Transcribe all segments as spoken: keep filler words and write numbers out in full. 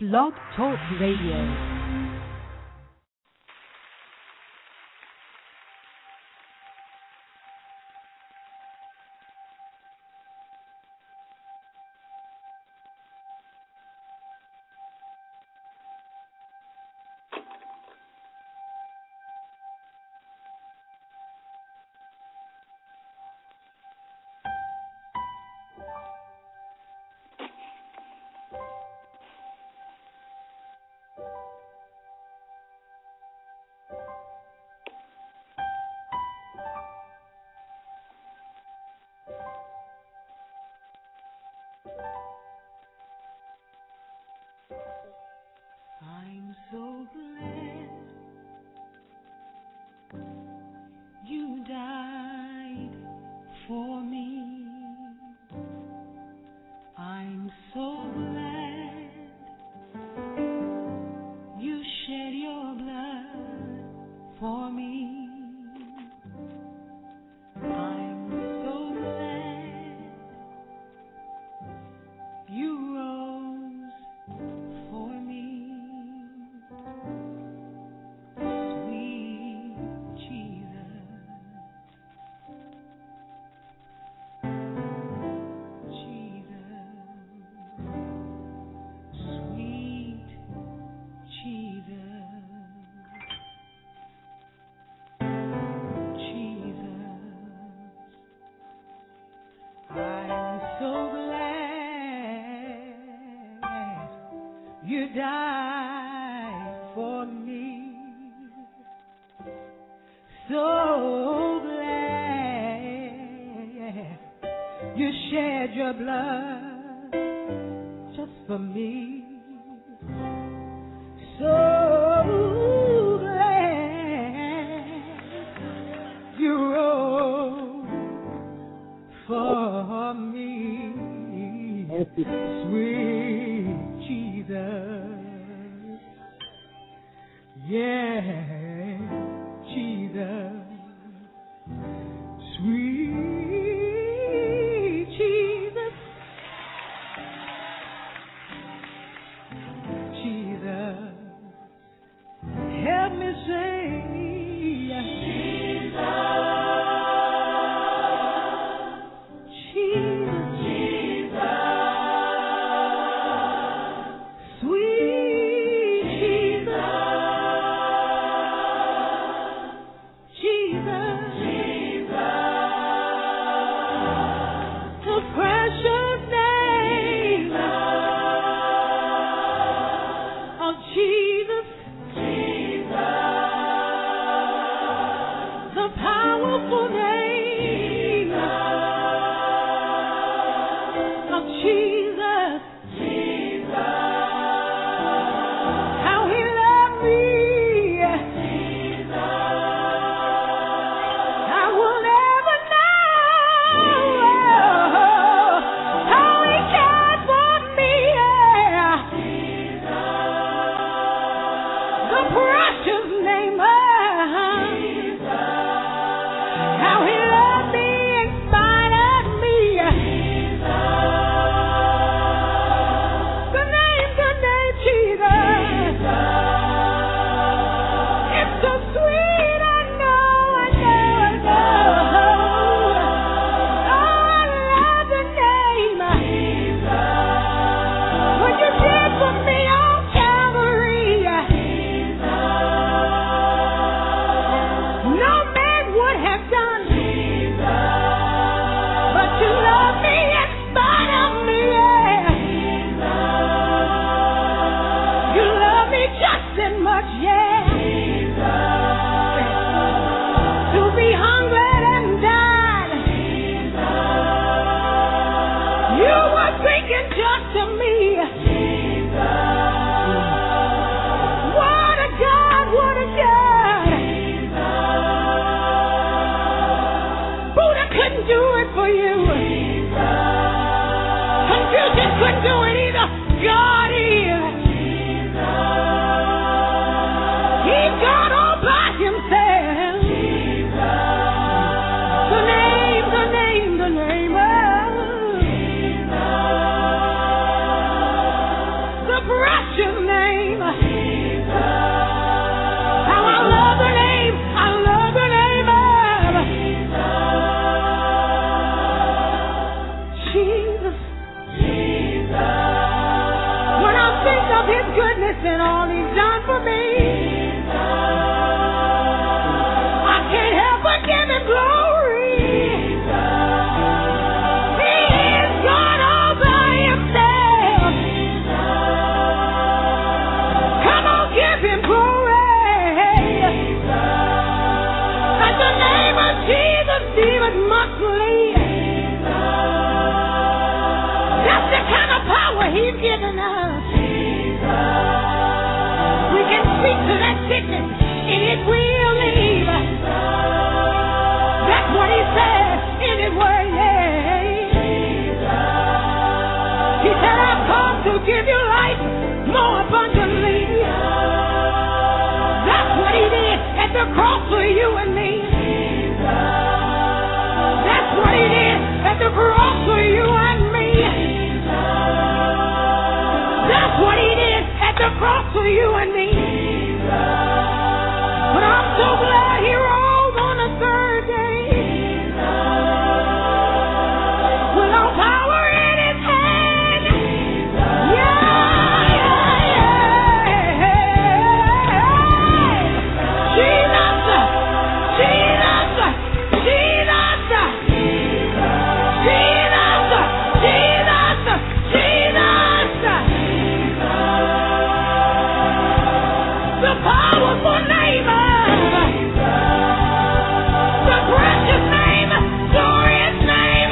Blog Talk Radio. I'm so glad you died for me. I'm so glad you shed your blood for me. I'm so glad you rose for me. Sweet Jesus, Jesus, sweet Jesus, Jesus. I'm so glad you died for me. So glad you shed your blood just for me. So glad you rose for me. Sweet Jesus, yeah, Jesus, sweet Jesus, Jesus, help me sing, Jesus. Do it either. God is. He precious name. How I love the name. I love the name of Jesus. When I think of His goodness and all He's done for me, I can't help but give Him glory. He is God all by Himself. Come on, give Him glory. At the name of Jesus, demons must flee. That's the kind of power He's given us. We can speak to that sickness and it will leave. That's what He said in His word, yeah. He said, I've come to give you life more abundantly. That's what He did at the cross for you and me. That's what He did at the cross for you and me. That's what He did at the cross for you and me. But I'm so glad He rose on the third day with all power in His hand. Yeah, yeah, yeah. Jesus, Jesus, Jesus, Jesus, Jesus, Jesus. The powerful name of the precious name, glorious name,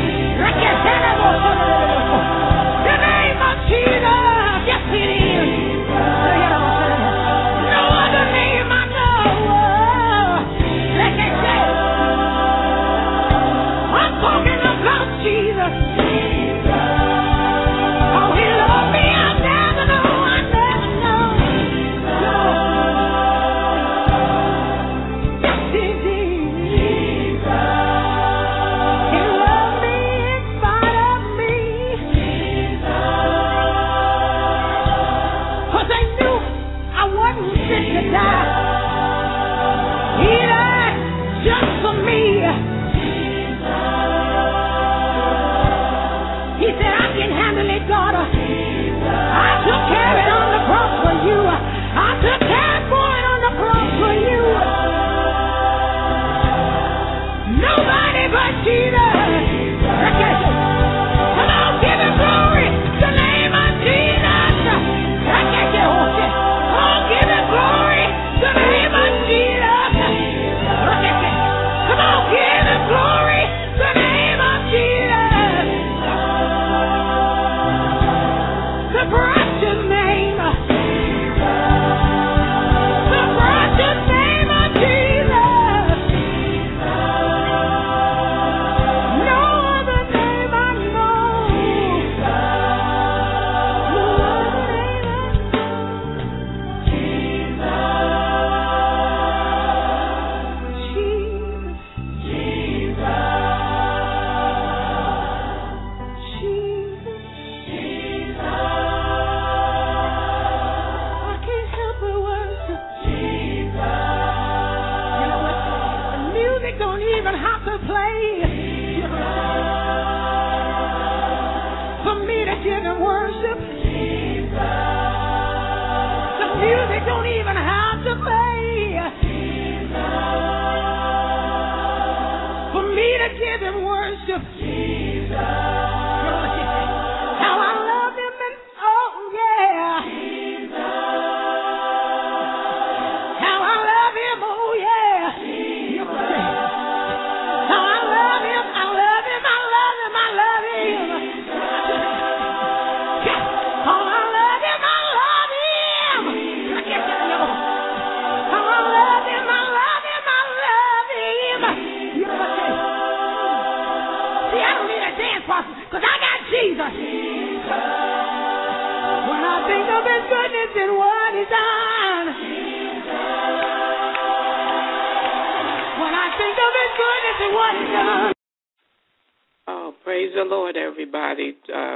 the name of Jesus. Yes, it is. No other name I know. Like I said, I'm talking about Jesus. Oh, He loved me. I never know. I never know. Yes, He did. He loved me in spite of me. 'Cause they knew I wasn't fit to die. He died just for me. He said, I can handle it, daughter. I took care of it on the cross for you. I took care for it on the cross for you. Nobody but Jesus. Come on, give Him glory. The name of Jesus. I can't get hold of it. Come on, give Him glory. The name of Jesus. Come on, give Him glory. The name of Jesus. The precious name. The precious name of Jesus. No other name I know. No other name I know. Jesus. Jesus. I can't help but worship. You know what? The music don't even have to play for me to give Him worship. The music don't even have to play for me to give Him worship. How I love Him and oh yeah. How I love Him, oh yeah. How I love Him, I love Him, I love Him, I love Him. How I love Him, I love Him. How I love Him, I love Him, I love Him. You know what I'm saying? See, I don't need a dance partner because I got Jesus. When I think of His goodness and what He's done. When I think of His goodness and what He's done. Oh, praise the Lord, everybody. Uh,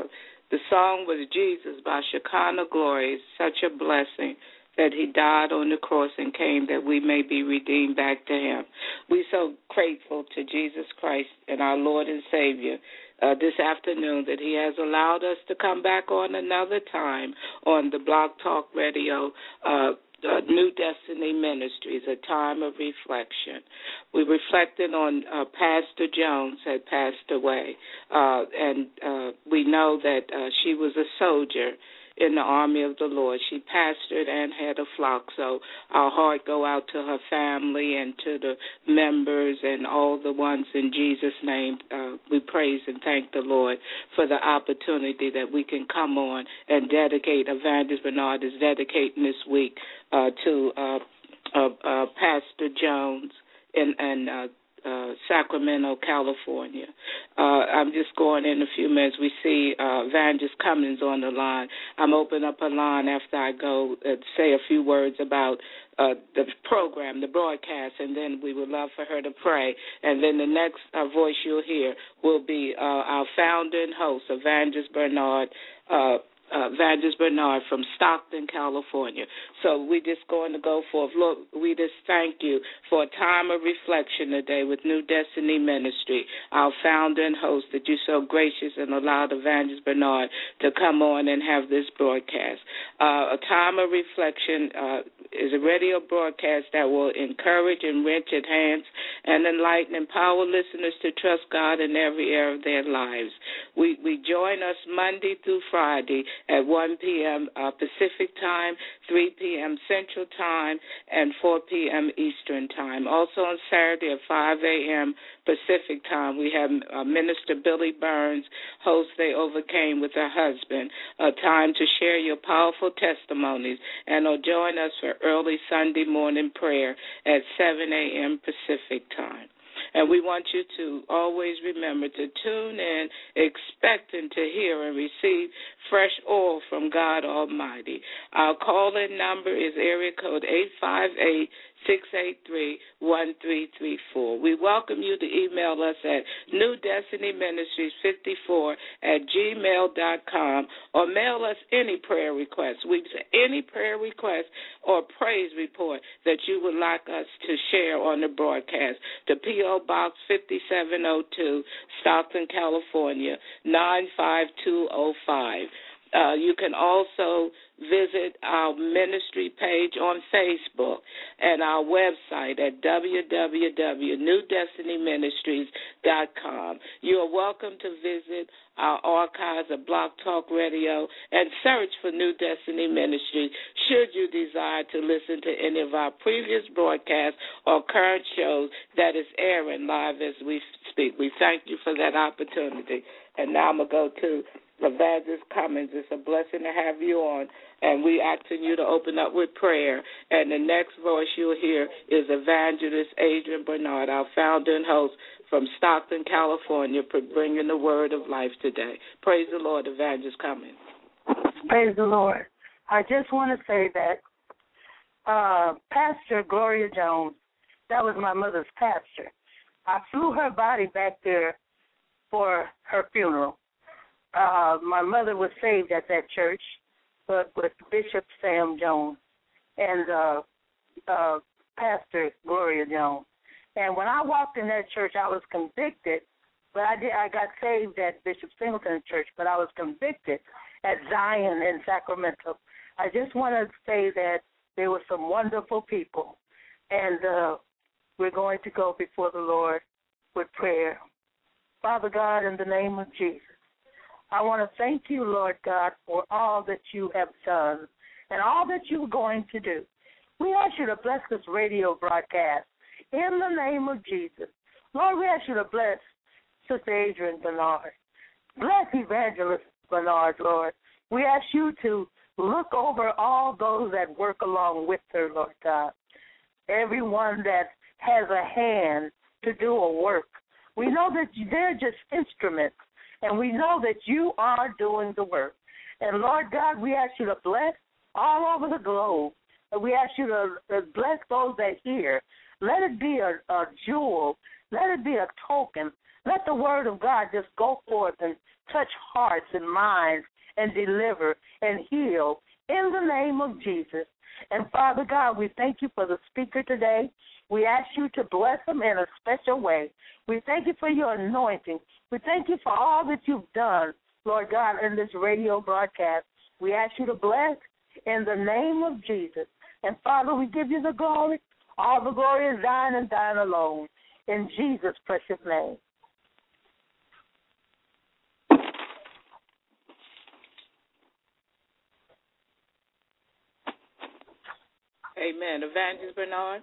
The song was Jesus by Shekinah Glory. It's such a blessing that he died on the cross and came that we may be redeemed back to him. We're so grateful to Jesus Christ and our Lord and Savior uh, this afternoon that he has allowed us to come back on another time on the Blog Talk Radio uh Uh, New Destiny Ministries, a time of reflection. We reflected on uh, Pastor Jones had passed away, uh, and uh, we know that uh, she was a soldier in the army of the Lord. She pastored and had a flock, so our heart go out to her family and to the members and all the ones in Jesus' name. Uh, we praise and thank the Lord for the opportunity that we can come on and dedicate. Evangelist Bernard is dedicating this week uh, to uh, uh, uh, Pastor Jones and, and uh, Uh, Sacramento, California. Uh, I'm just going in a few minutes. We see uh, Evangelist Cummings on the line. I'm opening up a line after I go uh, say a few words about uh, the program, the broadcast, and then we would love for her to pray. And then the next uh, voice you'll hear will be uh, our founder and host, Evangelist Bernard uh Uh, Evangelist Bernard from Stockton, California. So we're just going to go forth. Look, we just thank you for a time of reflection today with New Destiny Ministry, our founder and host, that you're so gracious and allowed Evangelist Bernard to come on and have this broadcast. Uh, a time of reflection uh, is a radio broadcast that will encourage, enrich, enhance, and enlighten, empower listeners to trust God in every area of their lives. We, we join us Monday through Friday at one p.m. Uh, Pacific Time, three p.m. Central Time, and four p.m. Eastern Time. Also on Saturday at five a.m. Pacific Time, we have uh, Minister Billy Burns, host They Overcame with her husband, a time to share your powerful testimonies, and will join us for early Sunday morning prayer at seven a.m. Pacific Time. And we want you to always remember to tune in, expecting to hear and receive fresh oil from God Almighty. Our call-in number is area code eight five eight, six eight three, one three three four. We welcome you to email us at new destiny ministries fifty-four at gmail dot com or mail us any prayer requests. We say any prayer request or praise report that you would like us to share on the broadcast to P O. Box fifty-seven oh two, Stockton, California, nine five two oh five. Uh, you can also visit our ministry page on Facebook and our website at w w w dot new destiny ministries dot com. You are welcome to visit our archives of Blog Talk Radio and search for New Destiny Ministries should you desire to listen to any of our previous broadcasts or current shows that is airing live as we speak. We thank you for that opportunity. And now I'm going to go to Evangelist Cummings. It's a blessing to have you on, and we asking you to open up with prayer. And the next voice you'll hear is Evangelist Adrian Bernard, our founder and host from Stockton, California, for bringing the word of life today. Praise the Lord, Evangelist Cummings. Praise the Lord. I just want to say that uh, Pastor Gloria Jones, that was my mother's pastor. I flew her body back there for her funeral. Uh, my mother was saved at that church, but with Bishop Sam Jones and uh, uh, Pastor Gloria Jones. And when I walked in that church, I was convicted, but I did I got saved at Bishop Singleton's church, but I was convicted at Zion in Sacramento. I just want to say that there were some wonderful people, and uh, we're going to go before the Lord with prayer. Father God, in the name of Jesus, I want to thank you, Lord God, for all that you have done and all that you're going to do. We ask you to bless this radio broadcast in the name of Jesus. Lord, we ask you to bless Sister Adrian Bernard. Bless Evangelist Bernard, Lord. We ask you to look over all those that work along with her, Lord God. Everyone that has a hand to do a work. We know that they're just instruments, and we know that you are doing the work. And, Lord God, we ask you to bless all over the globe. And we ask you to bless those that hear. Let it be a, a jewel. Let it be a token. Let the word of God just go forth and touch hearts and minds and deliver and heal in the name of Jesus. And, Father God, we thank you for the speaker today. We ask you to bless him in a special way. We thank you for your anointing. We thank you for all that you've done, Lord God, in this radio broadcast. We ask you to bless in the name of Jesus. And, Father, we give you the glory. All the glory is thine and thine alone. In Jesus' precious name. Amen. Evangelist Bernard.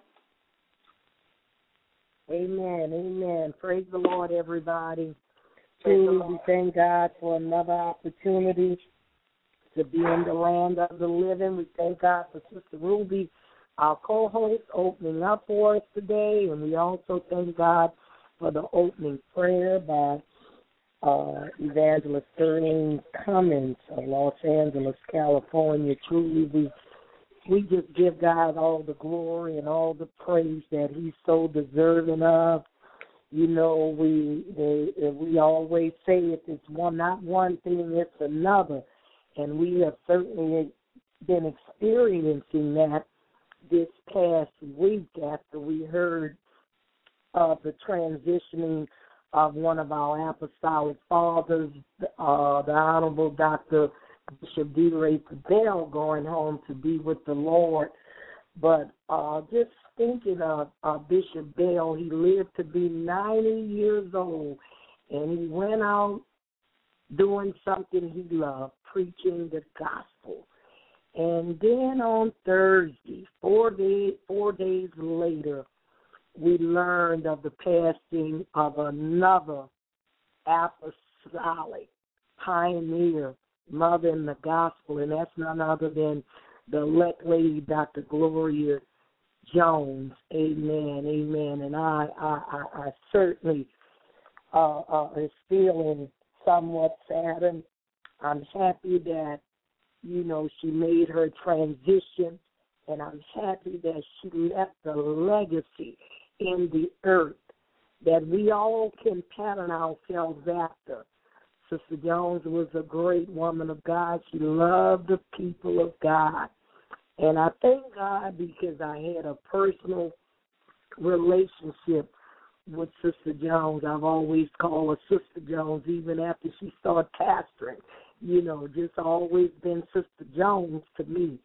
Amen. Amen. Praise the Lord, everybody. Truly, we thank God for another opportunity to be in the land of the living. We thank God for Sister Ruby, our co-host, opening up for us today. And we also thank God for the opening prayer by uh, Evangelist Sterling Cummins of Los Angeles, California. Truly, we We just give God all the glory and all the praise that he's so deserving of. You know, we they, we always say if it's one, not one thing, it's another. And we have certainly been experiencing that this past week after we heard of the transitioning of one of our apostolic fathers, uh, the Honorable Doctor Bishop D. Ray Bell, going home to be with the Lord. But uh, just thinking of uh, Bishop Bell, he lived to be ninety years old, and he went out doing something he loved, preaching the gospel. And then on Thursday, four, day, four days later, we learned of the passing of another apostolic pioneer, mother in the gospel, and that's none other than the elect lady, Doctor Gloria Jones. Amen, amen. And I, I, I, I certainly uh, uh, is feeling somewhat saddened. I'm happy that, you know, she made her transition, and I'm happy that she left a legacy in the earth that we all can pattern ourselves after. Sister Jones was a great woman of God. She loved the people of God. And I thank God because I had a personal relationship with Sister Jones. I've always called her Sister Jones, even after she started pastoring. You know, just always been Sister Jones to me.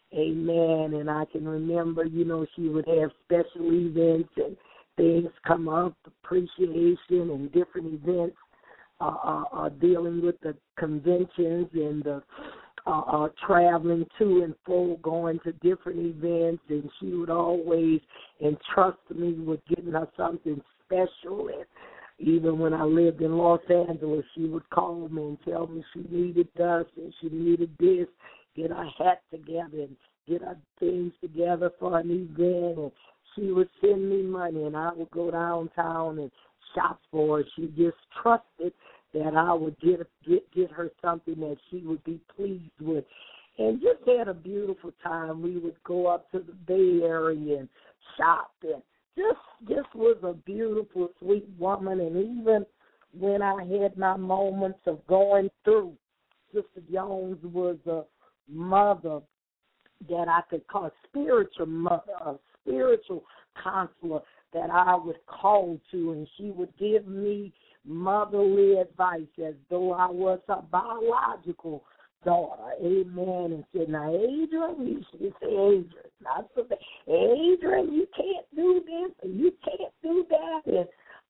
Amen. And I can remember, you know, she would have special events and things come up, appreciation and different events. Uh, uh, uh, dealing with the conventions and the uh, uh, traveling to and fro, going to different events, and she would always entrust me with getting her something special. And even when I lived in Los Angeles, she would call me and tell me she needed this and she needed this, get her hat together and get her things together for an event. And she would send me money, and I would go downtown and shop for her. She just trusted that I would get, get get her something that she would be pleased with. And just had a beautiful time. We would go up to the Bay Area and shop, and just just was a beautiful, sweet woman. And even when I had my moments of going through, Sister Jones was a mother that I could call a spiritual mother, a spiritual counselor that I would call to, and she would give me motherly advice as though I was her biological daughter. Amen. And said, now, Adrian, you should say, Adrian, not so bad. Adrian, you can't do this, and you can't do that. And,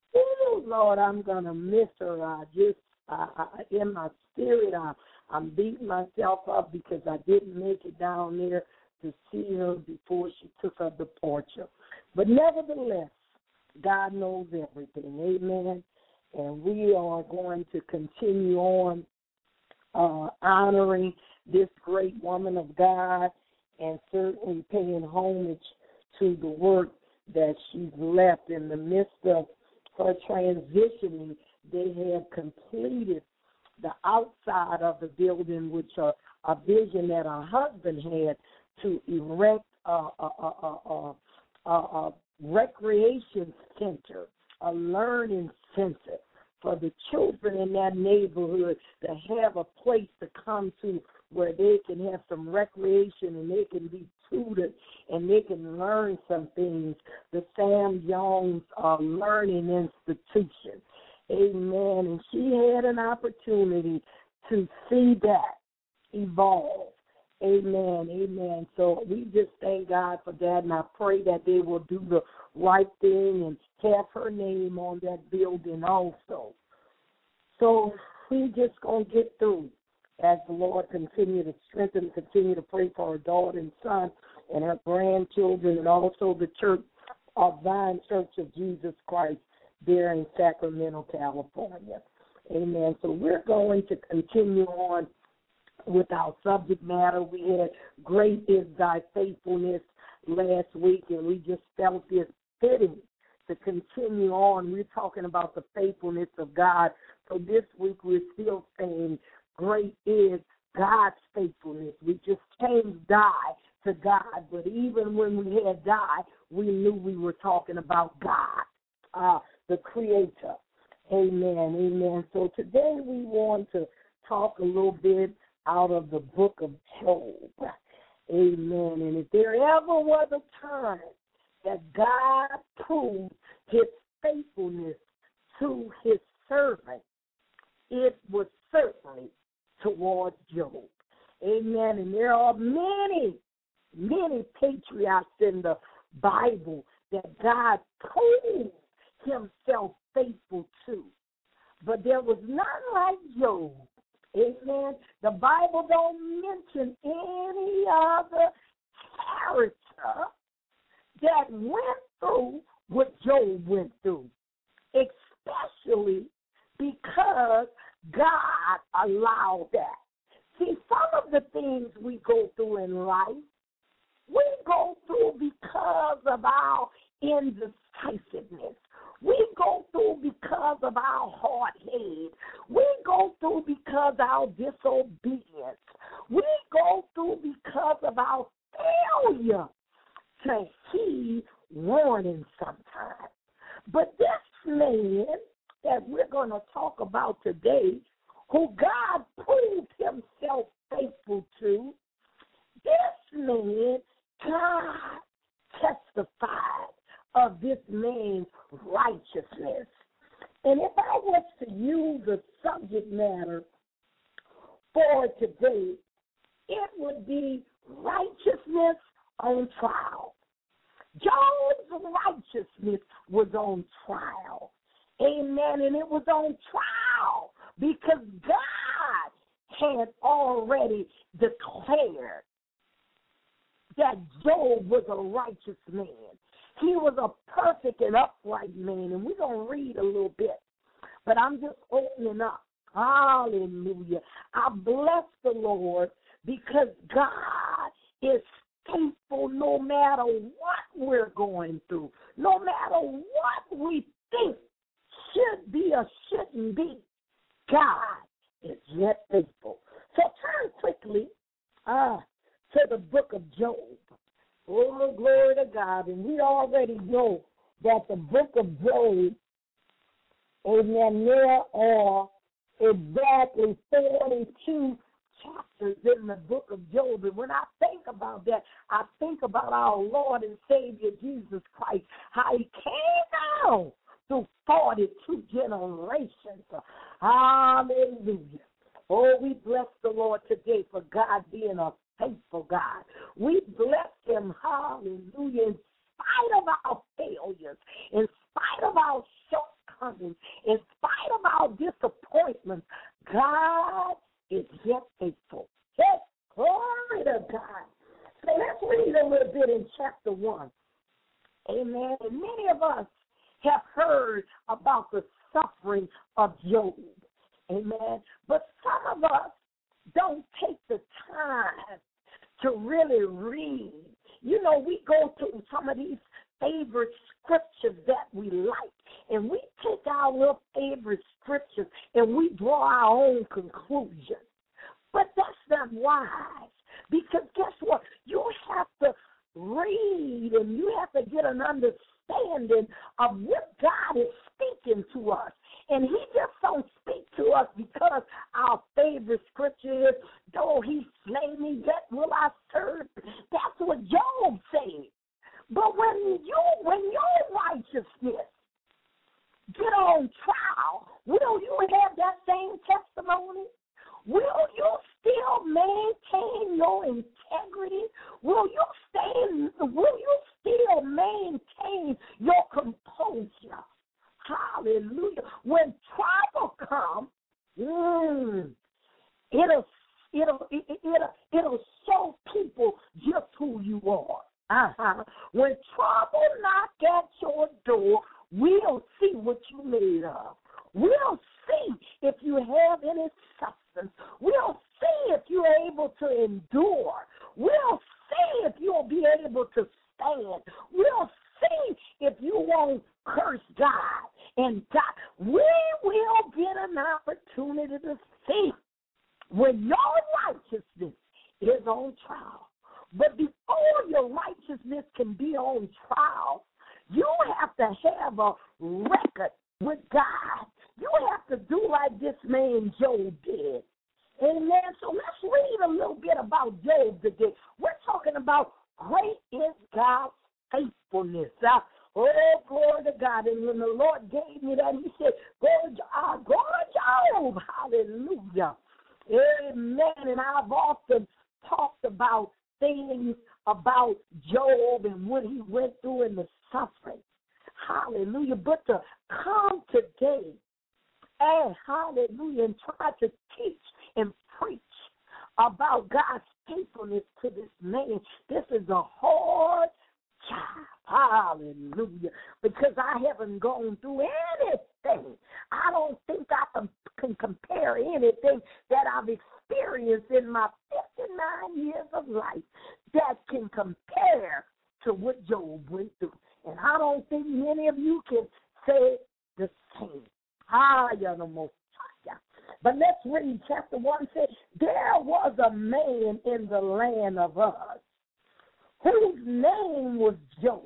oh, Lord, I'm going to miss her. I just, I, I, in my spirit, I, I'm beating myself up because I didn't make it down there to see her before she took her departure. But nevertheless, God knows everything. Amen. And we are going to continue on uh, honoring this great woman of God and certainly paying homage to the work that she's left in the midst of her transitioning. They have completed the outside of the building, which uh, a vision that her husband had to erect a, a, a, a, a, a recreation center, a learning center for the children in that neighborhood to have a place to come to where they can have some recreation and they can be tutored and they can learn some things. The Sam Jones uh, Learning Institution. Amen. And she had an opportunity to see that evolve. Amen. Amen. So we just thank God for that, and I pray that they will do the right thing and have her name on that building also. So we just going to get through as the Lord continue to strengthen, continue to pray for her daughter and son and her grandchildren, and also the church of Vine Church of Jesus Christ there in Sacramento, California. Amen. So we're going to continue on with our subject matter. We had Great is Thy Faithfulness last week, and we just felt it fitting to continue on. We're talking about the faithfulness of God. So this week we're still saying great is God's faithfulness. We just changed die to God, but even when we had die, we knew we were talking about God, uh, the Creator. Amen, amen. So today we want to talk a little bit out of the book of Job. Amen. And if there ever was a time that God proved his faithfulness to his servant, it was certainly towards Job. Amen. And there are many, many patriarchs in the Bible that God proved himself faithful to. But there was none like Job. Amen. The Bible don't mention any other character that went through what Job went through, especially because God allowed that. See, some of the things we go through in life, we go through because of our indecisiveness. We go through because of our hard head. We go through because of our disobedience. We go through because of our failure to heed warning sometimes. But this man that we're going to talk about today, who God proved himself faithful to, this man, God testified of this man's righteousness. And if I was to use a subject matter for today, it would be righteousness on trial. Job's righteousness was on trial. Amen. And it was on trial because God had already declared that Job was a righteous man. He was a perfect and upright man, and we're going to read a little bit. But I'm just opening up. Hallelujah. I bless the Lord because God is faithful no matter what we're going through, no matter what we think should be or shouldn't be. God is yet faithful. So turn quickly uh, to the book of Job. Oh, glory to God. And we already know that the book of Job, amen, there are exactly forty-two chapters in the book of Job. And when I think about that, I think about our Lord and Savior Jesus Christ, how he came down through forty-two generations. Hallelujah. Oh, we bless the Lord today for God being a faithful God. We bless him, hallelujah, in spite of our failures, in spite of our shortcomings, in spite of our disappointments. God is yet faithful. Yes, glory to God. So let's read a little bit in chapter one. Amen. And many of us have heard about the suffering of Job. Amen. But some of us don't take the time to really read. You know, we go to some of these favorite scriptures that we like, and we take our little favorite scriptures and we draw our own conclusions. But that's not wise, because guess what? You have to read and you have to get an understanding of what God is speaking to us. And he just angry? Will you stay? Will you still maintain your composure? Hallelujah. When trouble comes, mm, it'll it'll it, it'll it'll show people just who you are. Uh-huh. When trouble knock at your door, we'll see what you made of. We'll see if you have any substance. We'll see if you're able to endure. We'll see if you'll be able to stand. We'll see if you won't curse God and God. We will get an opportunity to see when your righteousness is on trial. But before your righteousness can be on trial, you have to have a record with God. You have to do like this man Job did. Amen. So let's read a little bit about Job today. We're talking about great is God's faithfulness. Uh, oh, glory to God. And when the Lord gave me that, he said, go to, uh, go to Job. Hallelujah. Amen. And I've often talked about things about Job and what he went through in the suffering. Hallelujah. But to come today and, hallelujah, and try to teach and preach about God's faithfulness to this man, this is a hard job. Hallelujah. Because I haven't gone through anything. I don't think I can, can compare anything that I've experienced in my fifty-nine years of life that can compare to what Job went through. And I don't think many of you can say the same. But let's read chapter one. Says, there was a man in the land of Uz whose name was Job.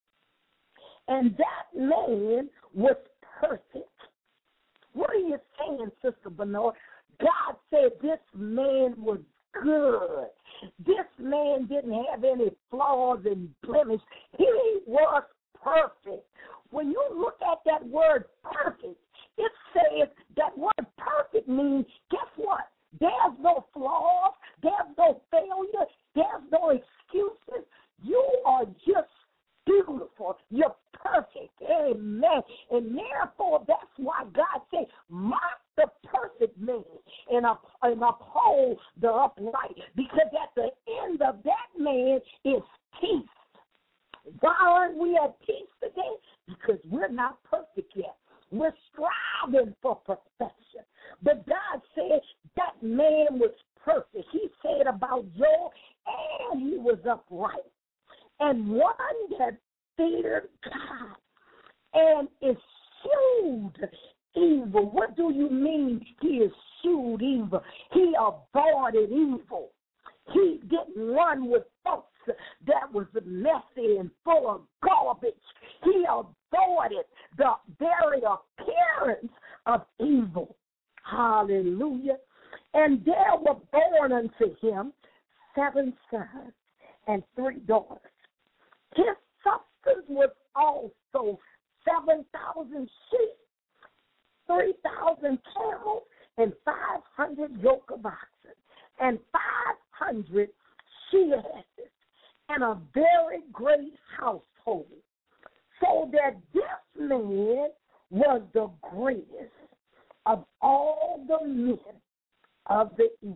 And that man was perfect. What are you saying, Sister Bernard? God said this man was good. This man didn't have any flaws and blemishes. He was perfect. When you look at that word perfect, it says that word perfect means, guess what? There's no flaws. There's no failure. There's no excuses. You are just beautiful. You're perfect. Amen. And therefore, that's why God said, mark the perfect man and, up, and uphold the upright. Because at the end of that man is peace. Why aren't we at peace today? Because we're not perfect yet. We're striving for perfection. But God said that man was perfect. He said about Job, and he was upright. And one that feared God and eschewed evil. What do you mean he eschewed evil? He avoided evil. He didn't run with folks that was messy and full of garbage. He avoided the very appearance of evil. Hallelujah. And there were born unto him seven sons and three daughters. His substance was also seven thousand sheep, three thousand camels, and five hundred yoke of oxen, and five hundred she-asses, and a very great household. So that this man was the greatest of all the men of the east.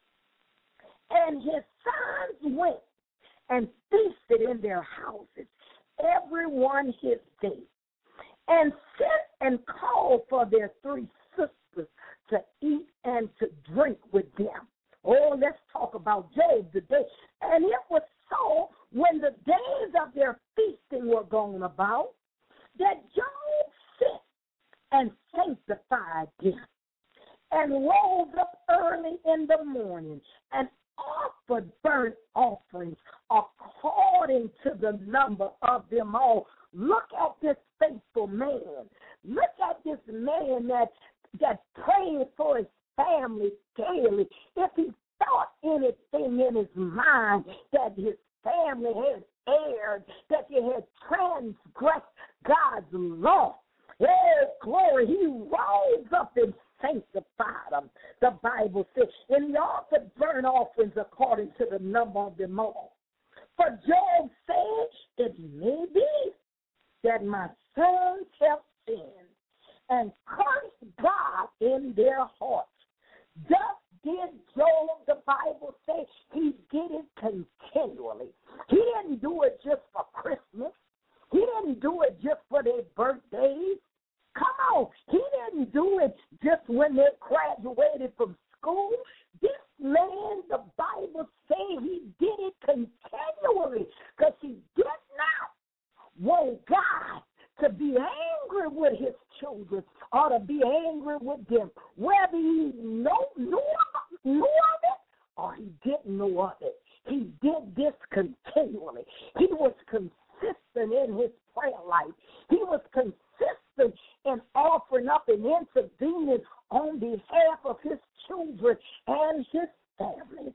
And his sons went and feasted in their houses, every one his day, and sent and called for their three sisters to eat and to drink with them. Oh, let's talk about Job today. And it was so when the days of their feasting were gone about that Job sent and sanctified them and rose up early in the morning and offered burnt offerings according to the number of them all. Look at this faithful man. Look at this man that that prayed for his family daily. If he thought anything in his mind that his family had erred, that they had transgressed God's law, oh, glory, he rose up and sanctified them, the Bible says. And he offered burnt offerings according to the number of them all. For Job said, it may be that my sons have sinned and cursed God in their hearts. Thus did Job, the Bible say, he did it continually. He didn't do it just for Christmas. He didn't do it just for their birthdays. Come on. He didn't do it just when they graduated from school. This man, the Bible say, he did it continually because he did not want God to be angry with his children or to be angry with them, whether he know, knew, knew of it or he didn't know of it. He did this continually. He was consistent in his prayer life. He was consistent in offering up and intervening on behalf of his children and his family.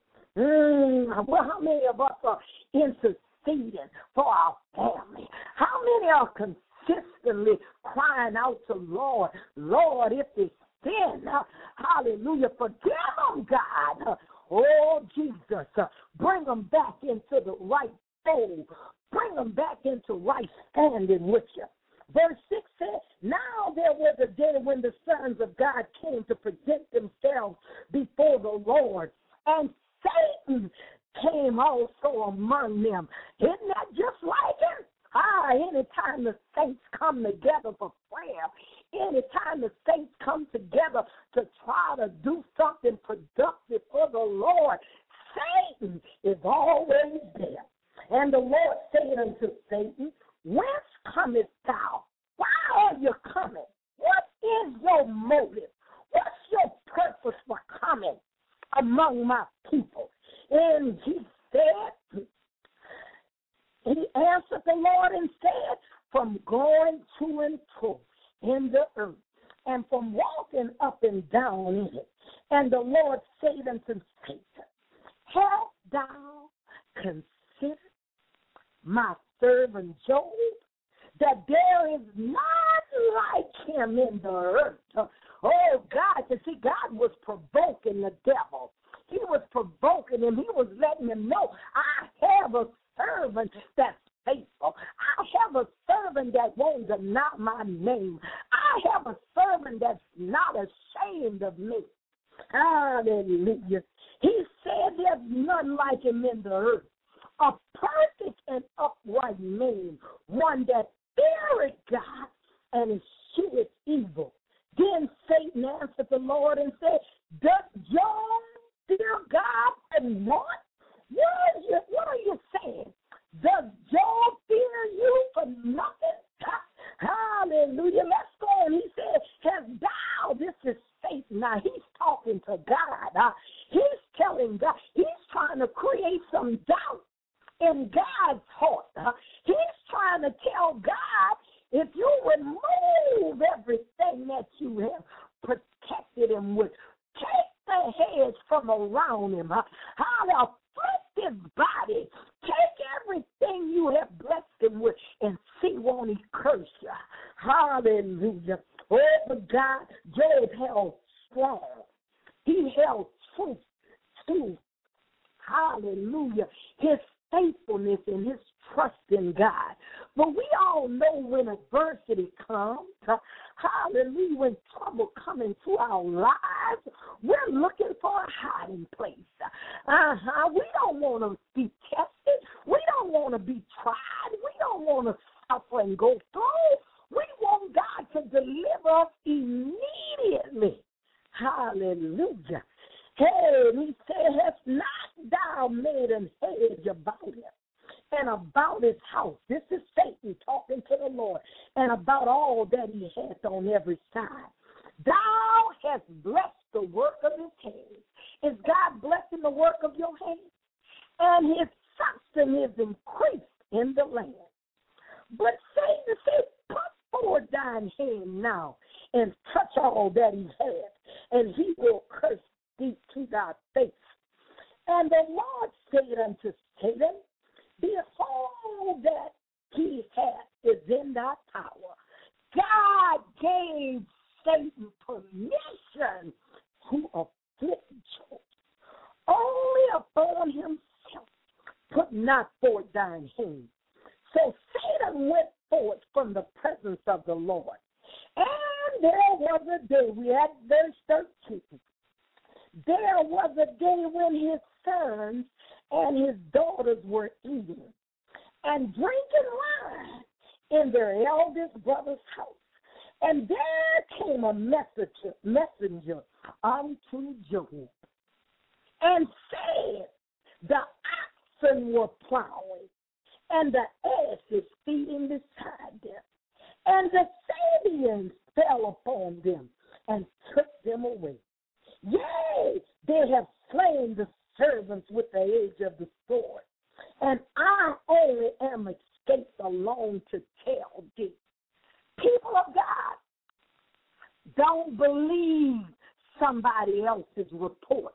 Mm, well, how many of us are interceding for our family? How many are consistently crying out to Lord, Lord, if they sin, uh, hallelujah, forgive them, God. Uh, oh, Jesus, uh, bring them back into the right fold. Bring them back into right standing with you. Verse six says, now there was a day when the sons of God came to present themselves before the Lord, and Satan came also among them. Isn't that just like it? Ah, anytime the saints come together for prayer, anytime the saints come together to try to do something productive for the Lord, Satan is always there. And the Lord said unto Satan, whence comest thou? Why are you coming? What is your motive? What's your purpose for coming among my people? And he said, he answered the Lord and said, from going to and fro in the earth, and from walking up and down in it. And the Lord said unto Satan, hast thou considered my servant Job, that there is none like him in the earth? Oh, God, you see, God was provoking the devil. He was provoking him. He was letting him know, I have a servant that's faithful. I have a servant that won't deny my name. I have a servant that's not ashamed of me. Hallelujah. He said there's none like him in the earth. A perfect and upright man, one that feareth God and escheweth evil. Then Satan answered the Lord and said, doth Job fear God and what? What are you, what are you saying? Does Job fear you for nothing? Hallelujah. Let's go. And he said, hast thou, this is Satan. Now he's talking to God. Uh, he's telling God, he's trying to create some doubt in God's heart. Uh, he's trying to tell God, if you remove everything that you have protected him with, take the heads from around him, uh, how to afflict his body, take everything you have blessed him with, and see won't he curse you. Hallelujah. Oh, but God, Job held strong. He held truth to, hallelujah, his faithfulness and his trust in God. But we all know when adversity comes, uh, hallelujah, when trouble comes into our lives, we're looking for a hiding place. Uh-huh. We don't want to be tested. We don't want to be tried. We don't want to suffer and go through. We want God to deliver us immediately. Hallelujah. Hey, he said, hast not thou made an hedge about him and about his house? This is Satan talking to the Lord. And about all that he hath on every side. Thou hast blessed the work of his hands. Is God blessing the work of your hands? And his substance is increased in the land. But Satan said, put forward thine hand now and touch all that he hath, and he will curse thee to thy face. And the Lord said unto Satan, behold, that he hath is in thy power. God gave Satan permission put not forth thine hand. So Satan went forth from the presence of the Lord. And there was a day, we had verse thirteen, there was a day when his sons and his daughters were eating and drinking wine in their eldest brother's house. And there came a messenger, messenger unto Job and said, the oxen were plowing and the asses feeding beside them. And the Sabians fell upon them and took them away. Yea, they have slain the servants with the edge of the sword, and I only am escaped alone to tell thee. People of God, don't believe somebody else's report.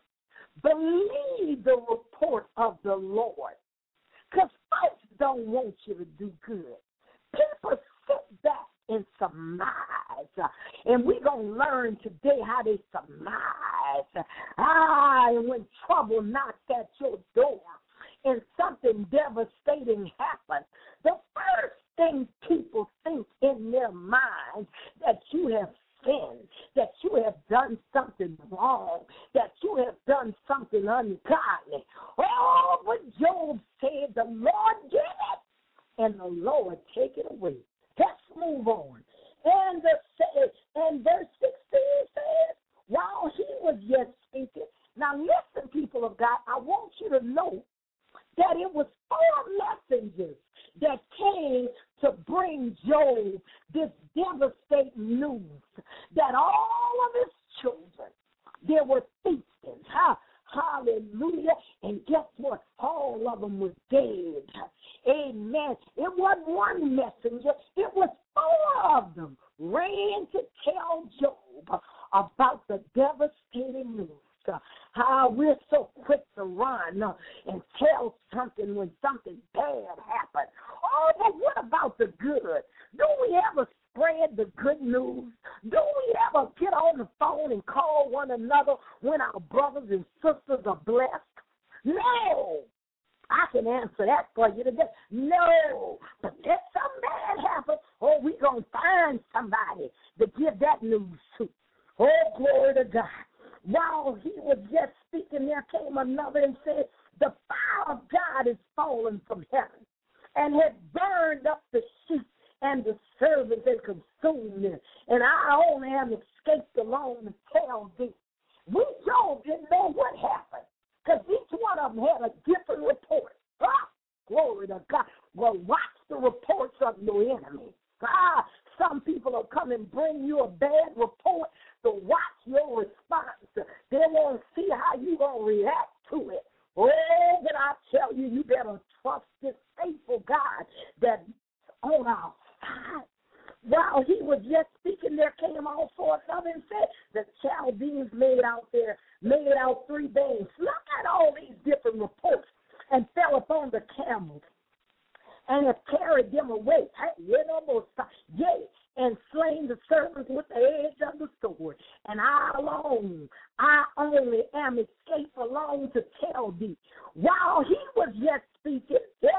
Believe the report of the Lord, because folks don't want you to do good. People sit back and surmise, and we're going to learn today how they surmise. Ah, and when trouble knocks at your door and something devastating happens, the first thing people think in their minds that you have sinned, that you have done something wrong, that you have done something ungodly. Oh, but Job said, the Lord give it, and the Lord take it away. Let's move on. And, the, and verse sixteen says, while he was yet speaking, now listen, people of God, I want you to know that it was four messengers that came to bring Job this devastating news that all of his children, they were feasting. Huh? Hallelujah. And guess what? All of them were dead. Amen. It wasn't one messenger. It was four of them ran to tell Job about the devastating news. Uh, how we're so quick to run uh, and tell something when something bad happened. Oh, but what about the good? Do we ever spread the good news? Do we ever get on the phone and call one another when our brothers and sisters are blessed? No. I can answer that for you today. No. But if something bad happens, oh, we're going to find somebody to give that news to. Oh, glory to God. While he was just speaking, there came another and said, the fire of God is fallen from heaven and had burned up the sheep and the servants and consumed them. And I only am escaped alone to tell thee. We Job didn't know what happened because each one of them had a different report. Ah, glory to God. Well, watch the reports of your enemy. Ah, some people will come and bring you a bad report, so watch your response. They won't see how you're going to react to it. Oh, but I tell you, you better trust this faithful God that's on our side. While he was just speaking, there came also another and said, the Chaldeans made out there, made out three bands. Look at all these different reports and fell upon the camels and have carried them away. Yea, and slain the servants with the edge of the sword. And I alone, I only am escaped alone to tell thee. While he was yet speaking,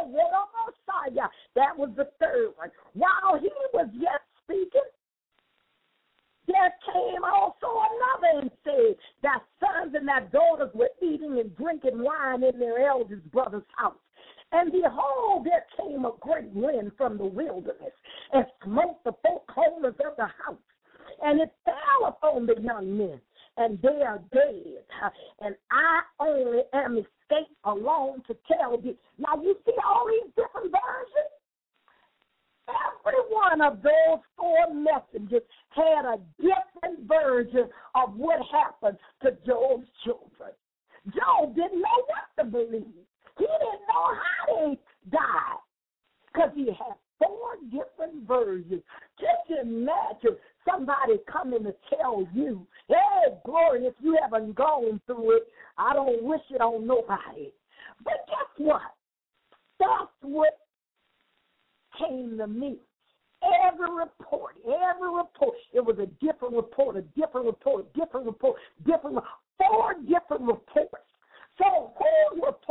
that was the third one. While he was yet speaking, there came also another and said, thy sons and thy daughters were eating and drinking wine in their eldest brother's house. And behold, there came a great wind from the wilderness and smote the four corners of the house. And it fell upon the young men, and they are dead. And I only am escaped alone to tell thee. Now, you see all these different versions? Every one of those four messengers had a different version of what happened to Job's children. Job didn't know what to believe. He didn't know how they died because he had four different versions. Just imagine somebody coming to tell you, hey, glory, if you haven't gone through it, I don't wish it on nobody. But guess what? That's what came to me. Every report, every report, it was a different report, a different report, a different report, different, four different reports. So whose report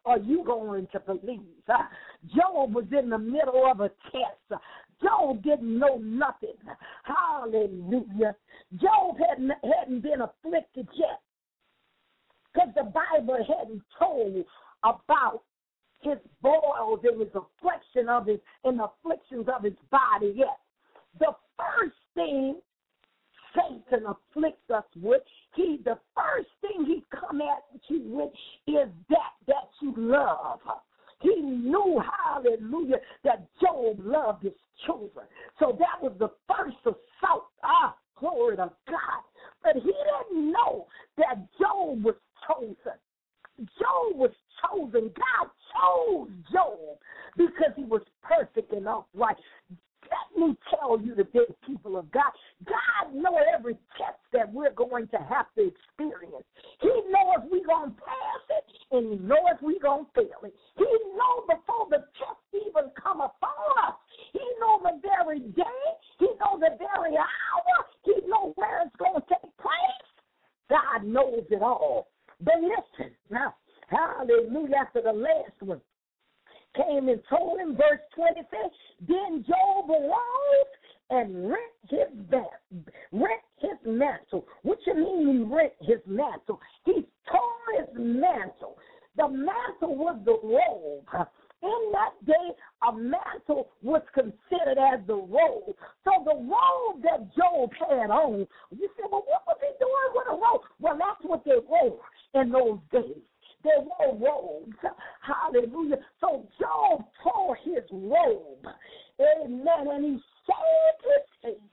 are you going to believe? Uh, Job was in the middle of a test. Job didn't know nothing. Hallelujah. Job hadn't, hadn't been afflicted yet because the Bible hadn't told about his boils and his affliction of his and the afflictions of his body yet. The first thing Satan afflicts us with, he the first thing he come at you with is that that you love. He knew, hallelujah, that Job loved his children. So that was the first assault. Ah, glory to God. But he didn't know that Job was chosen. Job was chosen. God chose Job because he was perfect and upright. Let me tell you today, people of God, God knows every test that we're going to have to experience. He knows we're going to pass it, and he knows we're going to fail it. He knows before the test even come upon us. He knows the very day. He knows the very hour. He knows where it's going to take place. God knows it all. But listen, now, hallelujah, after the last one came and told him, verse twenty says, then Job arose and rent his back, rent his mantle. What you mean he rent his mantle? He tore his mantle. The mantle was the robe. In that day, a mantle was considered as the robe. So the robe that Job had on, you say, well, what was he doing with a robe? Well, that's what they wore in those days. They wore robes. Hallelujah. So Job tore his robe. Amen. And he shaved his face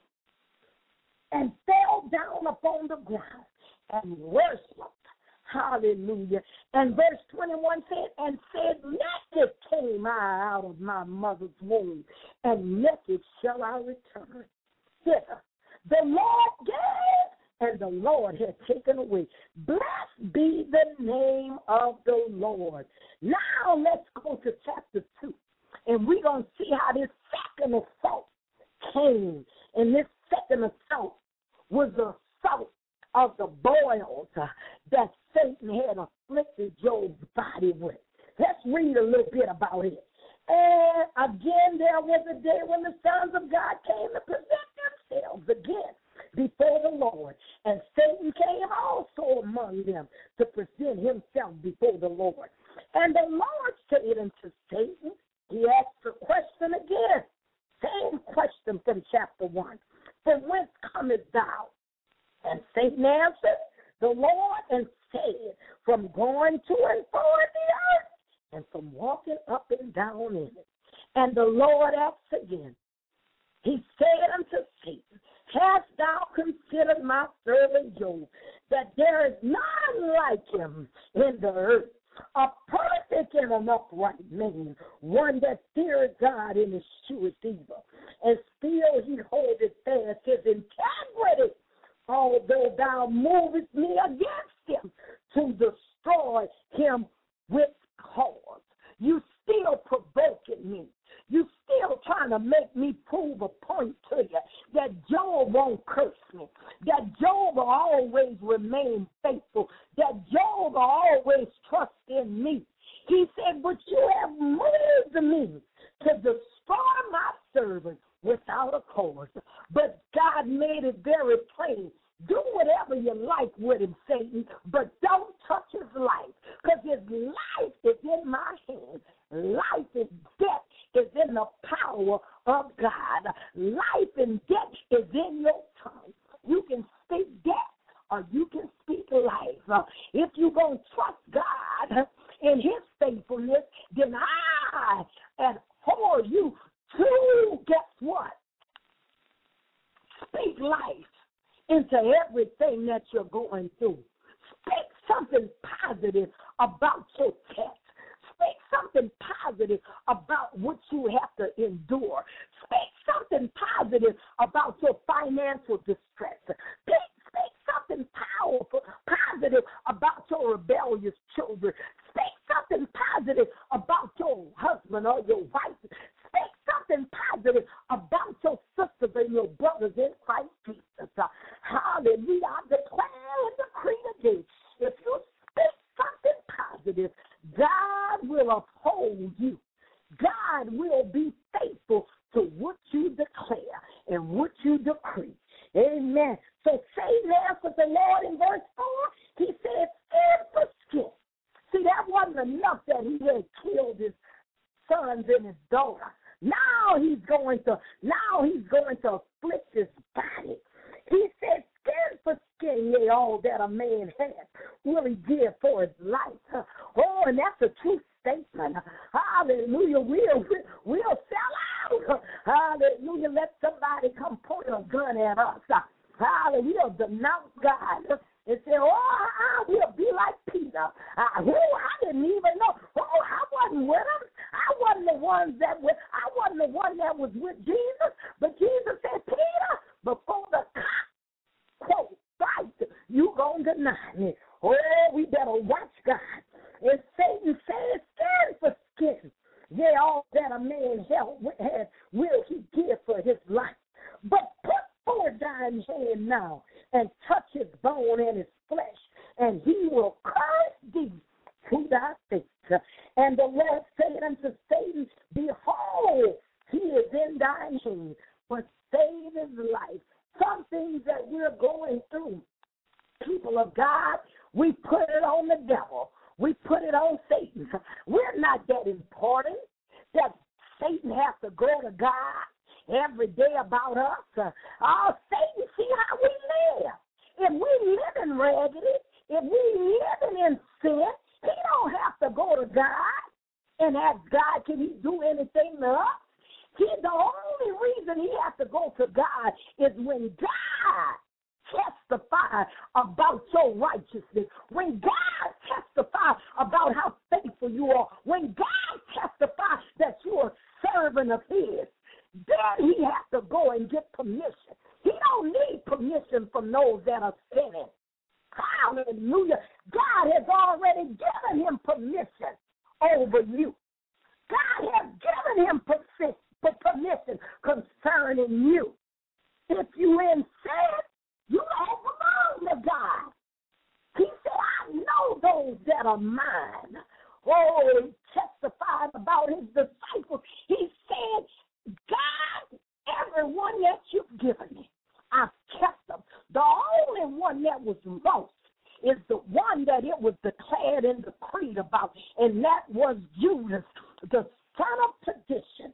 and fell down upon the ground and worshiped. Hallelujah. And verse twenty-one said, and said, naked came I out of my mother's womb, and naked shall I return thither. The Lord gave, and the Lord has taken away. Blessed be the name of the Lord. Now let's go to chapter two, and we're going to see how this second assault came. And this second assault was the assault of the boils uh, that Satan had afflicted Job's body with. Let's read a little bit about it. And again, there was a day when the sons of God came to present themselves again before the Lord. And Satan came also among them to present himself before the Lord. And the Lord said unto Satan, he asked the question again, same question from chapter one. From whence comest thou? And Satan answered the Lord and said, from going to and fro in the earth, and from walking up and down in it. And the Lord asked again, he said unto Satan, hast thou considered my servant Job, that there is none like him in the earth, a perfect and an upright man, one that feareth God and escheweth evil, and still he holdeth fast his integrity, although thou movest me against him to destroy him with cause. You still provoking me. You still trying to make me prove a point to you that Job won't curse me, that Job will always remain faithful, that Job will always trust in me. He said, but you have moved me to destroy my servant without a cause. But God made it very plain. Do whatever you like with him, Satan, but don't touch his life, because his life is in my hands. Life and death is in the power of God. Life and death is in your tongue. You can speak death or you can speak life. Uh, if you're going to trust God in his faithfulness, then I abhor you to, guess what? Speak life into everything that you're going through. Speak something positive about your test. Speak something positive about what you have to endure. Speak something positive about your financial distress. Speak, speak something powerful, positive about your rebellious children. Speak something positive about your husband or your wife. Speak something positive about your sisters and your brothers in Christ Jesus. Uh, hallelujah. I declare and decree today, if you speak something positive, God God will be faithful to what you declare and what you decree. Amen. So Satan answered the Lord in verse four. He said, skin for skin. See, that wasn't enough that he had killed his sons and his daughter. Now he's going to, now he's going to afflict his body. He said, skin for skin, yea, all that a man has will he give for his life. Oh, and that's a true statement. Hallelujah. We'll, we'll sell out. Hallelujah. Let somebody come point a gun at us. Hallelujah. We'll denounce God and say, oh, I will be like Peter. I, oh, I didn't even know. Oh, I wasn't with him. I wasn't the one that was, I wasn't the one that was with Jesus. But Jesus said, Peter, before the cock quote, right, you gonna deny me. Oh, we better watch God. And Satan says, skin for skin. Yea, all that a man had will he give for his life. But put forth thine hand now and touch his bone and his flesh, and he will curse thee to thy face. And the Lord said unto Satan, behold, he is in thine hand, but save his life. Some things that we're going through, people of God, we put it on the devil. We put it on Satan. We're not that important that Satan has to go to God every day about us. Oh, Satan, see how we live. If we living raggedy, if we living in sin, he don't have to go to God and ask God, can he do anything to us? He, the only reason he has to go to God is when God testifies about your righteousness, when God testifies about how faithful you are, when God testifies that you are a servant of his, then he has to go and get permission. He don't need permission from those that are sinning. Hallelujah. God has already given him permission over you. God has given him permission concerning you. If you in sin, you don't belong to God. He said, I know those that are mine. Oh, he testified about his disciples. He said, God, everyone that you've given me, I've kept them. The only one that was lost is the one that it was declared in the creed about, and that was Judas, the son of perdition.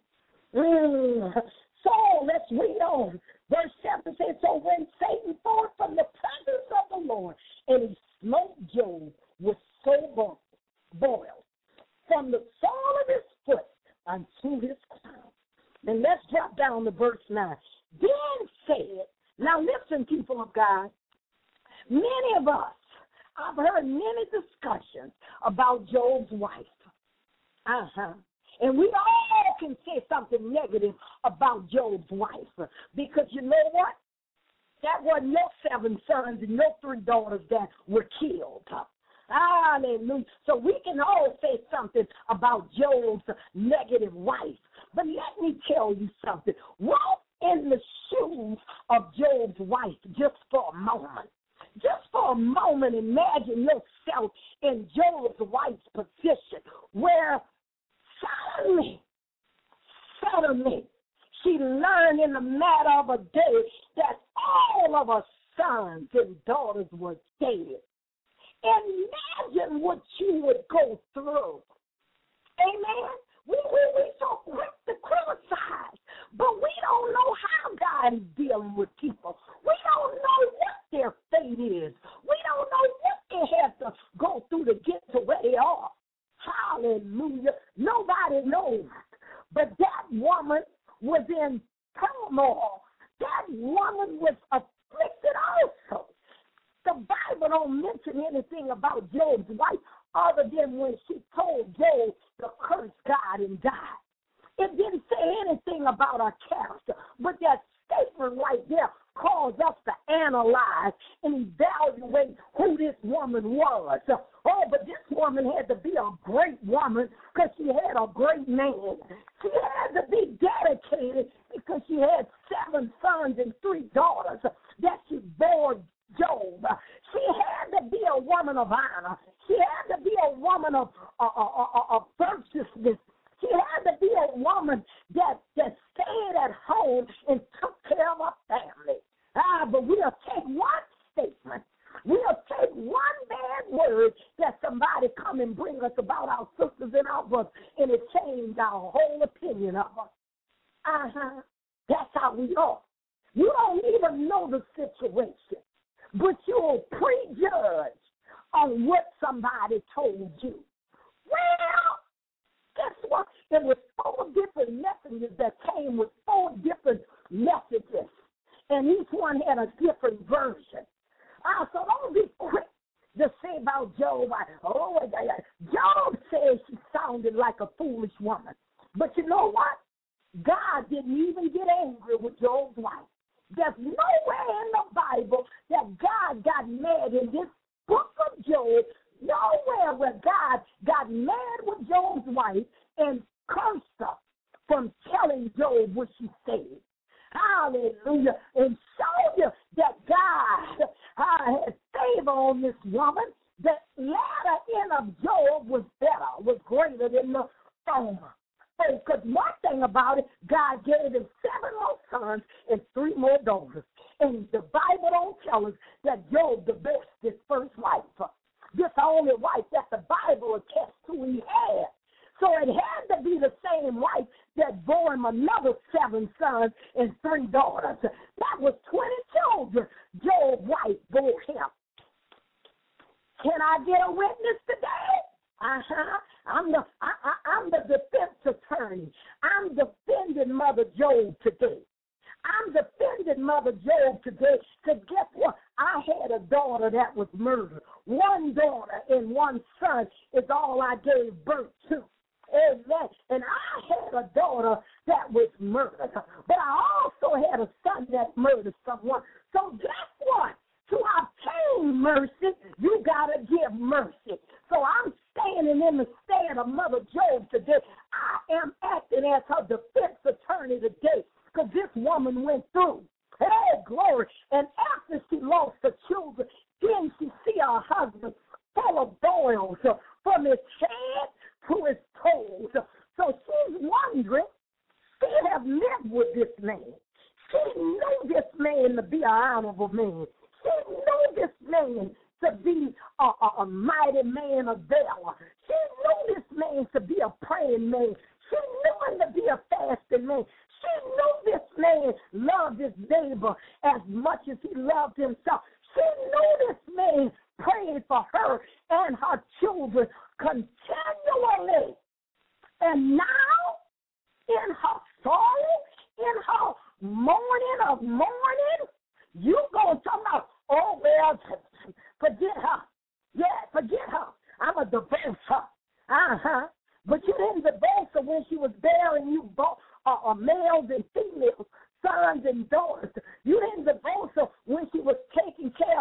Mm. So let's read on. Verse seven says, so when Satan fought from the presence of the Lord, and he smote Job with so boiled, from the sole of his foot unto his crown. And let's drop down to verse nine. Then said, now listen, people of God, many of us, I've heard many discussions about Job's wife. Uh-huh. And we all can say something negative about Job's wife. Because you know what? That wasn't your seven sons and your three daughters that were killed. Hallelujah. So we can all say something about Job's negative wife. But let me tell you something. Walk in the shoes of Job's wife just for a moment. Just for a moment, imagine yourself in Job's wife's position where suddenly, suddenly, she learned in a matter of a day that all of her sons and daughters were dead. Imagine what you would go through. Amen? We, we, we so quick to criticize, but we don't know how God is dealing with people. We don't know what their fate is. We don't know what they have to go through to get to where they are. Hallelujah. Nobody knows. But that woman was in turmoil. That woman was afflicted also. The Bible don't mention anything about Job's wife other than when she told Job to curse God and die. It didn't say anything about her character, but that statement right there caused us to analyze and evaluate who this woman was. Oh, but this woman had to be a great woman because she had a great man. She had to be dedicated because she had seven sons and three daughters that she bore Job. She had to be a woman of honor. She had to be a woman of, uh, uh, uh, of virtuousness. She had to be a woman that, that stayed at home and took care of her family. Ah, but we'll take one statement. We'll take one bad word that somebody come and bring us about our sisters and our brothers, and it changed our whole opinion of us. Uh-huh. That's how we are. You don't even know the situation, but you'll prejudge on what somebody told you. Well, guess what? There were four different messengers that came with four different messages, and each one had a different version. Uh, so don't be quick to say about Job, oh, Job says she sounded like a foolish woman. But you know what? God didn't even get angry with Job's wife. There's nowhere in the Bible that God got mad in this book of Job, nowhere where God got mad with Job's wife and cursed her from telling Job what she said. Hallelujah. And show you that God uh, had favor on this woman. The latter end of Job was better, was greater than the former. Because one thing about it, God gave him seven more sons and three more daughters. And the Bible don't tell us that Job divorced his first wife. This only wife that the Bible attests to he had. So it had to be the same wife that bore him another seven sons and three daughters. That was twenty children Job's wife bore him. Can I get a witness today? Uh-huh. I'm the I, I, I'm the defense attorney. I'm defending Mother Job today. I'm defending Mother Job today. Because guess what? I had a daughter that was murdered. One daughter and one son is all I gave birth to. Amen. And I had a daughter that was murdered. But I also had a son that murdered someone. So guess what? To obtain mercy, you got to give mercy. So I'm standing in the stand of Mother Job today. I am acting as her defense attorney today because this woman went through. Hey, glory. And after she lost her children, then she see her husband full of boils from his head to his toes. So she's wondering, she have lived with this man. She knew this man to be an honorable man. She knew this man to be a, a, a mighty man of valor. She knew this man to be a praying man. She knew him to be a fasting man. She knew this man loved his neighbor as much as he loved himself. She knew this man prayed for her and her children continually. And now, in her sorrow, in her mourning of mourning, you going to talk about, oh, well, forget her. Yeah, forget her. I'm going to divorce her. Uh-huh. But you didn't divorce her when she was bearing you both, uh, uh, males and females, sons and daughters. You didn't divorce her when she was taking care of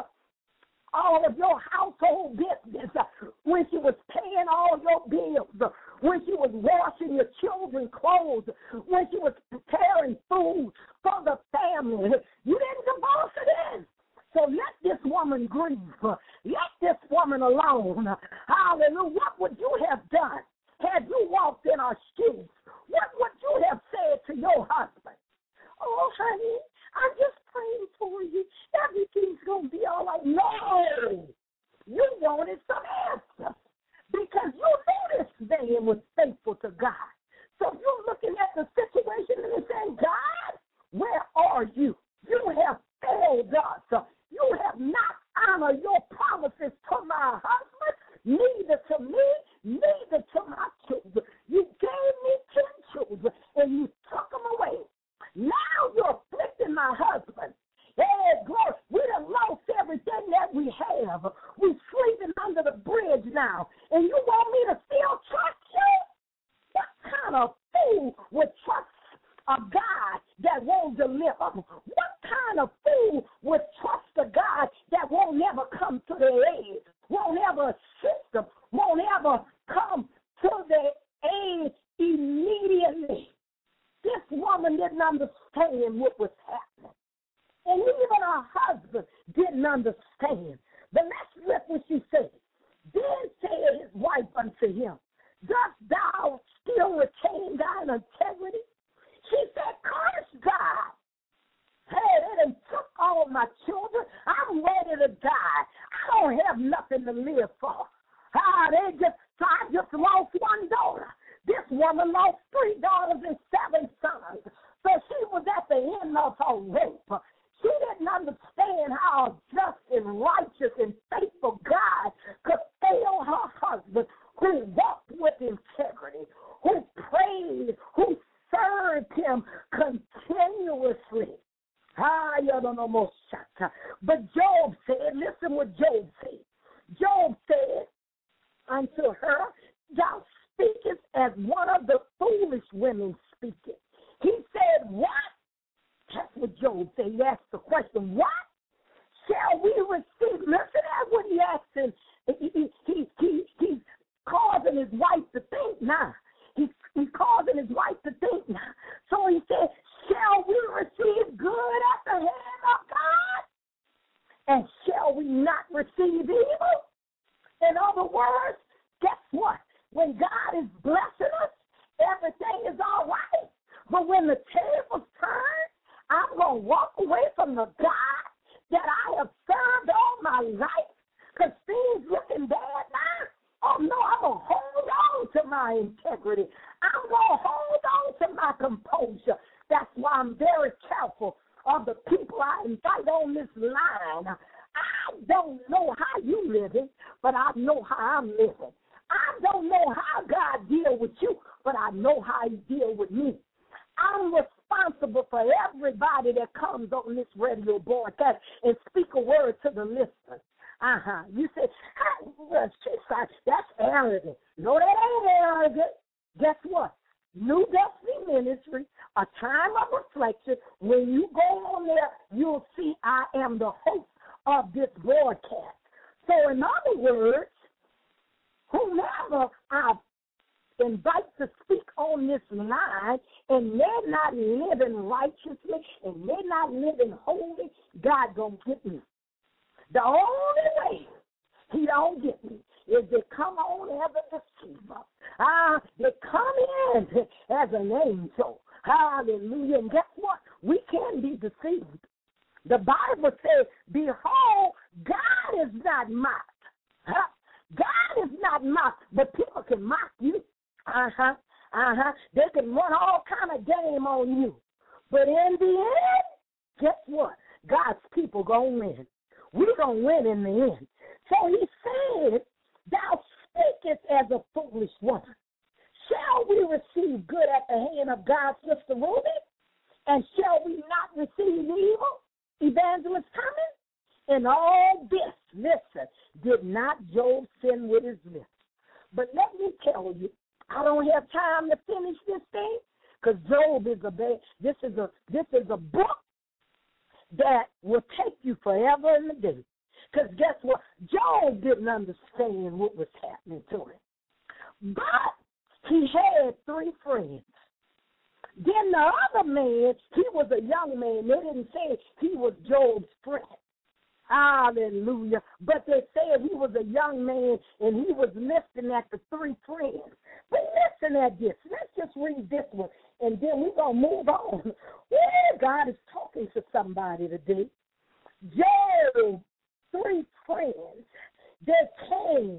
all of your household business, uh, when she was paying all your bills, uh, when she was washing your children's clothes, when she was preparing food for the family. You didn't divorce her then. So let this woman grieve. Let this woman alone. Hallelujah. What would you have done had you walked in our shoes? What would you have said to your husband? Oh, honey, I'm just praying for you. Everything's going to be all right. No. You wanted some answers because you knew this man was faithful to God. So you're looking at the situation and saying, God, where are you? You have failed us. You have not honored your promises to my husband, neither to me, neither to my children. You gave me ten children, and you took them away. Now you're afflicting my husband. Hey, glory, we done lost everything that we have. We're sleeping under the bridge now, and you want me to still trust you? What kind of fool would trust a God that won't deliver? What kind of fool would trust a God that won't ever come to their aid, won't ever assist them, won't ever come to their aid immediately? This woman didn't understand what was happening. And even her husband didn't understand. But let's look what she said. Then said his wife unto him, Dost thou still retained our integrity. She said, curse God. Hey, they done took all my children. I'm ready to die. I don't have nothing to live for. Ah, they just, so I just lost one daughter. This woman lost three daughters and seven sons. So she was at the end of her rape. She didn't understand how a just and righteous and faithful God could fail her husband, who walked with integrity, who prayed, who served him continuously. But Job said, listen what Job said. Job said unto her, thou speakest as one of the foolish women speaketh. He said, what? That's what Job said. He asked the question, what shall we receive? Listen, that's what he asked him. He, he, he, he, he's causing his wife to think now. He's, he's causing his wife to think now. So he said, shall we receive good at the hand of God? And shall we not receive evil? In other words, guess what? When God is blessing us, everything is all right. But when the tables turn, I'm going to walk away from the God that I have served all my life because things looking bad now. Oh, no, I'm going to hold on to my integrity. I'm going to hold on to my composure. That's why I'm very careful of the people I invite on this line. I don't know how you living, but I know how I'm living. I don't know how God deal with you, but I know how he deal with me. I'm responsible for everybody that comes on this radio broadcast and speak a word to the listeners. Uh-huh. You say, that's arrogant. No, that ain't arrogant. Guess what? New Destiny Ministry, a time of reflection. When you go on there, you'll see I am the host of this broadcast. So in other words, whomever I invite to speak on this line and they're not living righteously and they're not living holy, God gonna get me. The only way he don't get me is they come on as a deceiver. Ah, they come in as an angel. Hallelujah. And guess what? We can be deceived. The Bible says, behold, God is not mocked. Huh? God is not mocked, but people can mock you. Uh-huh, uh-huh. They can run all kind of game on you. But in the end, guess what? God's people going to win. We're going to win in the end. So he said, thou speakest as a foolish woman. Shall we receive good at the hand of God's Sister Ruby? And shall we not receive evil? Evangelist Thomas? In all this, listen, did not Job sin with his lips? But let me tell you, I don't have time to finish this thing because Job is a bad, this is a this is a book that will take you forever and a day. Because guess what? Job didn't understand what was happening to him. But he had three friends. Then the other man, he was a young man. They didn't say he was Job's friend. Hallelujah. But they said he was a young man and he was listening at the three friends. But listen at this. Let's just read this one and then we're going to move on. Yeah, God is talking to somebody today. Job, three friends, they came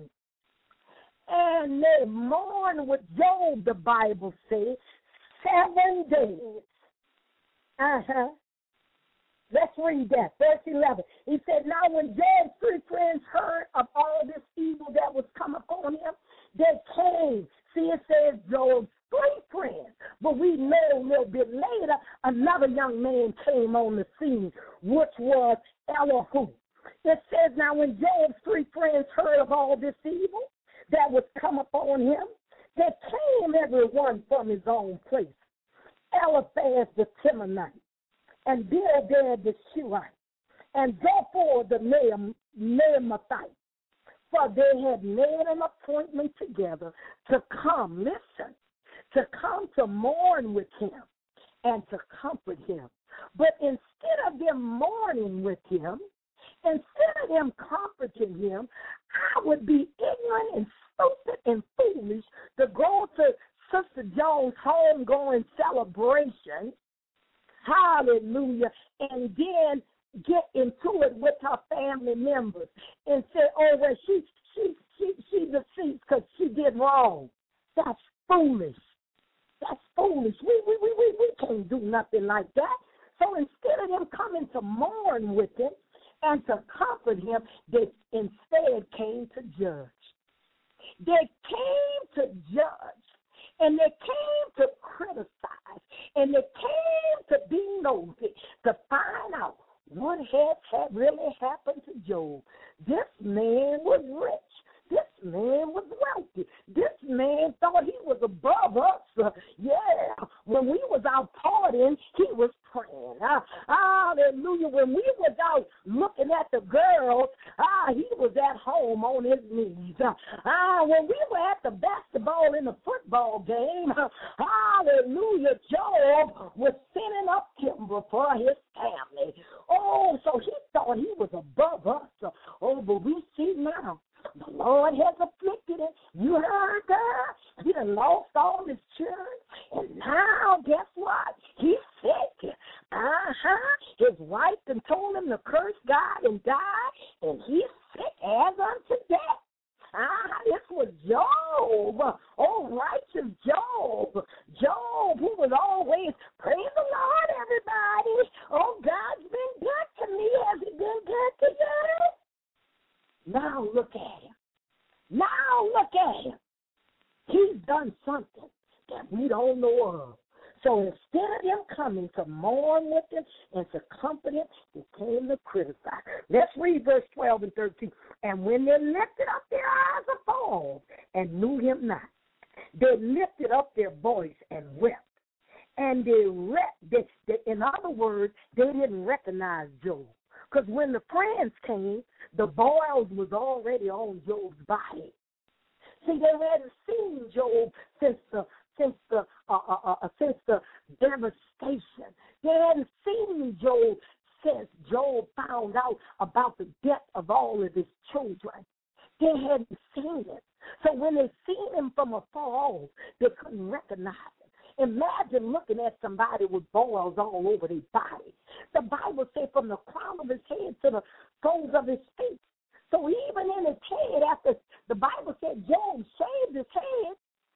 and they mourned with Job, the Bible says, seven days. Uh-huh. Let's read that, verse eleven. He said, now when Job's three friends heard of all this evil that was come upon him, they came. See, it says Job's three friends. But we know a little bit later, another young man came on the scene, which was Elihu. It says, now when Job's three friends heard of all this evil that was come upon him, they came every one from his own place. Eliphaz the Temanite, and Bildad the Shuhite, and Zophar the Naamathite, for they had made an appointment together to come, listen, to come to mourn with him and to comfort him. But instead of them mourning with him, instead of them comforting him, I would be ignorant and stupid and foolish to go to Sister homegoing celebration. Hallelujah. And then get into it with her family members and say, oh, well, she, she, she, she deceased because she did wrong. That's foolish. That's foolish. We, we, we, we, we can't do nothing like that. So instead of them coming to mourn with him and to comfort him, they instead came to judge. They came to judge, and they came to criticize, and they came to be nosy to find out what had, had really happened to Job. This man was rich. This man was wealthy. This man thought he was above us. Uh, yeah, when we was out partying, he was praying. Uh, hallelujah. When we was out looking at the girls, ah, he was at home on his knees. Uh, ah, when we were at the basketball and the football game, uh, hallelujah, Job was sending up timber for his family. Oh, so he thought he was above us. Uh, oh, but we see now. The Lord has afflicted him. You heard that? He done lost all his children. And now, guess what? He's sick. Uh-huh. His wife done told him to curse God and die. And he's sick as unto death. Ah, this was Job. Oh, righteous Job. Job, who was always, praise the Lord, everybody. Oh, God's been good to me. Has he been good to you? Now look at him. Now look at him. He's done something that we don't know of. So instead of them coming to mourn with him and to comfort him, they came to criticize. Let's read verse twelve and thirteen. And when they lifted up their eyes above and knew him not, they lifted up their voice and wept. And they, re- they, they in other words, they didn't recognize Job. Because when the friends came, the boils was already on Job's body. See, they hadn't seen Job since the since the uh, uh, uh, since the devastation. They hadn't seen Job since Job found out about the death of all of his children. They hadn't seen it. So when they seen him from afar off, they couldn't recognize him. Imagine looking at somebody with boils all over their body. The Bible says from the crown of his head to the soles of his feet. So even in his head, after the Bible said Job shaved his head,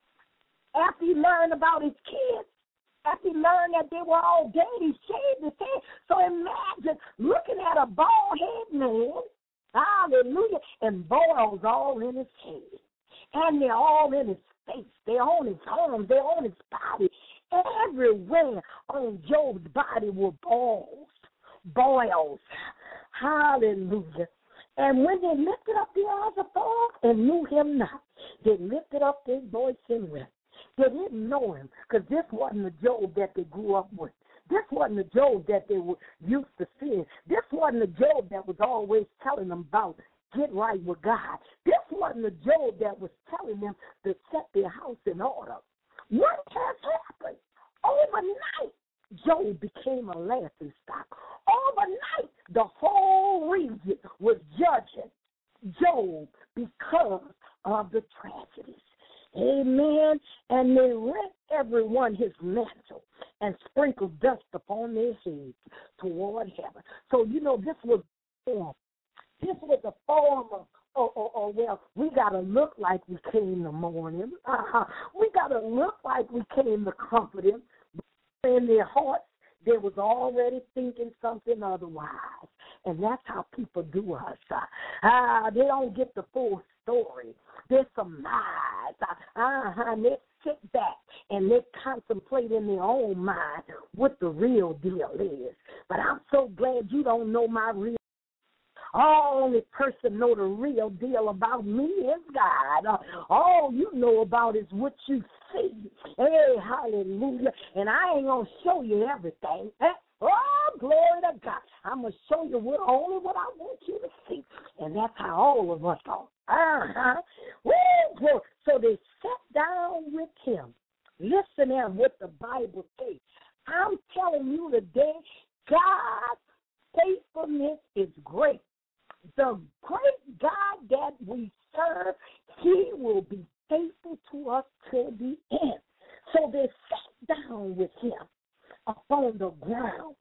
after he learned about his kids, after he learned that they were all dead, he shaved his head. So imagine looking at a bald-headed man, hallelujah, and boils all in his head. And they're all in his face. They're on his arms. They're on his body. Everywhere on Job's body were boils. Boils. Hallelujah. And when they lifted up their eyes above and knew him not, they lifted up their voice and wept. They didn't know him because this wasn't the Job that they grew up with. This wasn't the Job that they were used to seeing. This wasn't the Job that was always telling them about get right with God. This wasn't the Job that was telling them to set their house in order. What has happened? Overnight, Job became a laughing stock. Overnight, the whole region was judging Job because of the tragedies. Amen. And they rent everyone his mantle and sprinkled dust upon their heads toward heaven. So, you know, this was form. This was a form of, oh, oh, oh, well, we got to look like we came to mourn him. Uh-huh. We got to look like we came to comfort him. But in their hearts, they was already thinking something otherwise. And that's how people do us. Uh, uh, they don't get the full story. There's some lies. Uh-huh. And they sit back and they contemplate in their own mind what the real deal is. But I'm so glad you don't know my real. Only person know the real deal about me is God. Uh, all you know about is what you see. Hey, hallelujah. And I ain't going to show you everything. Eh? Oh, glory to God. I'm going to show you what, only what I want you to see. And that's how all of us are. Uh-huh. Woo! So they sat down with him. Listen at what the Bible says. I'm telling you today, God's faithfulness is great. The great God that we serve, he will be faithful to us till the end. So they sat down with him upon the ground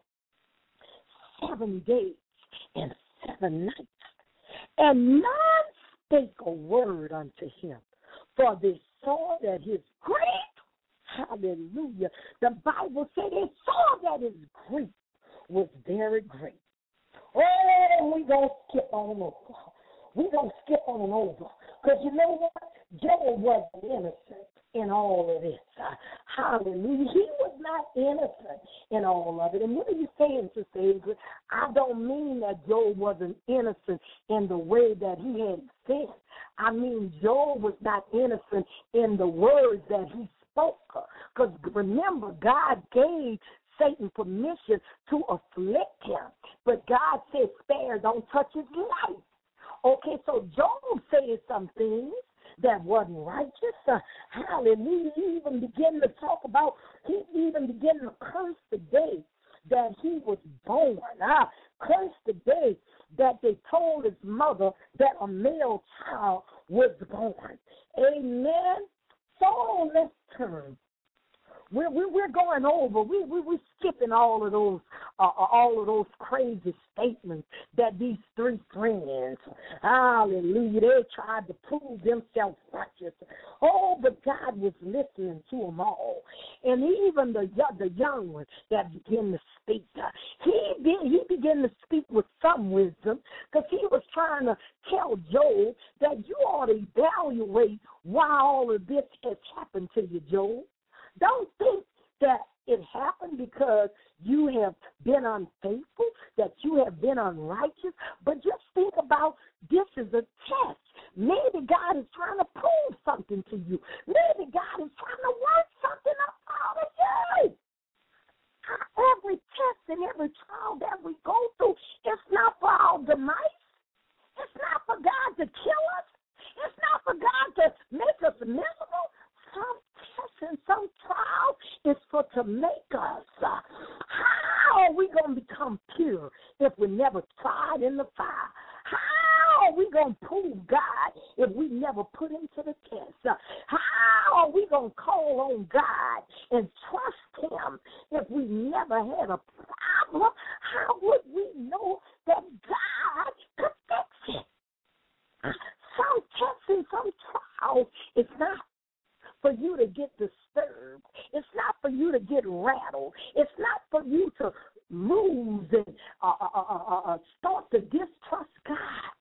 seven days and seven nights. And none spake a word unto him, for they saw that his grief, hallelujah, the Bible said they saw that his grief was very great. Oh, we going to skip on over. We going to skip on over. Because you know what? Job wasn't innocent in all of this. Uh, hallelujah. He was not innocent in all of it. And what are you saying, Sister Adrian? I don't mean that Job wasn't innocent in the way that he had sinned. I mean Job was not innocent in the words that he spoke. Because remember, God gave Satan permission to afflict him. But God said, spare, don't touch his life. Okay, so Job said some things that wasn't righteous. Uh, hallelujah. He even began to talk about, he even began to curse the day that he was born. Uh, curse the day that they told his mother that a male child was born. Amen. So let's turn. We're, we're going over. We, we, we're skipping all of those uh, all of those crazy statements that these three friends, hallelujah, they tried to prove themselves righteous. Oh, but God was listening to them all. And even the, the young one that began to speak, he, did, he began to speak with some wisdom because he was trying to tell Job that you ought to evaluate why all of this has happened to you, Job. Don't think that it happened because you have been unfaithful, that you have been unrighteous, but just think about this is a test. Maybe God is trying to prove something to you. Maybe God is trying to work something up out of you. Every test and every trial that we go through, it's not for our demise. It's not for God to kill us. It's not for God to make us miserable. Some tests and some trials is for to make us. Uh, how are we going to become pure if we never tried in the fire? How are we going to prove God if we never put him to the test? Uh, how are we going to call on God and trust him if we never had a problem? How would we know that God could fix it? Some tests and some trials, it's not for you to get disturbed. It's not for you to get rattled. It's not for you to lose and uh, uh, uh, uh, start to distrust God.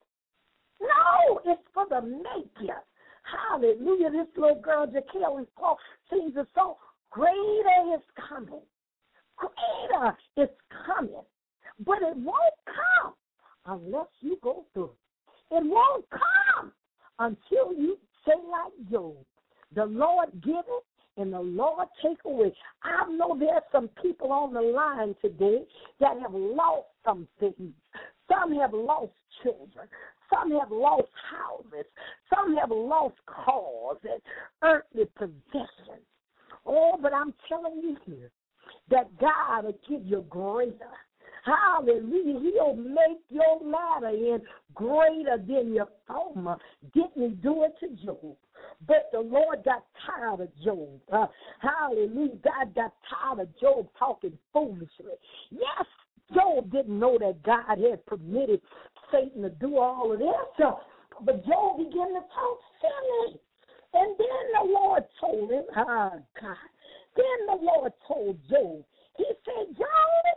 No, it's for the maker. Hallelujah. This little girl, Jaqueline Paul, sings a song, greater is coming. Greater is coming. But it won't come unless you go through it. It won't come until you say like Job, the Lord give it and the Lord take away. I know there's some people on the line today that have lost some things. Some have lost children. Some have lost houses. Some have lost cars and earthly possessions. Oh, but I'm telling you here that God will give you greater. Hallelujah. He'll make your latter end greater than your former. Didn't he do it to Job? But the Lord got tired of Job. Uh, hallelujah. God got tired of Job talking foolishly. Yes, Job didn't know that God had permitted Satan to do all of this. Uh, but Job began to talk silly. And then the Lord told him, ah, God. Then the Lord told Job, he said, Job,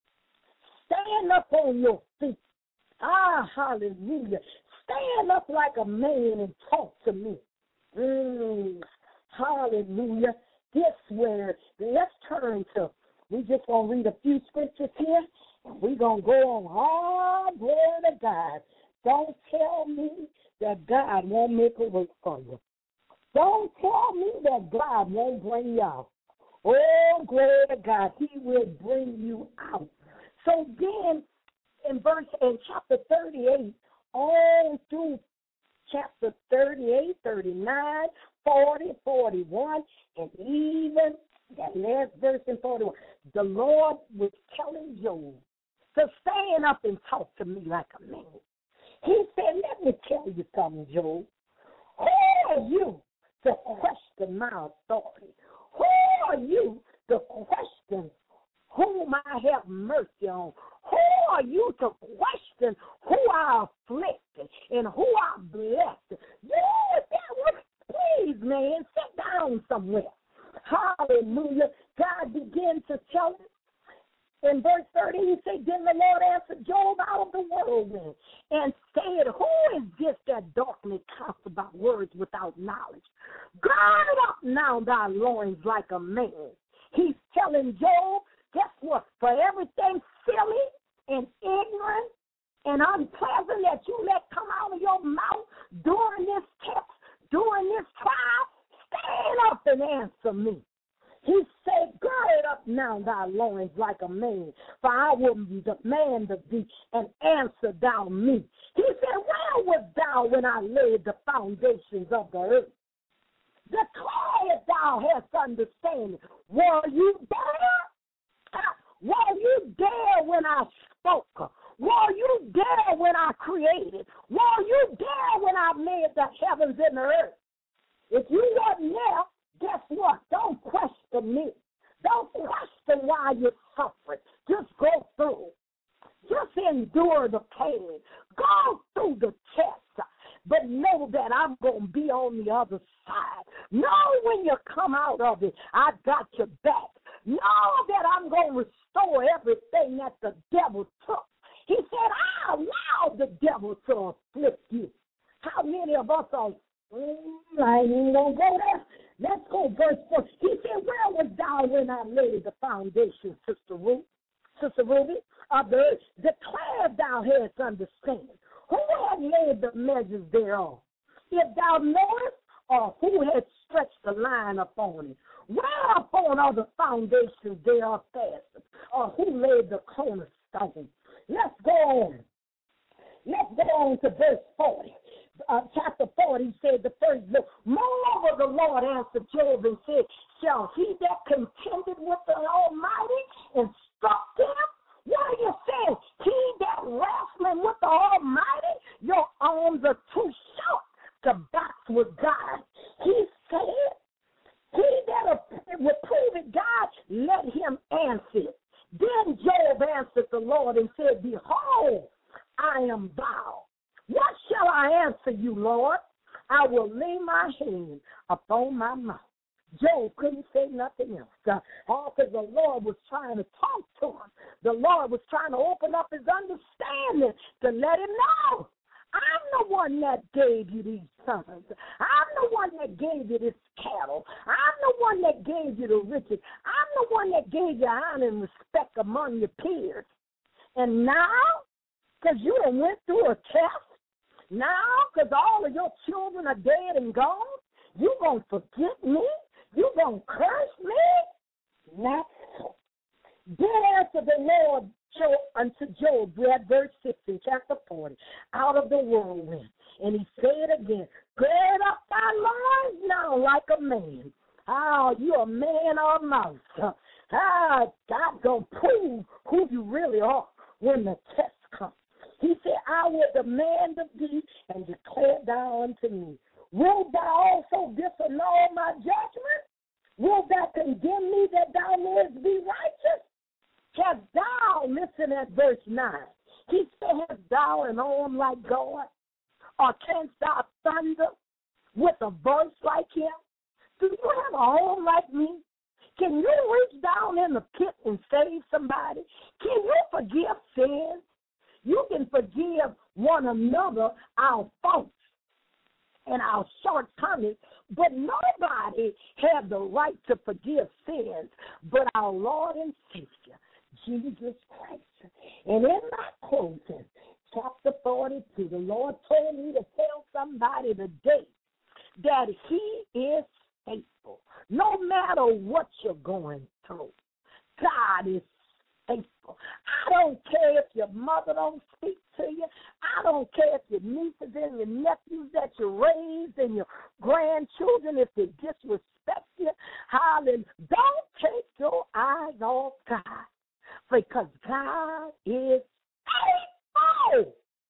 stand up on your feet. Ah, hallelujah. Stand up like a man and talk to me. Mm, hallelujah. This where, let's turn to, we just going to read a few scriptures here, and we're going to go on. Oh, glory to God. Don't tell me that God won't make a way for you. Don't tell me that God won't bring you out. Oh, glory to God. He will bring you out. So then, in verse, in chapter thirty-eight, all through chapter thirty-eight, thirty-nine, forty, forty-one, and even that last verse in forty-one, the Lord was telling Job to stand up and talk to me like a man. He said, let me tell you something, Job. Who are you to question my authority? Who are you to on. Who are you to question who I afflicted and who I blessed? You, that please, man, sit down somewhere. Hallelujah. God began to tell him. In verse thirty, he said, then the Lord answered Job out of the whirlwind and said, who is this that darkly casts about words without knowledge? Gird up now thy loins like a man. He's telling Job, guess what? For everything silly and ignorant and unpleasant that you let come out of your mouth during this test, during this trial, stand up and answer me. He said, gird up now thy loins like a man, for I will demand of thee, and answer thou me. He said, where wast thou when I laid the foundations of the earth? Declare if thou hast understanding. Were you there? Were you there when I spoke? Were you there when I created? Were you there when I made the heavens and the earth? If you wasn't there, guess what? Don't question me. Don't question why you're suffering. Just go through. Just endure the pain. Go through the test. But know that I'm going to be on the other side. Know when you come out of it, I got your back. Know that I'm going to restore everything that the devil took. He said, I allowed the devil to afflict you. How many of us are, mm, I ain't even going to go there. Let's go verse four. He said, where was thou when I laid the foundation, Sister Ruth, Sister Ruby, of the earth? Declare if thou hast understanding. Who had laid the measures thereof? If thou knowest, or who had stretched the line upon it? Whereupon are the foundations thereof fastened? Or who laid the cornerstone? Let's go on. Let's go on to verse forty. Uh, chapter forty said the first book. Moreover, the Lord answered Job and said, shall he that contended with the Almighty instruct him? What are you saying? He that wrestling with the Almighty, your arms are too short to box with God. He said, he that reproved God, let him answer. Then Job answered the Lord and said, behold, I am thou. What shall I answer you, Lord? I will lay my hand upon my mouth. Job couldn't say nothing else. Uh, all because the Lord was trying to talk to him. The Lord was trying to open up his understanding to let him know. I'm the one that gave you these sons. I'm the one that gave you this cattle. I'm the one that gave you the riches. I'm the one that gave you honor and respect among your peers. And now, because you done went through a test, now, because all of your children are dead and gone, you going to forget me? You going to curse me? Not so. Then answered the Lord unto Job, read verse sixteen, chapter forty, out of the whirlwind. And he said again, gird up thy loins now like a man. Oh, you a man or a mouse. Ah, God going to prove who you really are when the test comes. He said, I will demand of thee and declare thou unto me. Wilt thou also disannul my judgment? Wilt thou condemn me that thou mayest be righteous? Hast thou, listen at verse nine, he said, hast thou an arm like God? Or canst thou thunder with a voice like him? Do you have an arm like me? Can you reach down in the pit and save somebody? Can you forgive sins? You can forgive one another our faults and our shortcomings, but nobody had the right to forgive sins but our Lord and Savior, Jesus Christ. And in my closing, chapter forty-two, the Lord told me to tell somebody today that he is faithful. No matter what you're going through, God is faithful. I don't care if your mother don't speak to you. I don't care if your nieces and your nephews that you raised and your grandchildren, if they disrespect you. Hallelujah. Don't take your eyes off God, because God is faithful.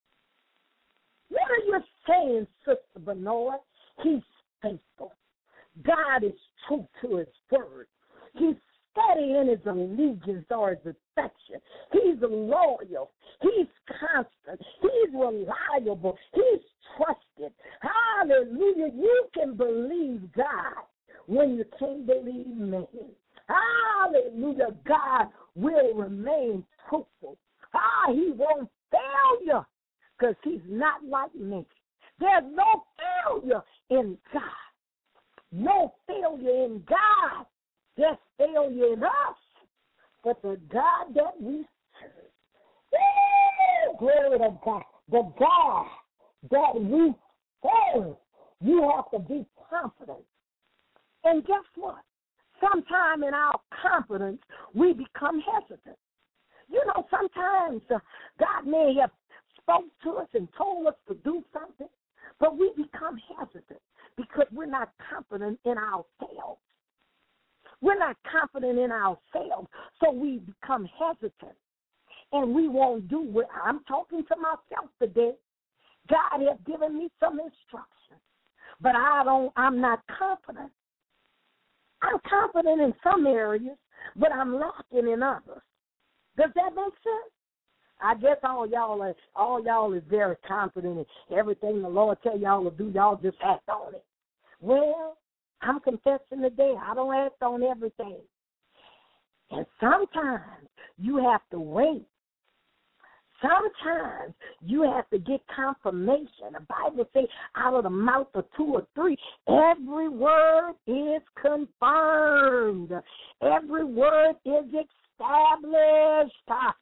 What are you saying, Sister Benoit? He's faithful. God is true to his word. He's steady in his allegiance or his affection. He's loyal. He's constant. He's reliable. He's trusted. Hallelujah. You can believe God when you can't believe man. Hallelujah. God will remain truthful. Ah, he won't fail you because he's not like me. There's no failure in God. No failure in God. There's failure in us. But the God that we serve, woo, glory to God, the God that we serve, you have to be confident. And guess what? Sometime in our confidence, we become hesitant. You know, sometimes uh, God may have spoke to us and told us to do something, but we become hesitant because we're not confident in ourselves. We're not confident in ourselves, so we become hesitant, and we won't do what I'm talking to myself today. God has given me some instructions, but I don't. I'm not confident. I'm confident in some areas, but I'm lacking in others. Does that make sense? I guess all y'all are all y'all is very confident in everything the Lord tell y'all to do. Y'all just act on it. Well, I'm confessing today, I don't act on everything. And sometimes you have to wait. Sometimes you have to get confirmation. The Bible says out of the mouth of two or three, every word is confirmed. Every word is established.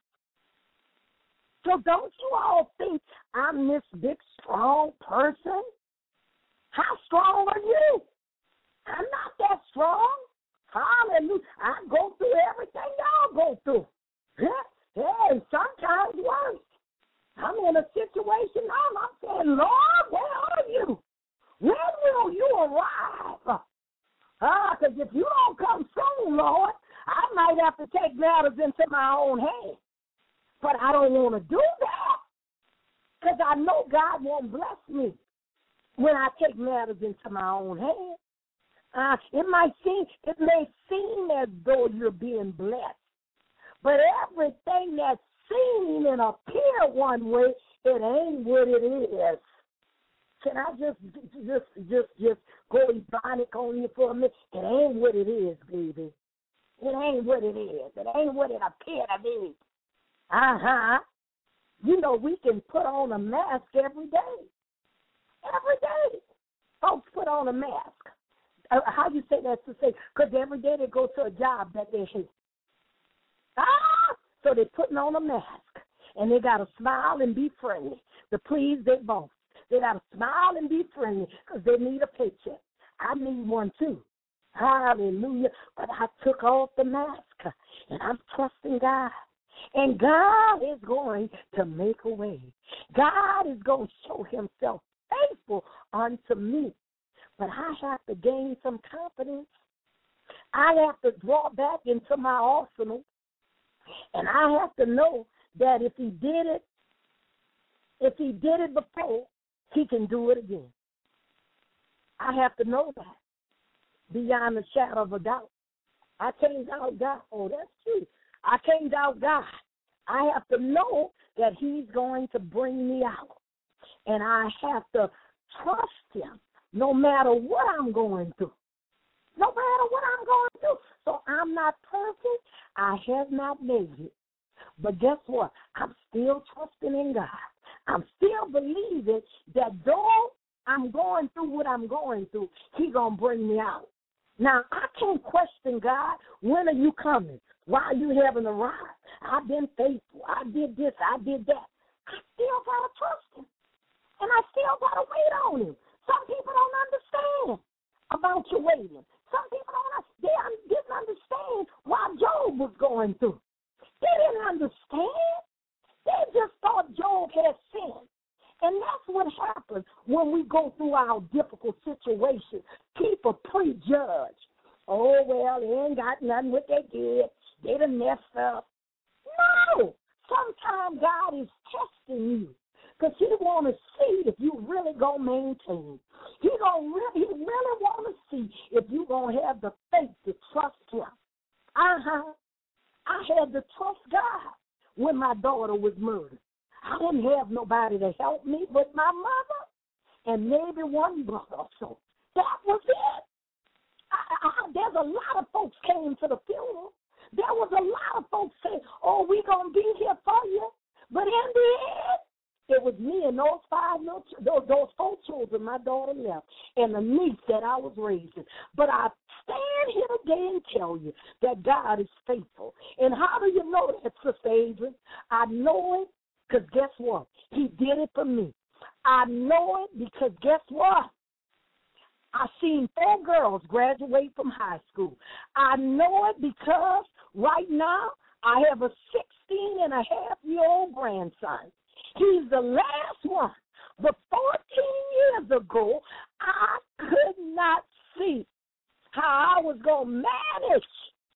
So don't you all think I'm this big, strong person? How strong are you? I'm not that strong. Hallelujah. I go through everything y'all go through. Yeah, and sometimes worse. I'm in a situation now, I'm saying, Lord, where are you? When will you arrive? Ah, because if you don't come soon, Lord, I might have to take matters into my own hands. But I don't want to do that because I know God won't bless me when I take matters into my own hands. Uh, it might seem, it may seem as though you're being blessed, but everything that's seen and appear one way, it ain't what it is. Can I just, just, just, just go ebonic on you for a minute? It ain't what it is, baby. It ain't what it is. It ain't what it appear to be. Uh-huh. You know, we can put on a mask every day. Every day. Folks put on a mask. Uh, how you say that to say? Because every day they go to a job that they hate. Ah! So they're putting on a mask. And they got to smile and be friendly to please their boss. They got to smile and be friendly because they need a paycheck. I need one too. Hallelujah. But I took off the mask, and I'm trusting God. And God is going to make a way. God is going to show himself faithful unto me. But I have to gain some confidence. I have to draw back into my arsenal. And I have to know that if he did it, if he did it before, he can do it again. I have to know that beyond a shadow of a doubt. I can't doubt God. Oh, that's true. I can't doubt God. I have to know that he's going to bring me out. And I have to trust him no matter what I'm going through. No matter what I'm going through. So I'm not perfect. I have not made it. But guess what? I'm still trusting in God. I'm still believing that though I'm going through what I'm going through, he's going to bring me out. Now, I can't question God. When are you coming? Why are you having a ride? I've been faithful. I did this. I did that. I still got to trust him. And I still got to wait on him. Some people don't understand about your waiting. Some people don't they didn't understand why Job was going through. They didn't understand. They just thought Job had sinned. And that's what happens when we go through our difficult situations. People prejudge. Oh, well, they ain't got nothing what they did. They done messed up. No. Sometimes God is testing you because he want to see if you really going to maintain. He, gonna really, he really want to see if you going to have the faith to trust him. Uh-huh. I had to trust God when my daughter was murdered. I didn't have nobody to help me but my mother and maybe one brother or so. That was it. I, I, there's a lot of folks came to the funeral. There was a lot of folks saying, oh, we going to be here for you. But in the end, it was me and those five little, those, those four children my daughter left and the niece that I was raising. But I stand here today and tell you that God is faithful. And how do you know that, Sister Adrian? I know it because guess what? He did it for me. I know it because guess what? I seen four girls graduate from high school. I know it because right now I have a sixteen and a half year old grandson. He's the last one. But fourteen years ago, I could not see how I was going to manage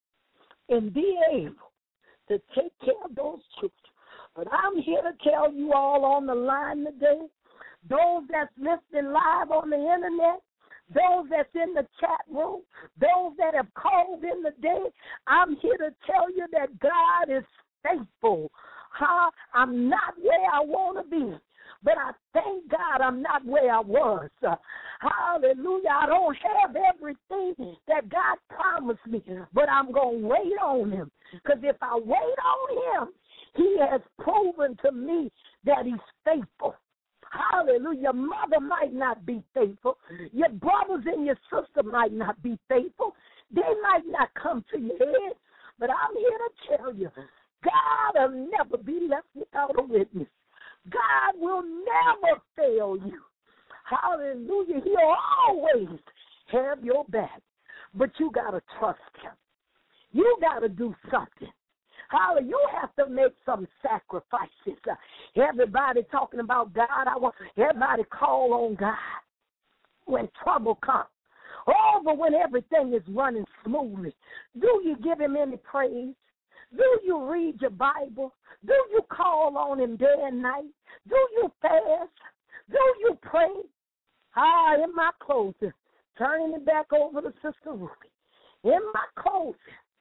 and be able to take care of those children. But I'm here to tell you all on the line today, those that's listening live on the internet, those that's in the chat room, those that have called in the day, I'm here to tell you that God is faithful. Huh? I'm not where I want to be, but I thank God I'm not where I was. Uh, hallelujah. I don't have everything that God promised me, but I'm going to wait on him. Because if I wait on him, he has proven to me that he's faithful. Hallelujah. Your mother might not be faithful. Your brothers and your sister might not be faithful. They might not come to your head. But I'm here to tell you, God will never be left without a witness. God will never fail you. Hallelujah. He'll always have your back. But you got to trust him. You got to do something. Hallelujah. You have to make some sacrifices. Uh, everybody talking about God. I want everybody call on God when trouble comes. Oh, but when everything is running smoothly, do you give him any praise? Do you read your Bible? Do you call on him day and night? Do you fast? Do you pray? Ah, in my closing, turning it back over to Sister Ruby. In my closing,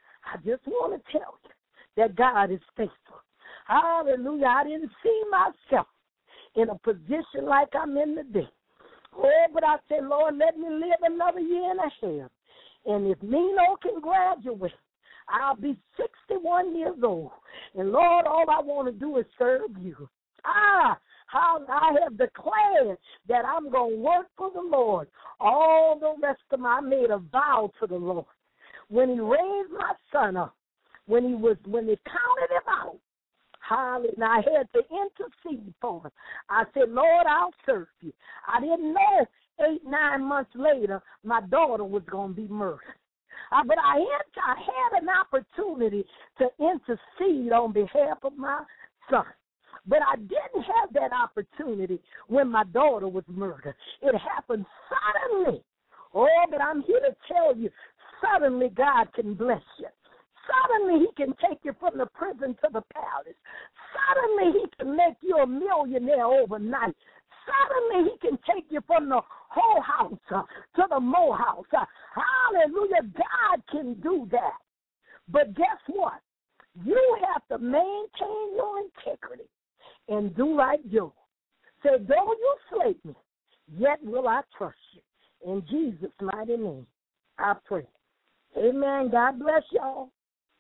I just want to tell you that God is faithful. Hallelujah. I didn't see myself in a position like I'm in today. Oh, but I said, Lord, let me live another year and a half. And if Nino can graduate, I'll be sixty-one years old. And, Lord, all I want to do is serve you. Ah, how I have declared that I'm going to work for the Lord. All the rest of my, I made a vow to the Lord. When he raised my son up, when he was, when they counted him out, hallelujah, and I had to intercede for him. I said, Lord, I'll serve you. I didn't know eight, nine months later my daughter was going to be murdered. Uh, but I had, I had an opportunity to intercede on behalf of my son. But I didn't have that opportunity when my daughter was murdered. It happened suddenly. Oh, but I'm here to tell you, suddenly God can bless you. Suddenly he can take you from the prison to the palace. Suddenly he can make you a millionaire overnight. Suddenly he can take you from the whole house uh, to the more house. Uh, hallelujah. God can do that. But guess what? You have to maintain your integrity and do like Job. Say, though you slay me, yet will I trust you. In Jesus' mighty name, I pray. Amen. God bless y'all.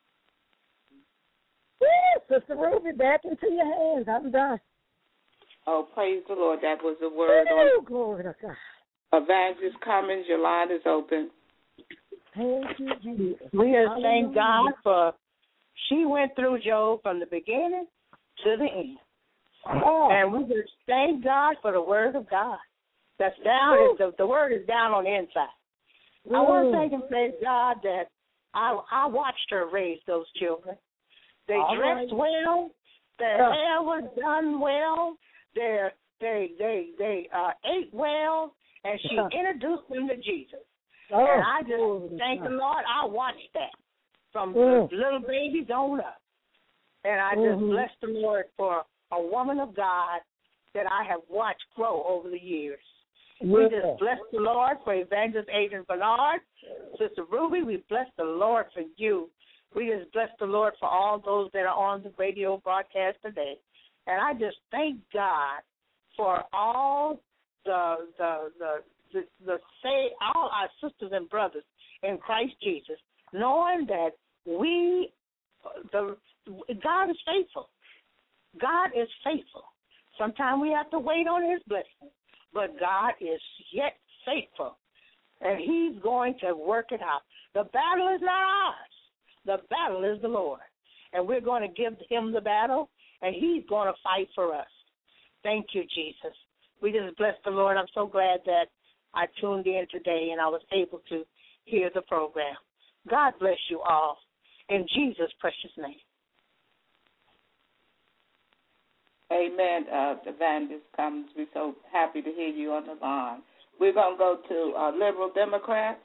Yeah, Sister Ruby, back into your hands. I'm done. Oh, praise the Lord. That was a word on glory to God. Evangelist Cummings. Your line is open. Thank you, Jesus. We just thank God for she went through Job from the beginning to the end. Oh. And we just thank God for the word of God. That's down, the, the word is down on the inside. Mm. I want to thank and praise God that I I watched her raise those children. They All dressed right. well. Their uh. hair was done well. They they they they uh, ate well, and she uh. introduced them to Jesus. Oh. And I just oh, thank the Lord. I watched that from mm. little babies on up, and I just mm-hmm. bless the Lord for a woman of God that I have watched grow over the years. Yeah. We just bless the Lord for Evangelist Adrian Bernard. Sister Ruby, we bless the Lord for you We just bless the Lord for all those that are on the radio broadcast today. And I just thank God for all the the the the, the say all our sisters and brothers in Christ Jesus, knowing that we the God is faithful. God is faithful. Sometimes we have to wait on His blessing, but God is yet faithful, and He's going to work it out. The battle is not ours. The battle is the Lord, and we're going to give Him the battle, and He's going to fight for us. Thank you, Jesus. We just bless the Lord. I'm so glad that I tuned in today and I was able to hear the program. God bless you all in Jesus' precious name. Amen. Uh, Evangelist Cummings, we're so happy to hear you on the line. We're going to go to uh, Liberal Democrats.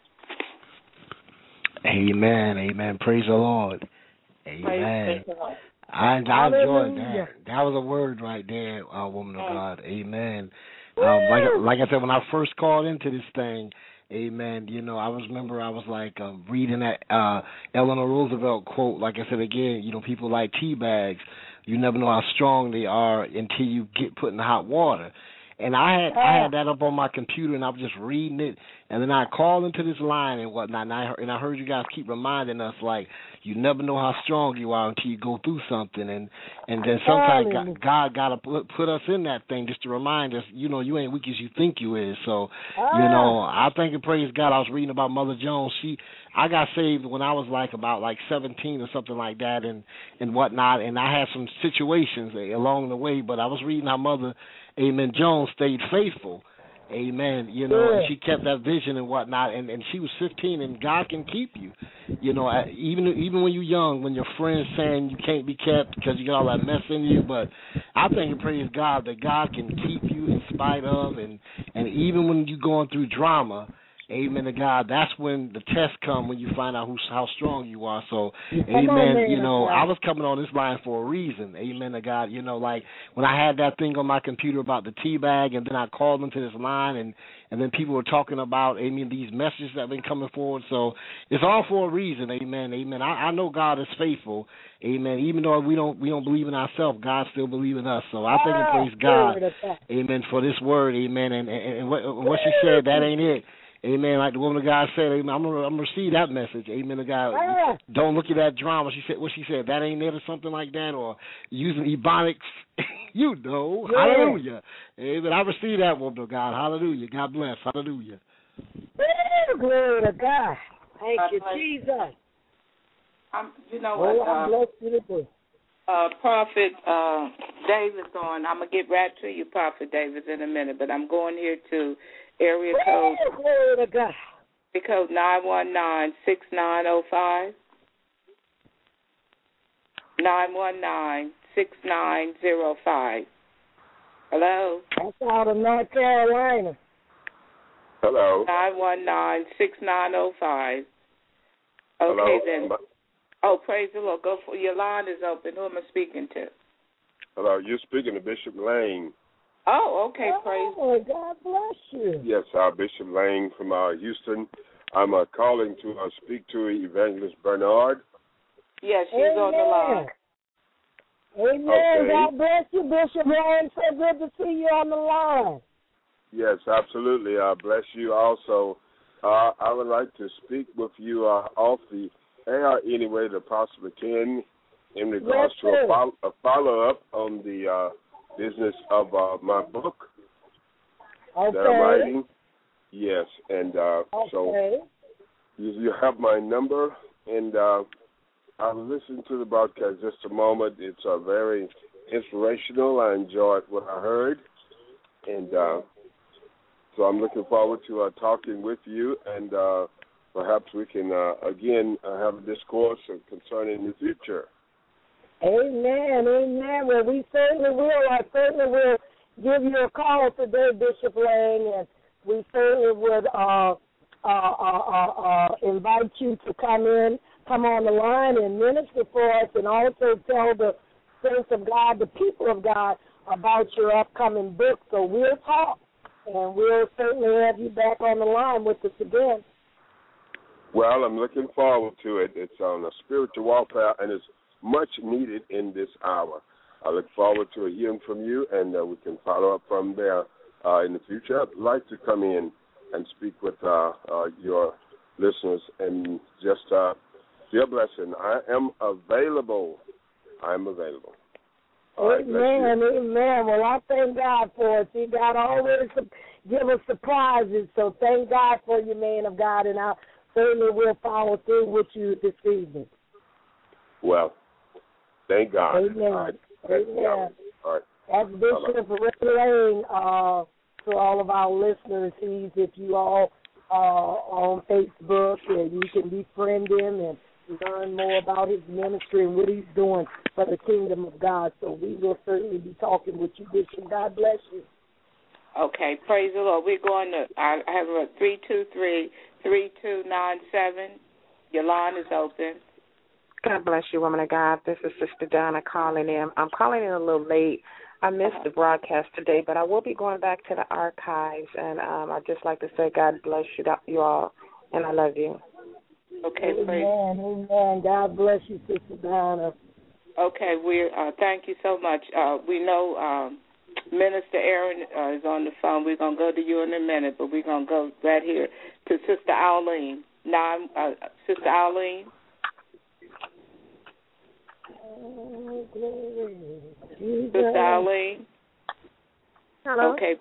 Amen. Amen. Praise the Lord. Amen. Praise the Lord. I, I enjoyed that. That was a word right there, uh, woman of God. Amen. Um, like like I said, when I first called into this thing, amen, you know, I was remember I was like um, reading that uh, Eleanor Roosevelt quote, like I said again, you know, people like tea bags. You never know how strong they are until you get put in hot water. And I had I had that up on my computer, and I was just reading it, and then I called into this line and whatnot, and I heard, and I heard you guys keep reminding us, like, you never know how strong you are until you go through something, and and then sometimes God, God got to put, put us in that thing just to remind us, you know, you ain't weak as you think you is. So, you know, I thank and praise God. I was reading about Mother Jones. She, I got saved when I was like about like seventeen or something like that, and and whatnot, and I had some situations along the way, but I was reading how Mother, Amen, Jones stayed faithful. Amen. You know, yeah. And she kept that vision and whatnot, and, and she was fifteen, and God can keep you. You know, even even when you're young, when your friends saying you can't be kept because you got all that mess in you, but I think and praise God that God can keep you in spite of, and, and even when you're going through drama, amen to God, that's when the test come, when you find out who, how strong you are. So, amen, on, you know, I was coming on this line for a reason, amen to God. You know, like when I had that thing on my computer about the tea bag, and then I called into this line, and, and then people were talking about, amen, these messages that have been coming forward. So it's all for a reason, amen, amen. I, I know God is faithful, amen. Even though we don't we don't believe in ourselves, God still believes in us. So I thank and praise God, amen, for this word, amen. And, and, and what, what she said, that ain't it. Amen. Like the woman of God said, amen, I'm gonna, I'm gonna receive that message. Amen to God. Ah. Don't look at that drama. She said what she said. That ain't it or something like that, or using ebonics. You know. Yeah. Hallelujah. Amen. I receive that, woman of God. Hallelujah. God bless. Hallelujah. Glory to God. Thank God you, bless. Jesus. I'm, you know oh, what? I'm uh, blessed you uh, Prophet uh, Davis on. I'm gonna get right to you, Prophet Davis, in a minute, but I'm going here to area code, area code nine one nine, six nine zero five. nine one nine, six nine zero five. Hello? That's out of North Carolina. Hello. nine one nine, six nine zero five. Okay, Hello? then. Oh, praise the Lord. Go for your line is open. Who am I speaking to? Hello, you're speaking to Bishop Lane. Oh, okay, praise. Oh, God bless you. Yes, uh, Bishop Lane from uh, Houston. I'm uh, calling to uh, speak to Evangelist Bernard. Yes, she's Amen. On the line. Amen. Okay. God bless you, Bishop Lane. So good to see you on the line. Yes, absolutely. Uh, bless you also. Uh, I would like to speak with you uh, off the air any way that possibly can in regards yes, to a, follow, a follow-up on the uh, business of uh, my book okay. that I'm writing. Yes, and uh, okay. so you, you have my number, and uh, I listened to the broadcast just a moment. It's uh, very inspirational. I enjoyed what I heard, and uh, so I'm looking forward to uh, talking with you, and uh, perhaps we can, uh, again, uh, have a discourse concerning the future. Amen, amen. Well, we certainly will. I certainly will give you a call today, Bishop Lang, and we certainly would uh, uh, uh, uh, uh, invite you to come in, come on the line and minister for us, and also tell the saints of God, the people of God, about your upcoming book. So we'll talk, and we'll certainly have you back on the line with us again. Well, I'm looking forward to it. It's on a spiritual warfare, and it's much needed in this hour. I look forward to hearing from you, and uh, we can follow up from there uh, in the future. I'd like to come in and speak with uh, uh, your listeners and just uh, be a blessing. I am available. I'm available. Amen, amen. Well, I thank God for it. See, God always give us surprises, so thank God for you, man of God, and I certainly will follow through with you this evening. Well, thank God. Amen. All right. Amen. All right. As Bishop Ray, uh, to all of our listeners, he's, if you all are on Facebook, and you can befriend him and learn more about his ministry and what he's doing for the kingdom of God. So we will certainly be talking with you, Bishop. God bless you. Okay, praise the Lord. We're going to, I have a three two three, three two nine seven. Your line is open. God bless you, woman of God. This is Sister Donna calling in. I'm calling in a little late. I missed the broadcast today, but I will be going back to the archives, and um, I'd just like to say God bless you, you all, and I love you. Okay, amen, praise. Amen. God bless you, Sister Donna. Okay, we uh, thank you so much. Uh, we know um, Minister Aaron uh, is on the phone. We're going to go to you in a minute, but we're going to go right here to Sister Arlene. Now, uh, Sister Arlene. Oh, Sister Arlene. Hello. Okay.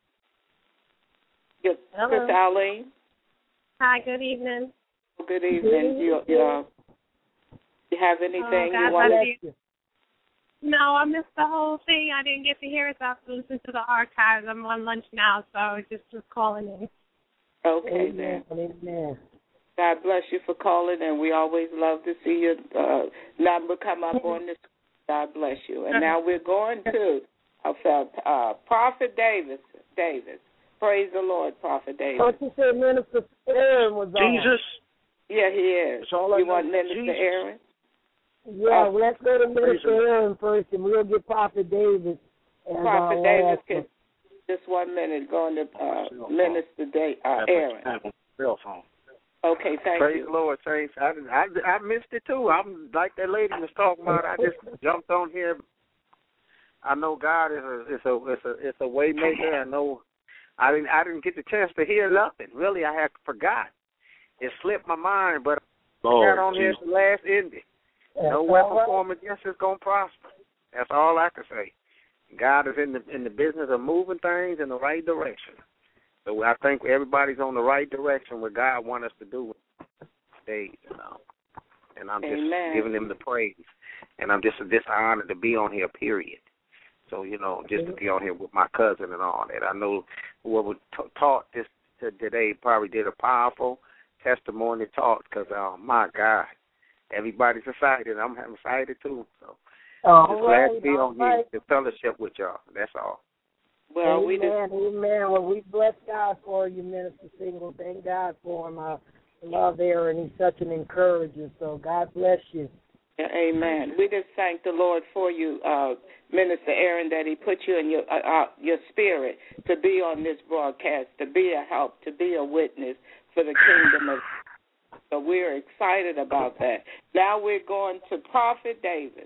Yes, Hello. Sister Arlene. Hi, good evening. Good evening. You, you, uh, you have anything oh, you want to... You. No, I missed the whole thing. I didn't get to hear it, so I have to listen to the archives. I'm on lunch now, so I just was calling in. Okay, amen. then. Amen. God bless you for calling, and we always love to see your uh, number come up on this. God bless you. And now we're going to uh, uh, Prophet Davis. Davis. Praise the Lord, Prophet Davis. What you said, Minister Aaron was on. Jesus. Yeah, he is. That's all I you know. want Minister Jesus. Aaron? Yeah, Uh, well, let's go to Minister Aaron first, and we'll get Prophet Davis. And Prophet uh, Davis, can, just one minute, going to uh, Minister Day, uh, Aaron. Cell phone. Okay, thank Praise you. the Lord, saints. I, I, I missed it, too. I'm like that lady was talking about. I just jumped on here. I know God is a, it's a, it's a, it's a way maker. I know I didn't, I didn't get the chance to hear nothing. Really, I had forgot. It slipped my mind, but Lord, I got on here the last ending. No That's weapon right. formed against us gonna prosper. That's all I can say. God is in the in the business of moving things in the right direction. So I think everybody's on the right direction what God wants us to do today, you know. And I'm just Amen. giving him the praise. And I'm just just honored to be on here, period. So, you know, just to be on here with my cousin and all that. I know whoever t- taught this t- today probably did a powerful testimony talk because, oh, my God, everybody's excited. I'm excited, too. So All just right, glad to be all on right. here to fellowship with y'all. That's all. Well, amen, we just, amen. Well, we bless God for you, Minister Single. Thank God for him. I love Aaron. He's such an encourager. So God bless you. amen. We just thank the Lord for you, uh, Minister Aaron, that he put you in your uh, uh, your spirit to be on this broadcast, to be a help, to be a witness for the kingdom of. So we're excited about that. Now we're going to Prophet Davis.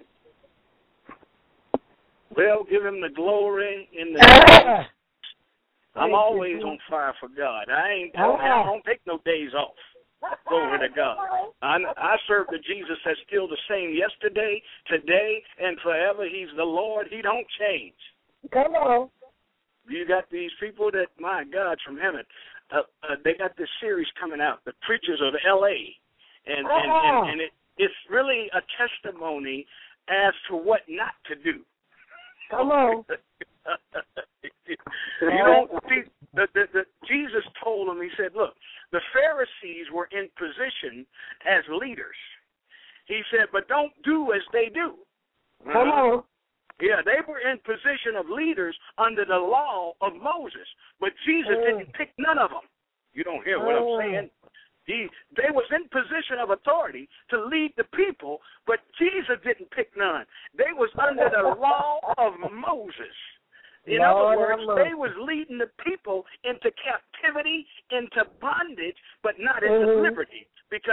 Well, give him the glory in the I'm always on fire for God. I ain't. I don't, I don't take no days off. Glory to God. I, I serve the Jesus that's still the same yesterday, today, and forever. He's the Lord. He don't change. Come on. You got these people that, my God, from heaven, uh, uh, they got this series coming out, The Preachers of L A, and and, and, and it, it's really a testimony as to what not to do. Come on. You know, see, the, the, the, Jesus told them, he said, look, the Pharisees were in position as leaders. He said, but don't do as they do. Come on. Yeah, they were in position of leaders under the law of Moses, but Jesus Mm. didn't pick none of them. You don't hear what I'm saying? He, they was in position of authority to lead the people, but Jesus didn't pick none. They was under the law of Moses. In Lord, other words, Lord. they was leading the people into captivity, into bondage, but not into mm-hmm. liberty, because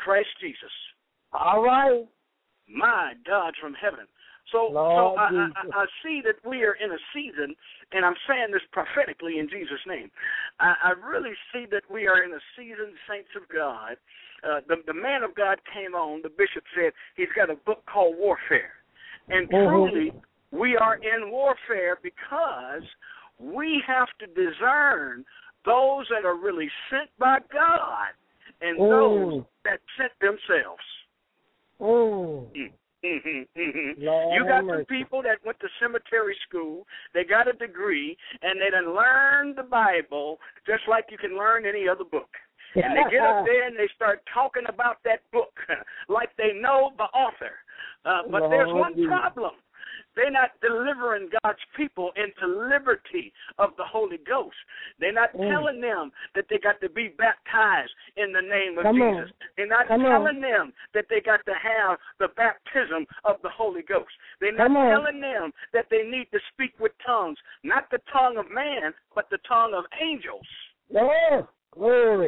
Christ Jesus. All right. My God from heaven. So, Lord so I, Jesus. I, I see that we are in a season, and I'm saying this prophetically in Jesus' name. I, I really see that we are in a season, saints of God. Uh, the, the man of God came on, the bishop said he's got a book called Warfare. And truly, mm-hmm. we are in warfare because we have to discern those that are really sent by God and mm. those that sent themselves. Mm. Mm. Mm-hmm, mm-hmm. You got some people that went to cemetery school, they got a degree, and they done learned the Bible just like you can learn any other book. And they get up there and they start talking about that book like they know the author. Uh, but Lord, there's one problem. They're not delivering God's people into liberty of the Holy Ghost. They're not mm. telling them that they got to be baptized in the name of Come Jesus. On. They're not Come telling on. them that they got to have the baptism of the Holy Ghost. They're not Come telling on. them that they need to speak with tongues, not the tongue of man, but the tongue of angels. Yeah. Glory.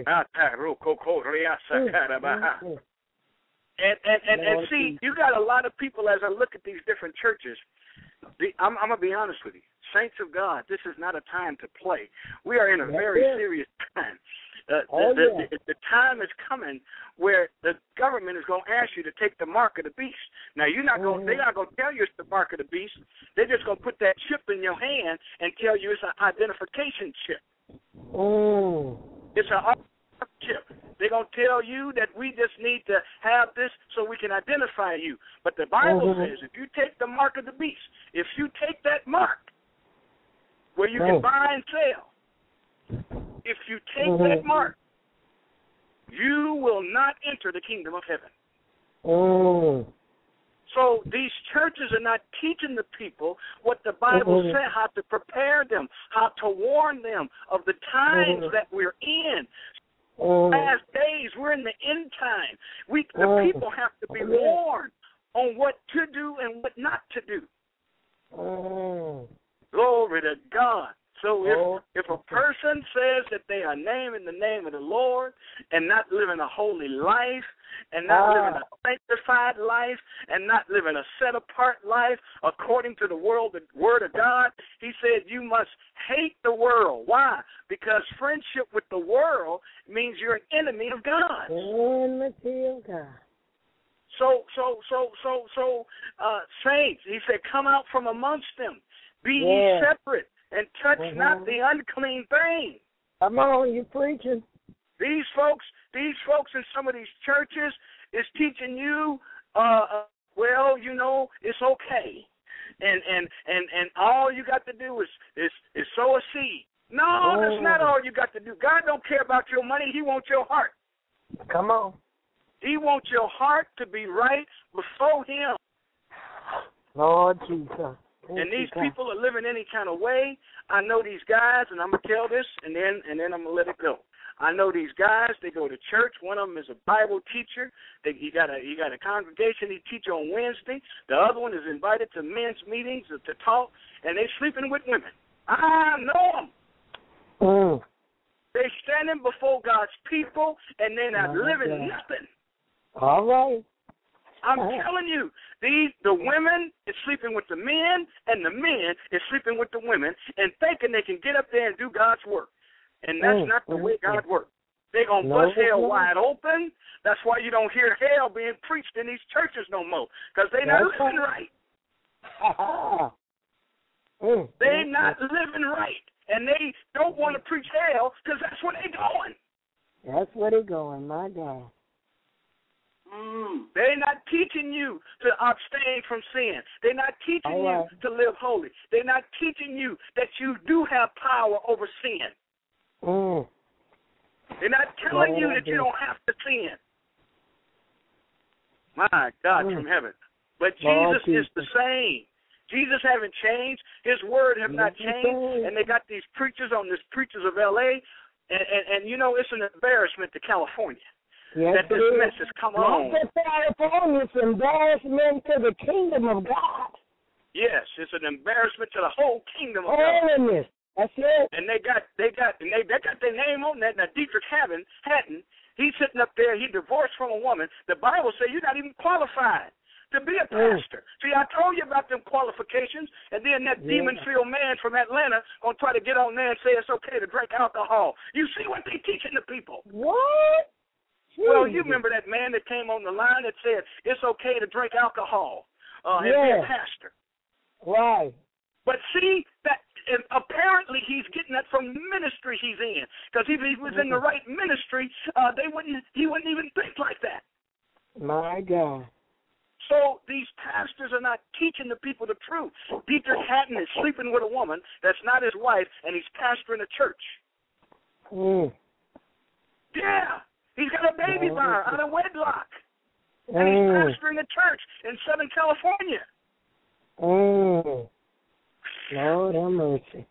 Mm. And and, and, and see, you got a lot of people as I look at these different churches. The, I'm, I'm going to be honest with you. Saints of God, this is not a time to play. We are in a very serious time. Uh, oh, the, yeah. the, the time is coming where the government is going to ask you to take the mark of the beast. Now, you're not going. Mm-hmm. They're not going to tell you it's the mark of the beast. They're just going to put that chip in your hand and tell you it's an identification chip. Mm. It's an chip. They're going to tell you that we just need to have this so we can identify you. But the Bible mm-hmm. says if you take the mark of the beast, if you take that mark where you oh. can buy and sell, if you take mm-hmm. that mark, you will not enter the kingdom of heaven. Mm. So these churches are not teaching the people what the Bible mm-hmm. said, how to prepare them, how to warn them of the times mm-hmm. that we're in. Mm. Last days, we're in the end time. We the mm. people have to be warned on what to do and what not to do. Mm. Glory to God. So if oh. if a person says that they are naming the name of the Lord and not living a holy life and not ah. living a sanctified life and not living a set-apart life according to the world, the Word of God, he said you must hate the world. Why? Because friendship with the world means you're an enemy of God. Enmity of God. So, so, so, so, so, uh, saints, he said, come out from amongst them. Be yeah. ye separate and touch mm-hmm. not the unclean thing. Come on, you preaching. These folks, these folks in some of these churches is teaching you, uh, well, you know, it's okay, and and and and all you got to do is is is sow a seed. No, oh. that's not all you got to do. God don't care about your money; He wants your heart. Come on. He wants your heart to be right before Him. Lord Jesus. Thank and these God. people are living any kind of way. I know these guys, and I'm gonna tell this, and then and then I'm gonna let it go. I know these guys. They go to church. One of them is a Bible teacher. They, he got a he got a congregation. He teach on Wednesday. The other one is invited to men's meetings to, to talk, and they sleeping with women. I know them. Mm. They standing before God's people, and they're not oh, living God. nothing. All right. I'm oh. telling you, these the women is sleeping with the men, and the men is sleeping with the women, and thinking they can get up there and do God's work. And that's mm. not the way God works. They're going to no, bust hell no. wide open. That's why you don't hear hell being preached in these churches no more, because they're not that's living right. mm. They're not living right. And they don't want to preach hell because that's where they're going. That's where they're going, my God. Mm. They're not teaching you to abstain from sin. They're not teaching right. you to live holy. They're not teaching you that you do have power over sin. Mm. They're not telling oh, you that you don't have to sin. My God mm. from heaven. But Jesus oh, is the same. Jesus haven't changed. His word have not changed. And they got these preachers on this Preachers of L A. And, and, and you know, it's an embarrassment to California. Yes, that this mess has come on. Not just California, it's an embarrassment to the kingdom of God. Yes, it's an embarrassment to the whole kingdom of Holiness. God. That's it. And they got they got and they, they got their name on that. Now Dietrich Haddon, Hatton, He's sitting up there. He divorced from a woman. The Bible says you're not even qualified to be a pastor. Mm. See, I told you about them qualifications, and then that yeah. demon-filled man from Atlanta going to try to get on there and say it's okay to drink alcohol. You see what they teaching the people. What? Well, you remember that man that came on the line that said it's okay to drink alcohol uh, and yeah. be a pastor. Right. But see, that and apparently he's getting that from the ministry he's in. Because if he was in the right ministry, uh, they wouldn't. he wouldn't even think like that. My God. So these pastors are not teaching the people the truth. Peter Hatton is sleeping with a woman that's not his wife, and he's pastoring a church. Mm. Yeah. He's got a baby by her out of wedlock. Mm. And he's pastoring a church in Southern California. Mm. Lord have mercy.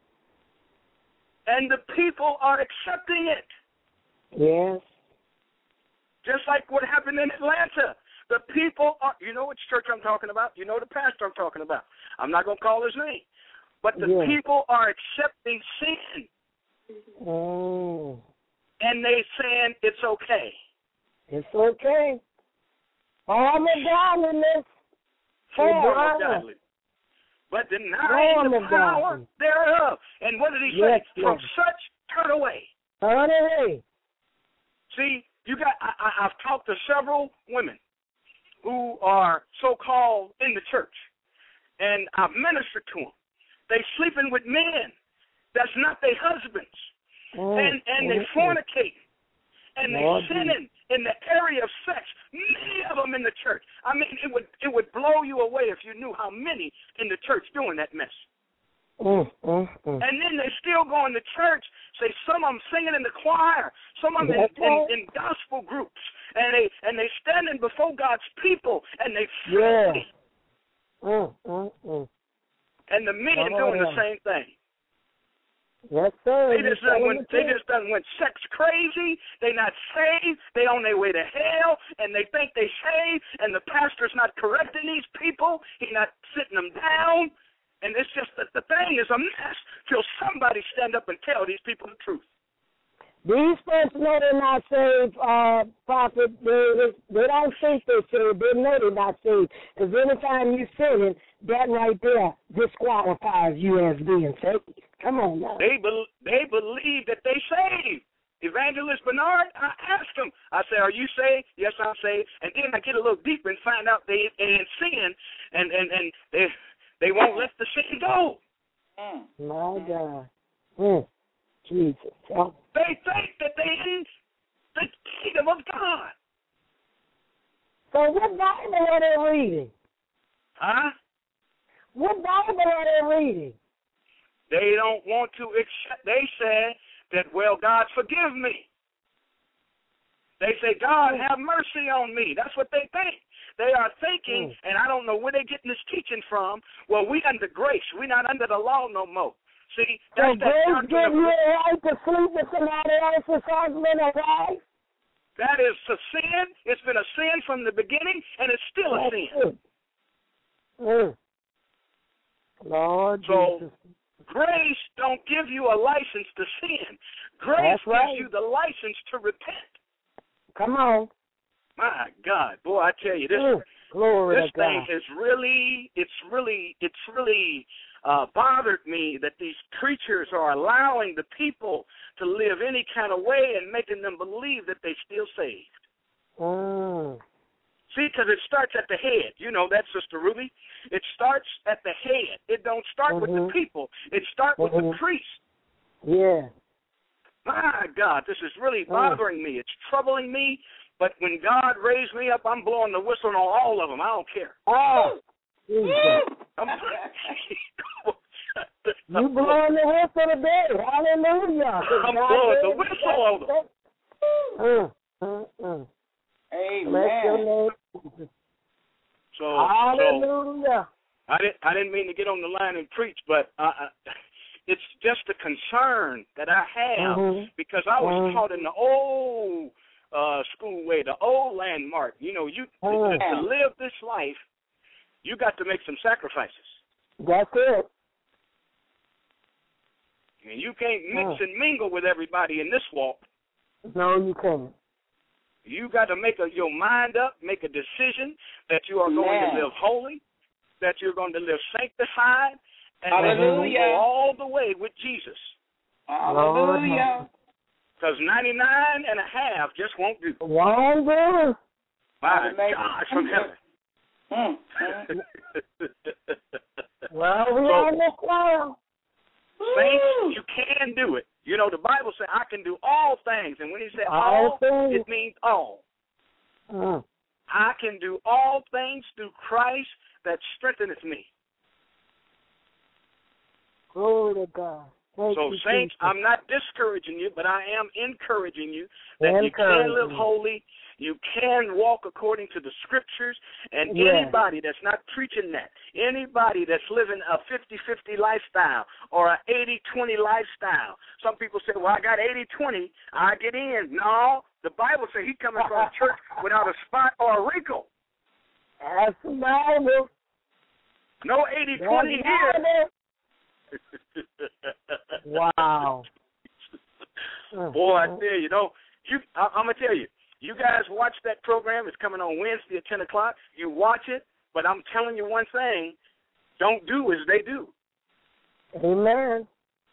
And the people are accepting it. Yes. Just like what happened in Atlanta. The people are, you know which church I'm talking about? You know the pastor I'm talking about. I'm not going to call his name. But the yeah. people are accepting sin. Mm. And they saying it's okay. It's okay. All the godliness. All the godliness. But denying the power thereof. And what did he say? Yes, From yes. such, turn away. Turn away. See, you got. I, I, I've talked to several women who are so-called in the church, and I've ministered to them. They sleeping with men that's not their husbands, mm, and and they fornicate, and they sinning in the area of sex. Many of them in the church. I mean, it would it would blow you away if you knew how many in the church doing that mess. Mm, mm, mm. And then they still go in the church. Say some of them singing in the choir, some of them in, in, in gospel groups, and they and they standing before God's people, and they yeah. filthy. Mm, mm, mm. And the men oh, doing yeah. the same thing. Yes, sir. They just done went, they just done went sex crazy. They not saved. They on their way to hell, and they think they saved. And the pastor's not correcting these people. He's not sitting them down. And it's just that the thing is a mess till somebody stand up and tell these people the truth. These folks know they're not saved, uh, Prophet. They, they don't think they're saved. They know they're not saved. Because anytime you're sinning, that right there disqualifies you as being saved. Come on now. They, be, they believe that they saved. Evangelist Bernard, I asked him, I said, are you saved? Yes, I'm saved. And then I get a little deeper and find out they, they in sin, and, and, and they... They won't let the sin go. Mm. My God. Mm. Jesus. Oh. They think that they in the kingdom of God. So what Bible are they reading? Huh? What Bible are they reading? They don't want to accept. They say that, well, God, forgive me. They say, God, have mercy on me. That's what they think. They are thinking, mm. and I don't know where they're getting this teaching from, well, we under grace. We're not under the law no more. See, that's so that grace give you a right to sleep with somebody else's husband or wife? That is a sin. It's been a sin from the beginning, and it's still a that's sin. Mm. Lord so, Jesus. Grace don't give you a license to sin. Grace that's right. gives you the license to repent. Come on. My God, boy, I tell you, this mm, glory this to thing God. is really, it's really, it's really uh, bothered me that these preachers are allowing the people to live any kind of way and making them believe that they still saved. Mm. See, because it starts at the head. You know that, Sister Ruby. It starts at the head. It don't start mm-hmm. with the people. It starts mm-hmm. with the priest. Yeah. My God, this is really bothering mm. me. It's troubling me. But when God raised me up, I'm blowing the whistle on all of them. I don't care. Oh, I'm you blowing the whistle today. Hallelujah. I'm blowing the whistle on them. Uh, uh, uh. Amen. Bless your name. So, Hallelujah. So I didn't. I didn't mean to get on the line and preach, but uh, it's just a concern that I have mm-hmm. because I was mm-hmm. taught in the old. Uh, school way, the old landmark. You know, you oh. to, to live this life, you got to make some sacrifices. That's it. And you can't mix oh. and mingle with everybody in this walk. No, you can't. You got to make a, your mind up, make a decision that you are going Amen. to live holy, that you're going to live sanctified, and Hallelujah. that you're going to go all the way with Jesus. Hallelujah. Because ninety-nine and a half just won't do. Won't do. My God, from heaven. Mm. Well, we So, on this cloud. Saints, you can do it. You know, the Bible says, I can do all things. And when he said All all, things. it means all. Mm. I can do all things through Christ that strengtheneth me. Glory to God. Thank So, you, saints, Jesus. I'm not discouraging you, but I am encouraging you that you Encouraging can live you. holy, you can walk according to the Scriptures, and Yeah. anybody that's not preaching that, anybody that's living a fifty-fifty lifestyle or an eighty-twenty lifestyle. Some people say, well, I got eighty-twenty, I get in. No, the Bible says he's coming from a church without a spot or a wrinkle. That's the Bible. No eighty-twenty here. Wow. Boy, I tell you, know, you, I, I'm going to tell you, you guys watch that program. It's coming on Wednesday at ten o'clock. You watch it, but I'm telling you one thing, don't do as they do. Amen.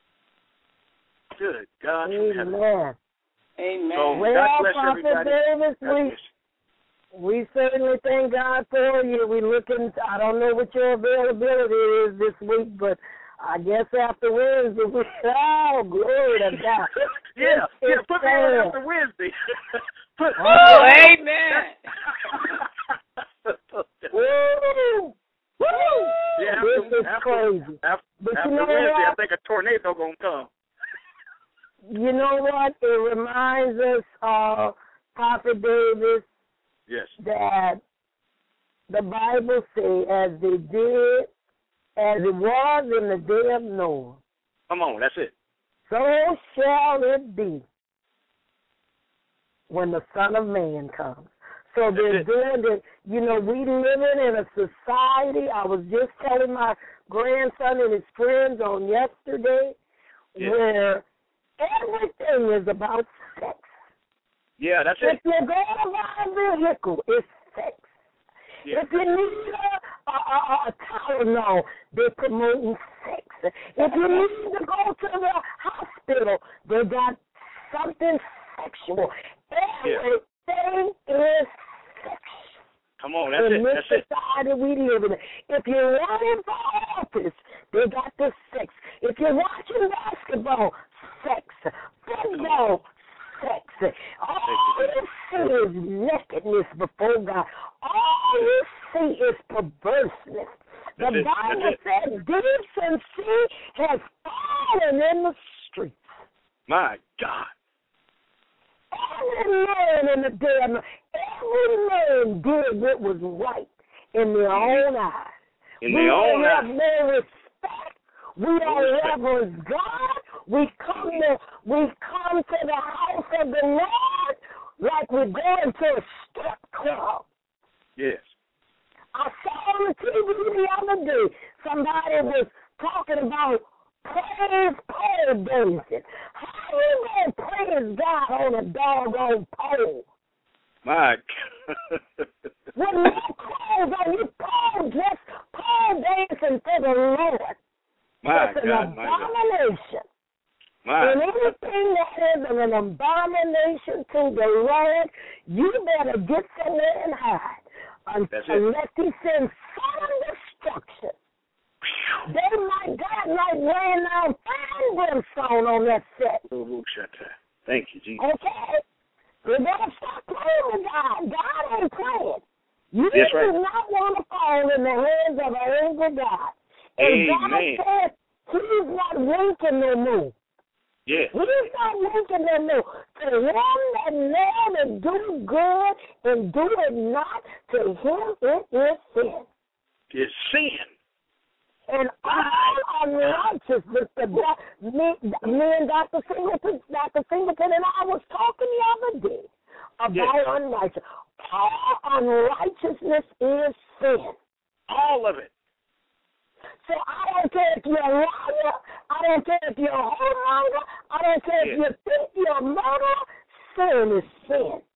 Good God from heaven. Amen. Amen. So, Well, God bless Prophet everybody. Davis, God we, bless. we certainly thank God for you. We looking, I don't know what your availability is this week, but I guess after Wednesday, we, oh, glory to God. Yeah, It's- yeah, it's put me on sad. after Wednesday. put, Oh, amen. Woo! Woo! Yeah, This after, is after, crazy. After, But after you know Wednesday, what? I think a tornado going to come. You know what? It reminds us, uh, Prophet Davis, Yes. that the Bible says, as they did, as it was in the day of Noah, Come on, that's it. so shall it be when the Son of Man comes. So they're doing that. You know, we living in a society. I was just telling my grandson and his friends on yesterday Yeah. where everything is about sex. Yeah, that's If it. you're going to buy a vehicle, it's sex. Yeah. If you need a, a, a, a Tylenol, they're promoting sex. If you need to go to the hospital, they got something sexual. Everything is sex. Come on, that's in it. this That's it. society we live in. If you're running for office, they got the sex. If you're watching basketball, sex. Football, sex. All you see is nakedness before God. All you see is perverseness. The That's it. Bible That's it. says decency has fallen in the streets. My God. Every man in the day of Noah, every man did what was right in their own eyes. In we their don't own have eyes. no respect. We don't respect. reverence God. We come to we come to the house of the Lord like we're going to a strip club. Yes. I saw on the T V the other day somebody was talking about praise pole dancing. How you gonna praise God on a doggone pole? My God. With no clothes on, you pole dress, pole dancing for the Lord. My It's an God, my God. abomination. My. And anything that is an abomination to the Lord, you better get somewhere and hide. Un- That's it. unless he sends sudden destruction. They might, God might rain down fire and brimstone on that set. Thank you, Jesus. Okay? You better stop playing with God. God ain't playing. You That's right. do not want to fall in the hands of an angry God. And God Amen. said he's not winking no more. Yes. He's not winking no more. To him that know to do good and do it not, to him it is sin. It's sin. And all unrighteousness, the, me, me and Doctor Singleton, Doctor Singleton and I was talking the other day about Yes. unrighteousness. All unrighteousness is sin. All of it. So I don't care if you're a liar, I don't care if you're a whoremonger, I don't care if Yes. you think you're a murderer, sin is sin.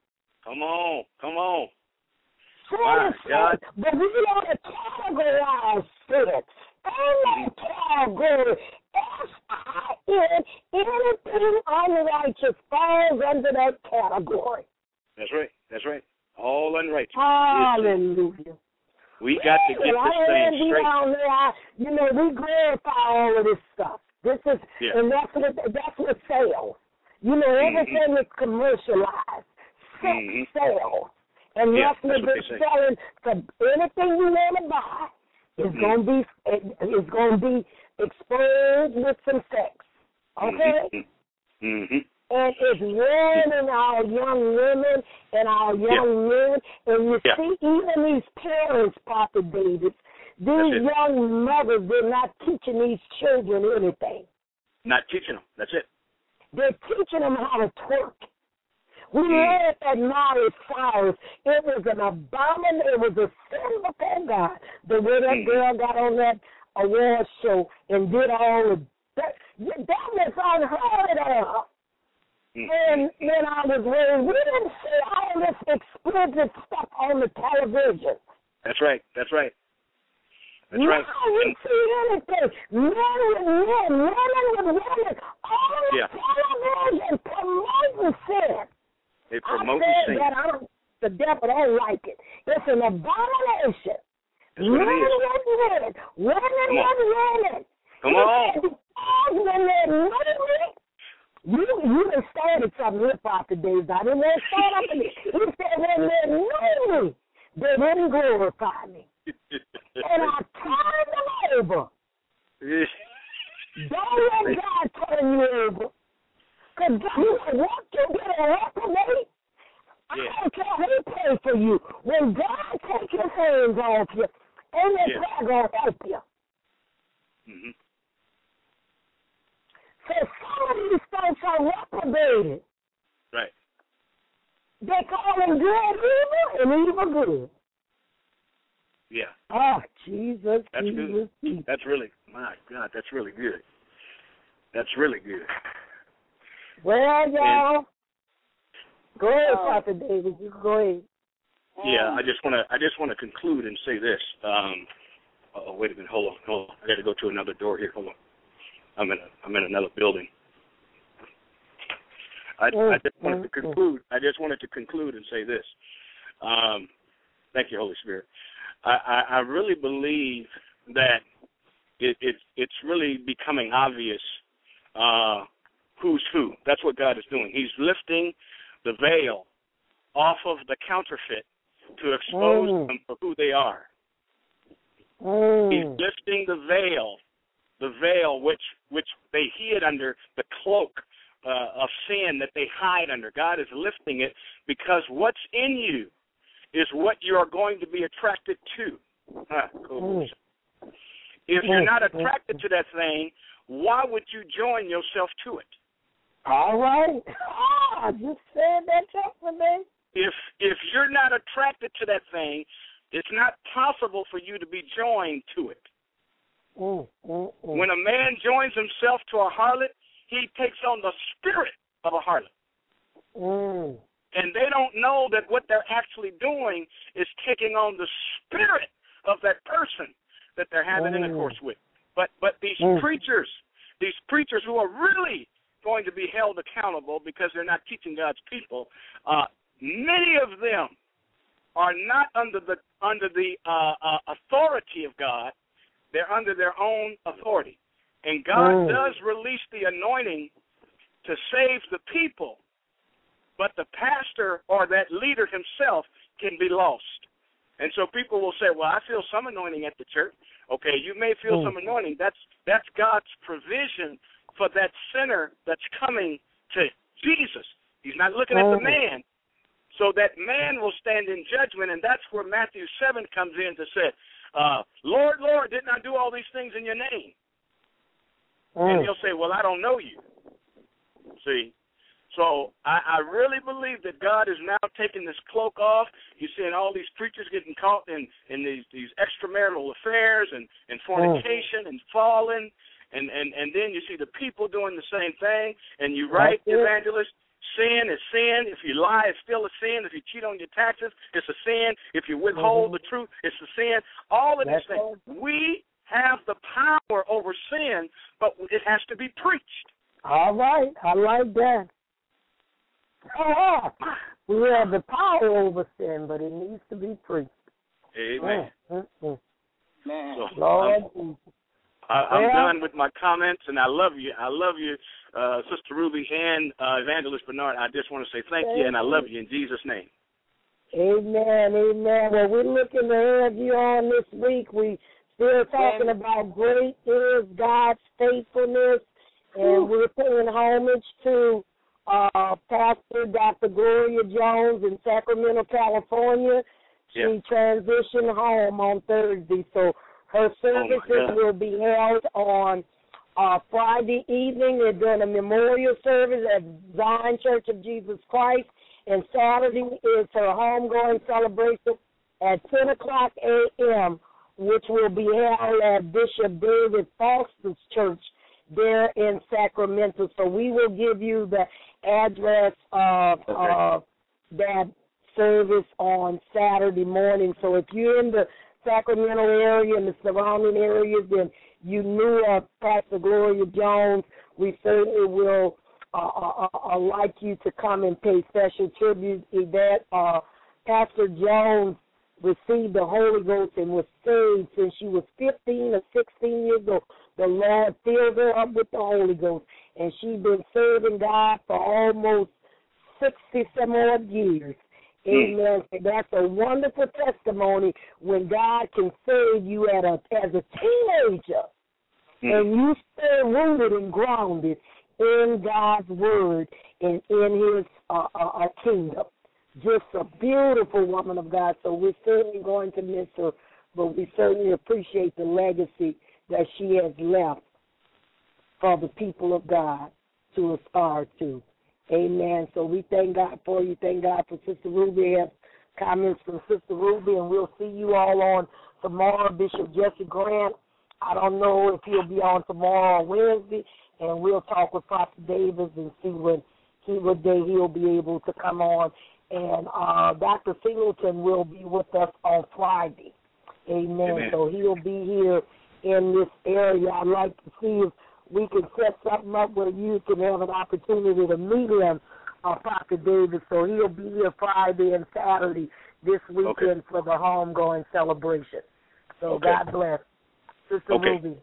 Come on. Come on. Sin is sin, but we want to categorize sin. In that category, S I N, anything unrighteous falls under that category. That's right. That's right. All unrighteous. Hallelujah. We got to get this thing straight. Down there, I, you know, we glorify all of this stuff. This is, yeah. and that's what that's what sells. You know, everything mm-hmm. is commercialized. Sex mm-hmm. sells, and yeah, that's what they're selling. So anything you want to buy is mm-hmm. going to be is going to be exposed with some sex. Okay. Mm-hmm. Mm-hmm. And it's ruining our young women and our young yeah. men. And you yeah. see, even these parents, Papa David, these young mothers, they're not teaching these children anything. Not teaching them. That's it. They're teaching them how to twerk. We mm. learned at Miley Cyrus. It was an abomination. It was a sin before God. The way that mm. girl got on that award show and did all of that. That was unheard of. And when I was raised, we didn't see all this explicit stuff on the television. That's right. That's right. That's now right. we see anything. Men with men, women with women, all on yeah. the television promoting sin. They promote sin. That I don't, the devil don't like it. It's an abomination. That's what men it is. with men, women with women. Come on. When they're women, You you done started something hip hop today, I didn't want to start up in it. He said when they knew me, they didn't glorify me. And I turned them over. Don't let God turn you over. Because you want to get a reprobate. I yeah. don't care who pays for you. When God takes his hands off you, ain't that yeah. going to help you. Mm-hmm. So some of these folks are reprobated. Right. They call them good evil and evil good. Yeah. Oh, Jesus, that's Jesus, good. Jesus. That's really, my God, that's really good. That's really good. Well, y'all, go ahead, Papa David. You go ahead. Yeah, I just want to, I just want to conclude and say this. Um, oh, wait a minute, hold on, hold on. I got to go to another door here. Hold on. I'm in a, I'm in another building. I, I just wanted to conclude. I just wanted to conclude and say this. Um, thank you, Holy Spirit. I, I, I really believe that it, it, it's really becoming obvious uh, who's who. That's what God is doing. He's lifting the veil off of the counterfeit to expose mm. them for who they are. Mm. He's lifting the veil. The veil which which they hid under, the cloak uh, of sin that they hide under. God is lifting it because what's in you is what you are going to be attracted to. Huh, cool. If you're not attracted to that thing, why would you join yourself to it? All right. Ah, I just said that yesterday. If if you're not attracted to that thing, it's not possible for you to be joined to it. Mm, mm, mm. When a man joins himself to a harlot, he takes on the spirit of a harlot. Mm. And they don't know that what they're actually doing is taking on the spirit of that person that they're having mm. intercourse with. But but these mm. preachers, these preachers who are really going to be held accountable because they're not teaching God's people, uh, many of them are not under the under the uh, uh, authority of God. They're under their own authority. And God mm. does release the anointing to save the people, but the pastor or that leader himself can be lost. And so people will say, well, I feel some anointing at the church. Okay, you may feel mm. some anointing. That's that's God's provision for that sinner that's coming to Jesus. He's not looking mm. at the man. So that man will stand in judgment, and that's where Matthew seven comes in to say, Uh, Lord, Lord, didn't I do all these things in your name? Mm. And he'll say, well, I don't know you. See? So I, I really believe that God is now taking this cloak off. You're seeing all these preachers getting caught in, in these, these extramarital affairs and, and fornication mm. and falling. And, and, and then you see the people doing the same thing. And you're right, evangelist, sin is sin. If you lie, it's still a sin. If you cheat on your taxes, it's a sin. If you withhold mm-hmm. the truth, it's a sin. All of these That's things. Right. We have the power over sin, but it has to be preached. All right. I like that. Oh, we have the power over sin, but it needs to be preached. Amen. Mm-hmm. Man. So, Lord, I'm, I, I'm yeah. done with my comments, and I love you. I love you, uh, Sister Ruby and uh, Evangelist Bernard. I just want to say thank, thank you, and I love you in Jesus' name. Amen, amen. Well, we're looking to have you on this week. We still talking amen. about great is God's faithfulness, and we're paying homage to uh, Pastor Doctor Gloria Jones in Sacramento, California. She yeah. transitioned home on Thursday, so her services oh will be held on uh, Friday evening. They're doing a memorial service at Zion Church of Jesus Christ, and Saturday is her homegoing celebration at ten o'clock a.m., which will be held at Bishop David Foster's church there in Sacramento. So we will give you the address of okay. uh, that service on Saturday morning. So if you're in the Sacramento area and the surrounding areas, then you knew of Pastor Gloria Jones, we certainly will uh, uh, uh, like you to come and pay special tribute. That uh, Pastor Jones received the Holy Ghost and was saved since she was fifteen or sixteen years old. The Lord filled her up with the Holy Ghost, and she's been serving God for almost sixty some odd years. Amen. So that's a wonderful testimony when God can save you at a, as a teenager, mm. and you stay rooted and grounded in God's word and in His uh, uh, kingdom. Just a beautiful woman of God. So we're certainly going to miss her, but we certainly appreciate the legacy that she has left for the people of God to aspire to. Amen. So we thank God for you. Thank God for Sister Ruby. We have comments from Sister Ruby, and we'll see you all on tomorrow. Bishop Jesse Grant, I don't know if he'll be on tomorrow or Wednesday, and we'll talk with Pastor Davis and see when he, what day he'll be able to come on. And uh, Doctor Singleton will be with us on Friday. Amen. Amen. So he'll be here in this area. I'd like to see if we can set something up where you can have an opportunity to meet him, uh, Pastor Davis. So he'll be here Friday and Saturday this weekend okay. for the homegoing celebration. So okay. God bless. Sister okay. Ruby.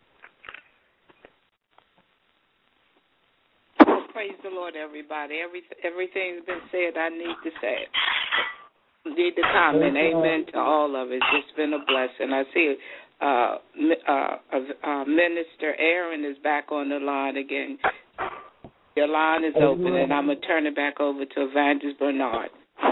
Praise the Lord, everybody. Every, everything's been said. I need to say it. Need to comment. Amen to all of it. It's been a blessing. I see it. Uh, uh, uh, Minister Aaron is back on the line again. Your line is Amen. Open, and I'm going to turn it back over to Evangelist Bernard.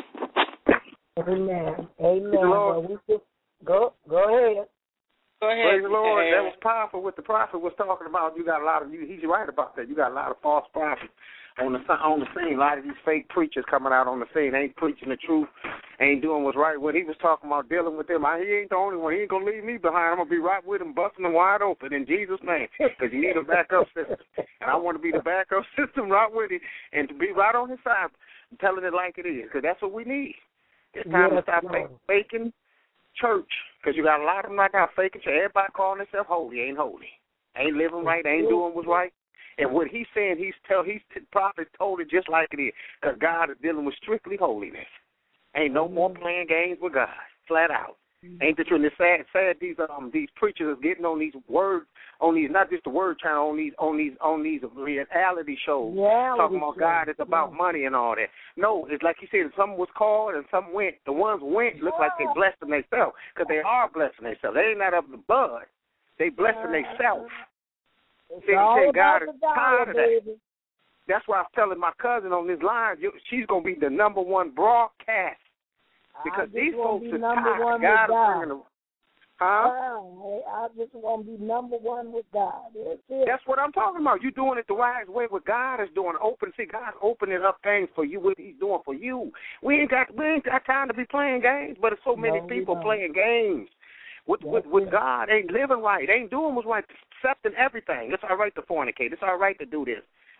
Amen. Amen. Well, we just, go, go ahead. Go ahead. Praise the Lord. Aaron. That was powerful what the prophet was talking about. You got a lot of, you, he's right about that. You got a lot of false prophets on the on the scene. A lot of these fake preachers coming out on the scene, ain't preaching the truth, ain't doing what's right. When he was talking about dealing with them, I, he ain't the only one. He ain't going to leave me behind. I'm going to be right with him, busting them wide open in Jesus' name, because you need a backup system. And I want to be the backup system right with him and to be right on his side, telling it like it is, because that's what we need. It's time yes, to stop fake, faking church, because you got a lot of them right now faking church. Everybody calling themselves holy, ain't holy. Ain't living right, ain't doing what's right. And what he's saying, he's tell he's t- prophet told it just like it is, because God is dealing with strictly holiness. Ain't no more playing games with God, flat out. Ain't the truth? And it's sad, sad these um these preachers are getting on these words, on these not just the word channel, on these on these on these reality shows, reality talking about shows. God is about yeah. money and all that. No, it's like you said, some was called and some went. The ones went look like they blessed them themselves, because they are blessing themselves. They ain't not of the blood. They blessing uh, themselves. See, God is tired of that. That's why I'm telling my cousin on this line, she's going to be the number one broadcast. Because these folks are tired. God is bringing them. Huh? I just want to be number one with God. That's it. That's what I'm talking about. You're doing it the right way. What God is doing, open. See, God's opening up things for you. What He's doing for you. We ain't got we ain't got time to be playing games. But there's so many no, people playing games. With, with with God, ain't living right, ain't doing what's right, accepting everything. It's all right to fornicate. It's all right to do this.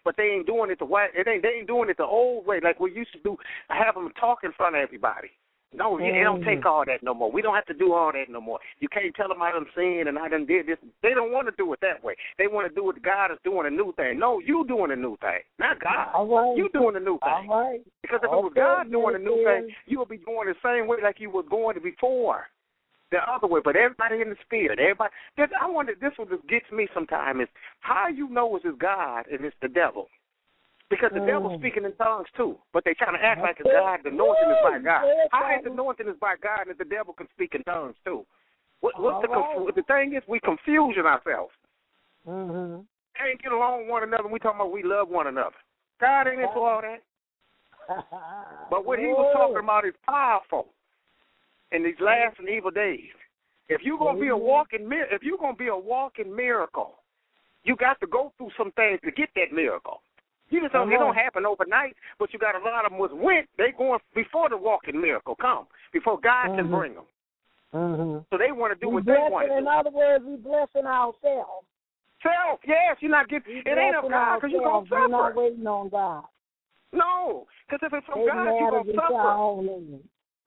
but they ain't doing it the way. It ain't. They ain't doing it the old way like we used to do. Have them talk in front of everybody. No, mm-hmm. It don't take all that no more. We don't have to do all that no more. You can't tell them I done sinned and I done did this. They don't want to do it that way. They want to do it. God is doing a new thing. No, you doing a new thing, not God. All right. You doing a new thing. All right. Because if okay. it was God doing a new thing, you would be going the same way like you were going before. The other way, but everybody in the spirit, everybody. I wonder. This one just gets me sometimes is how you know it's God and it's the devil, because the mm. devil's speaking in tongues too, but they trying to act like it's God. The anointing is by God. How is the anointing is by God and the devil can speak in tongues too? What, what's the right. the thing is we confusing ourselves. Mm-hmm. Can't get along with one another. We talking about we love one another. God ain't into all that. But what he was talking about is powerful. In these last and evil days, if you're gonna be a walking if you're gonna be a walking miracle, you got to go through some things to get that miracle. You just don't, it don't happen overnight, but you got a lot of them was went. They going before the walking miracle come, before God mm-hmm. can bring them. Mm-hmm. So they want to do we what they want to do. In other words, we blessing ourselves. Self, yes, you're not getting. It ain't of God because you're gonna suffer. We're not waiting on God. No, because if it's from they God, you're gonna suffer.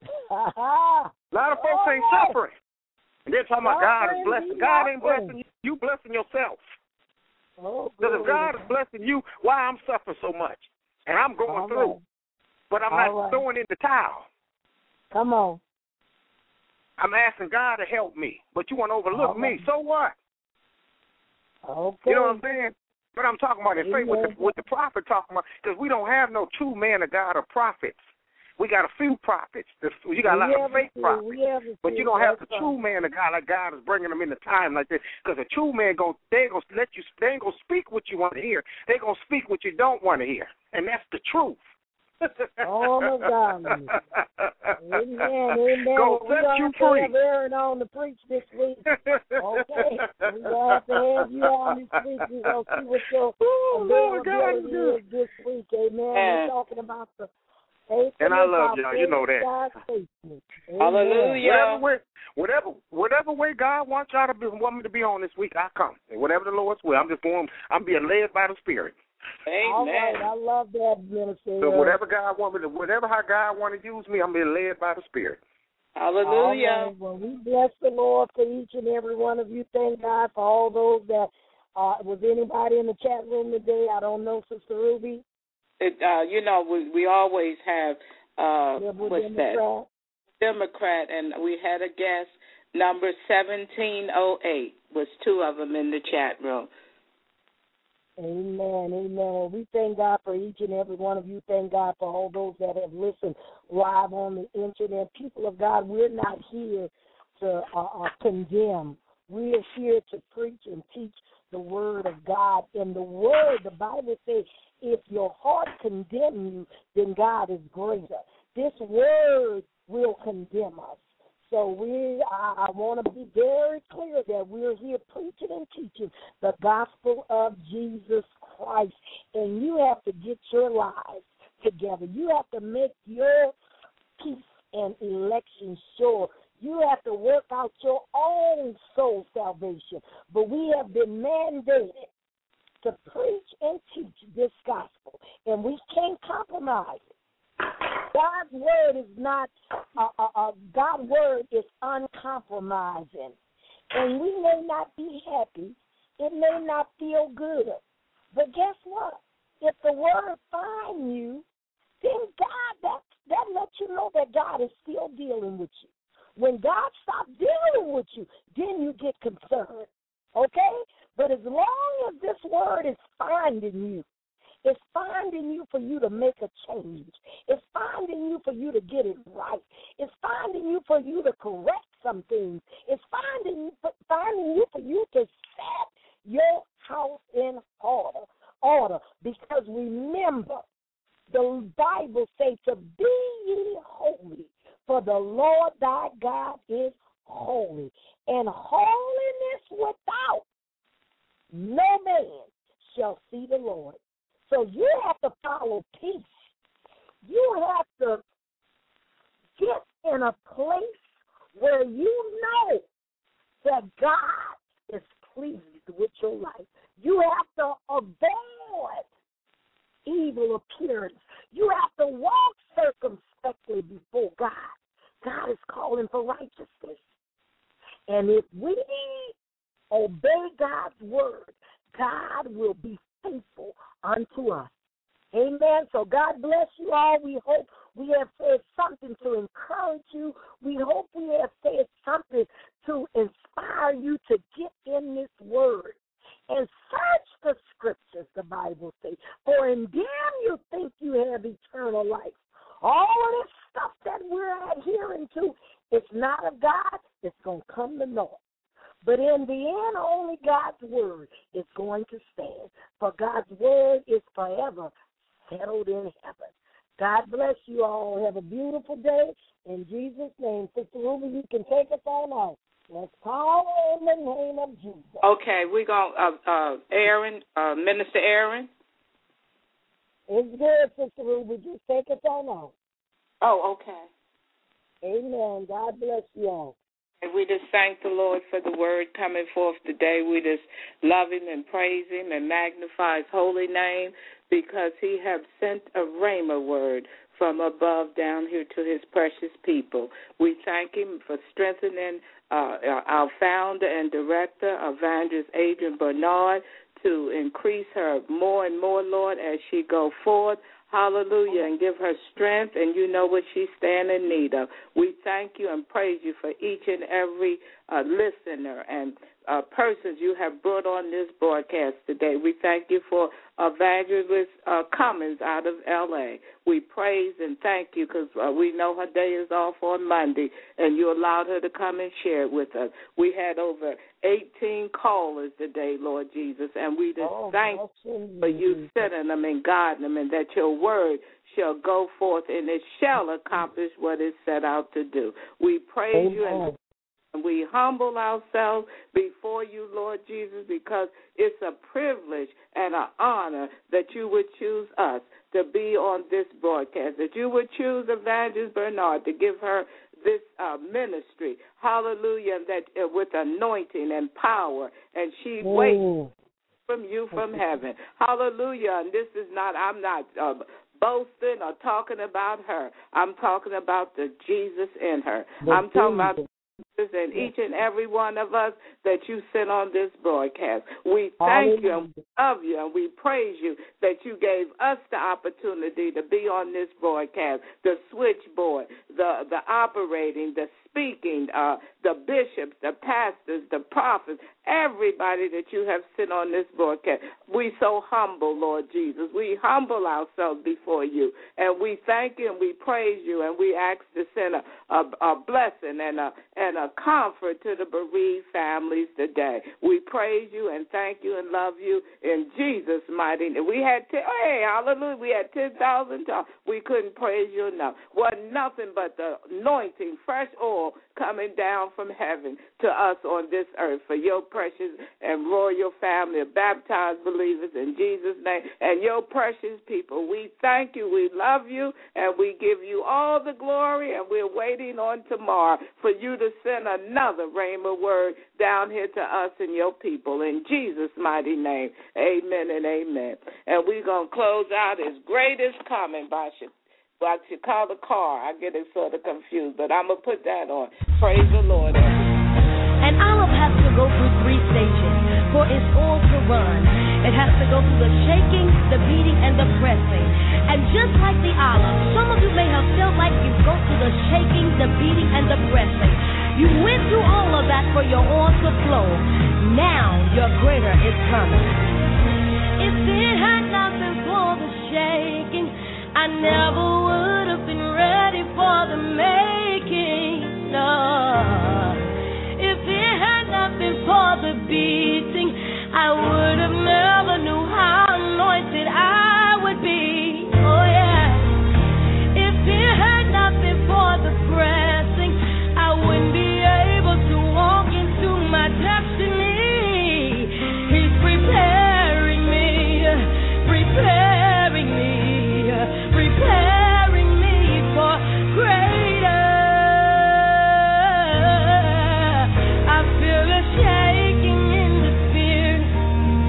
A lot of folks oh, ain't suffering. And they're talking about God is blessing. God ain't blessing you. You blessing yourself. Because oh, if God is blessing you, why I'm suffering so much? And I'm going All through. Right. But I'm All not right. throwing in the towel. Come on. I'm asking God to help me. But you want to overlook right. me. So what? Okay. You know what I'm saying? But I'm talking about in faith with the, with the prophet talking about, because we don't have no true man of God or prophets. We got a few prophets. You got a lot of fake prophets, but you don't have the true man of God like God is bringing them in the time like this. Because a true man go, they ain't gonna let you. They ain't gonna speak what you want to hear. They gonna speak what you don't want to hear, and that's the truth. Oh my God! Amen. Amen. Go we set you free. free. Aaron on the preach this week. Okay, we gonna have to have you on this week. We gonna see what your oh, availability God, is this week. Amen. And, We're talking about the. And I love y'all. You know that. Hallelujah. Whatever way, whatever, whatever way God wants y'all to be, want me to be on this week, I come. And whatever the Lord's will, I'm just going. I'm being led by the Spirit. Amen. All right. I love that, Minister. So whatever God want me to, whatever how God want to use me, I'm being led by the Spirit. Hallelujah. Right. Well, we bless the Lord for each and every one of you. Thank God for all those that uh, was anybody in the chat room today. I don't know, Sister Ruby. It, uh, you know, we we always have uh, what's Democrat. that? Democrat, and we had a guest number seventeen oh eight. Was two of them in the chat room. Amen, amen. Well, we thank God for each and every one of you. Thank God for all those that have listened live on the internet. People of God, we're not here to uh, uh, condemn. We're here to preach and teach the word of God. And the word, the Bible says, if your heart condemn you, then God is greater. This word will condemn us. So we, I, I want to be very clear that we're here preaching and teaching the gospel of Jesus Christ. And you have to get your lives together. You have to make your peace and election sure. You have to work out your own soul salvation. But we have been mandated to preach and teach this gospel, and we can't compromise it. God's word is not, uh, uh, uh, God's word is uncompromising. And we may not be happy. It may not feel good. But guess what? If the word finds you, then God, that, that lets you know that God is still dealing with you. When God stops dealing with you, then you get concerned. Okay? But as long as this word is finding you, it's finding you for you to make a change. It's finding you for you to get it right. It's finding you for you to correct some things. It's finding, finding you for you to set your house in order. Order. Because remember, the Bible says to be ye holy, for the Lord thy God is holy. And holiness without no man shall see the Lord. So you have to follow peace. You have to get in a place where you know that God is pleased with your life. You have to avoid evil appearance. You have to walk circumspectly before God. God is calling for righteousness. And if we obey God's word, God will be faithful unto us. Amen. So God bless you all. We hope we have said something to encourage you. We hope we have said something to inspire you to get in this word. And search the scriptures, the Bible says, for in them you think you have eternal life. All of this stuff that we're adhering to, it's not of God, it's going to come to naught. But in the end, only God's word is going to stand. For God's word is forever settled in heaven. God bless you all. Have a beautiful day. In Jesus' name. Sister Ruby, you can take us on out. Let's call in the name of Jesus. Okay, we're going to, uh, uh, Aaron, uh, Minister Aaron. It's good, Sister Ruby. Just take us on out. Oh, okay. Amen. God bless you all. And we just thank the Lord for the word coming forth today. We just love him and praise him and magnify his holy name because he have sent a rhema word from above down here to his precious people. We thank him for strengthening uh, our founder and director, Evangelist Adrian Bernard, to increase her more and more, Lord, as she go forth. Hallelujah, and give her strength, and you know what she's standing in need of. We thank you and praise you for each and every uh, listener and uh, persons you have brought on this broadcast today. We thank you for Evangelist uh, Cummins out of L A. We praise and thank you because uh, we know her day is off on Monday, and you allowed her to come and share it with us. We had over eighteen callers today, Lord Jesus, and we just oh, thank you for you sending them and guiding them, and that your word shall go forth and it shall accomplish what it set out to do. We praise Amen. you and And we humble ourselves before you, Lord Jesus, because it's a privilege and an honor that you would choose us to be on this broadcast, that you would choose Evangelist Bernard to give her this uh, ministry, hallelujah, that uh, with anointing and power, and she Ooh. waits from you from heaven. Hallelujah, and this is not, I'm not uh, boasting or talking about her. I'm talking about the Jesus in her. The I'm talking Jesus. about and each and every one of us that you sent on this broadcast. We thank you and we love you and we praise you that you gave us the opportunity to be on this broadcast, the switchboard, the, the operating, the speaking, uh, the bishops, the pastors, the prophets, everybody that you have sent on this broadcast. We so humble, Lord Jesus. We humble ourselves before you, and we thank you and we praise you, and we ask to send a, a, a blessing and a, and a comfort to the bereaved families today. We praise you and thank you and love you in Jesus' mighty name. We had, ten, hey, hallelujah, we had ten thousand times. We couldn't praise you enough. Wasn't nothing but the anointing, fresh oil coming down from heaven to us on this earth for your precious and royal family of baptized believers in Jesus' name and your precious people. We thank you, we love you, and we give you all the glory, and we're waiting on tomorrow for you to send another rhema word down here to us and your people. In Jesus' mighty name, amen and amen. And we're going to close out as Great is Coming by Chicago. Well, Chicago car. I get it sort of confused, but I'm going to put that on. Praise the Lord. An olive has to go through three stages for its oil to run. It has to go through the shaking, the beating, and the pressing. And just like the olive, some of you may have felt like you go through the shaking, the beating, and the pressing. You went through all of that for your oil to flow. Now your greater is coming. If it had not been for the shaking, I never would have been ready for the making, no. If it had not been for the beating, I would have never knew how anointed I would be, oh yeah. If it had not been for the pressing, I wouldn't be able to walk into my destiny. He's preparing me, preparing me. Preparing me for greater. I feel a shaking in the spirit.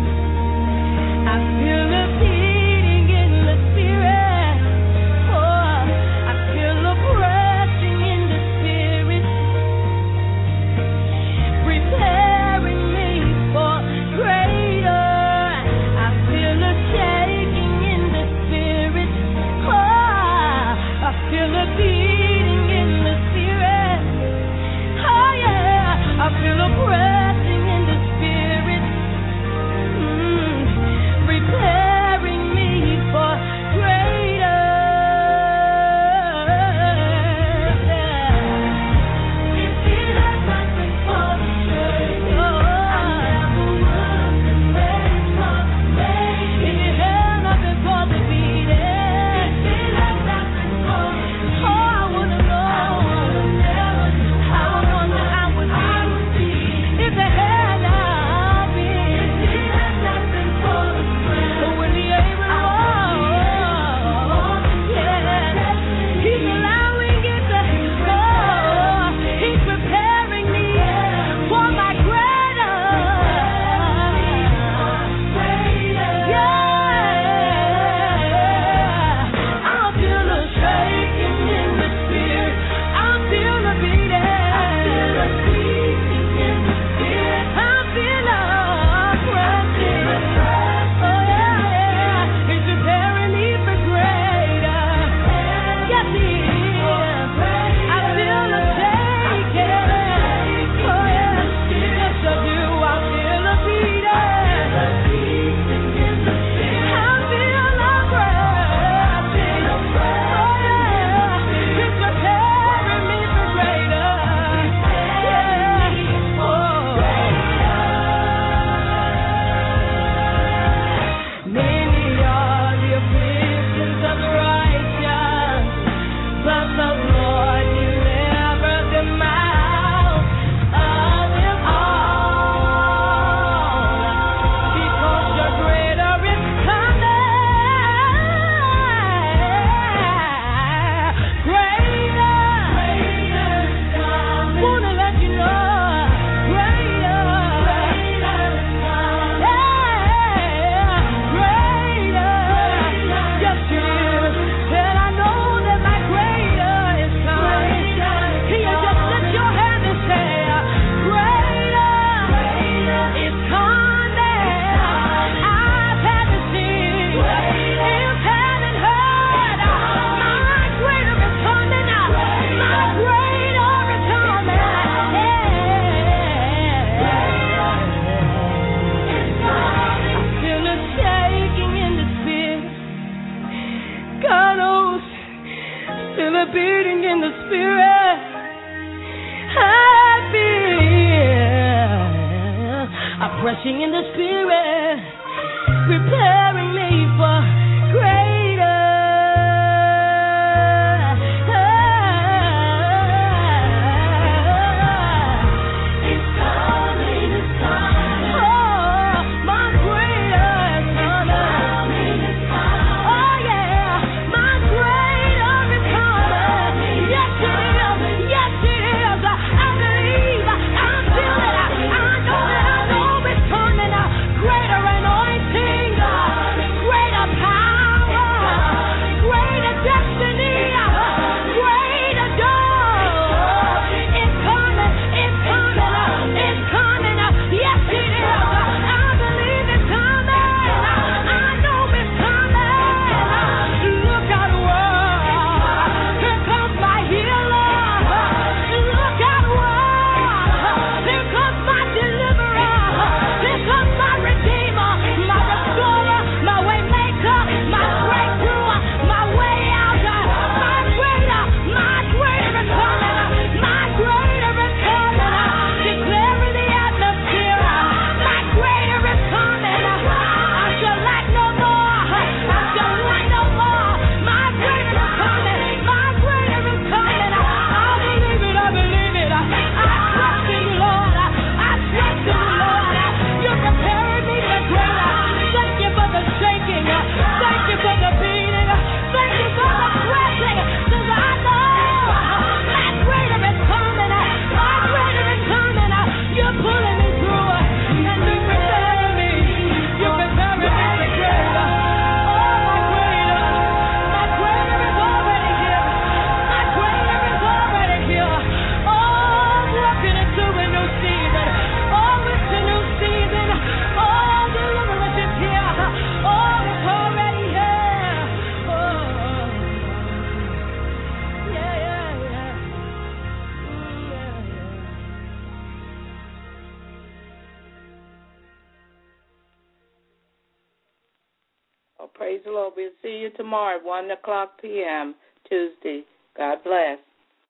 rushing in the Spirit, preparing me for greater. It's coming, it's coming. Oh, my greater is coming. Oh yeah, my greater is coming. Yes it is, yes it is. I believe, I feel it, I know it, I know it's coming. Greater anointing, greater power, greater destiny, greater door. It's coming, it's coming, it's coming. Yes it is. I believe it's coming. I know it's coming. Look out, world. Here comes my healer. Look out, world. Here comes my deliverer. Here comes my redeemer, my restorer, my way maker, my breakthrough, my way out. My greater, my greater is coming. My greater is coming. Declare in the atmosphere. My greater is coming. I shall lack no more. I shall lack no more. My greater is coming. My greater is coming. I believe it. I believe it. I trust in you, Lord. I trust in you, Lord. You're preparing me for greater. Thank you for the shaking. Thank you for the beating. Thank you for the pressing. Because I know my greater is coming. My greater is coming. You're pulling me through. And you're preparing me. You're preparing me for greater. Oh, my greater. My greater is already here. My greater is already here. Oh, I'm walking into a new season. Oh, it's a new season. Oh, deliverance is here. Oh, it's already here. Oh, yeah, yeah, yeah. Mm, yeah, yeah. Oh, praise the Lord. We'll see you tomorrow at one o'clock p.m. Tuesday. God bless.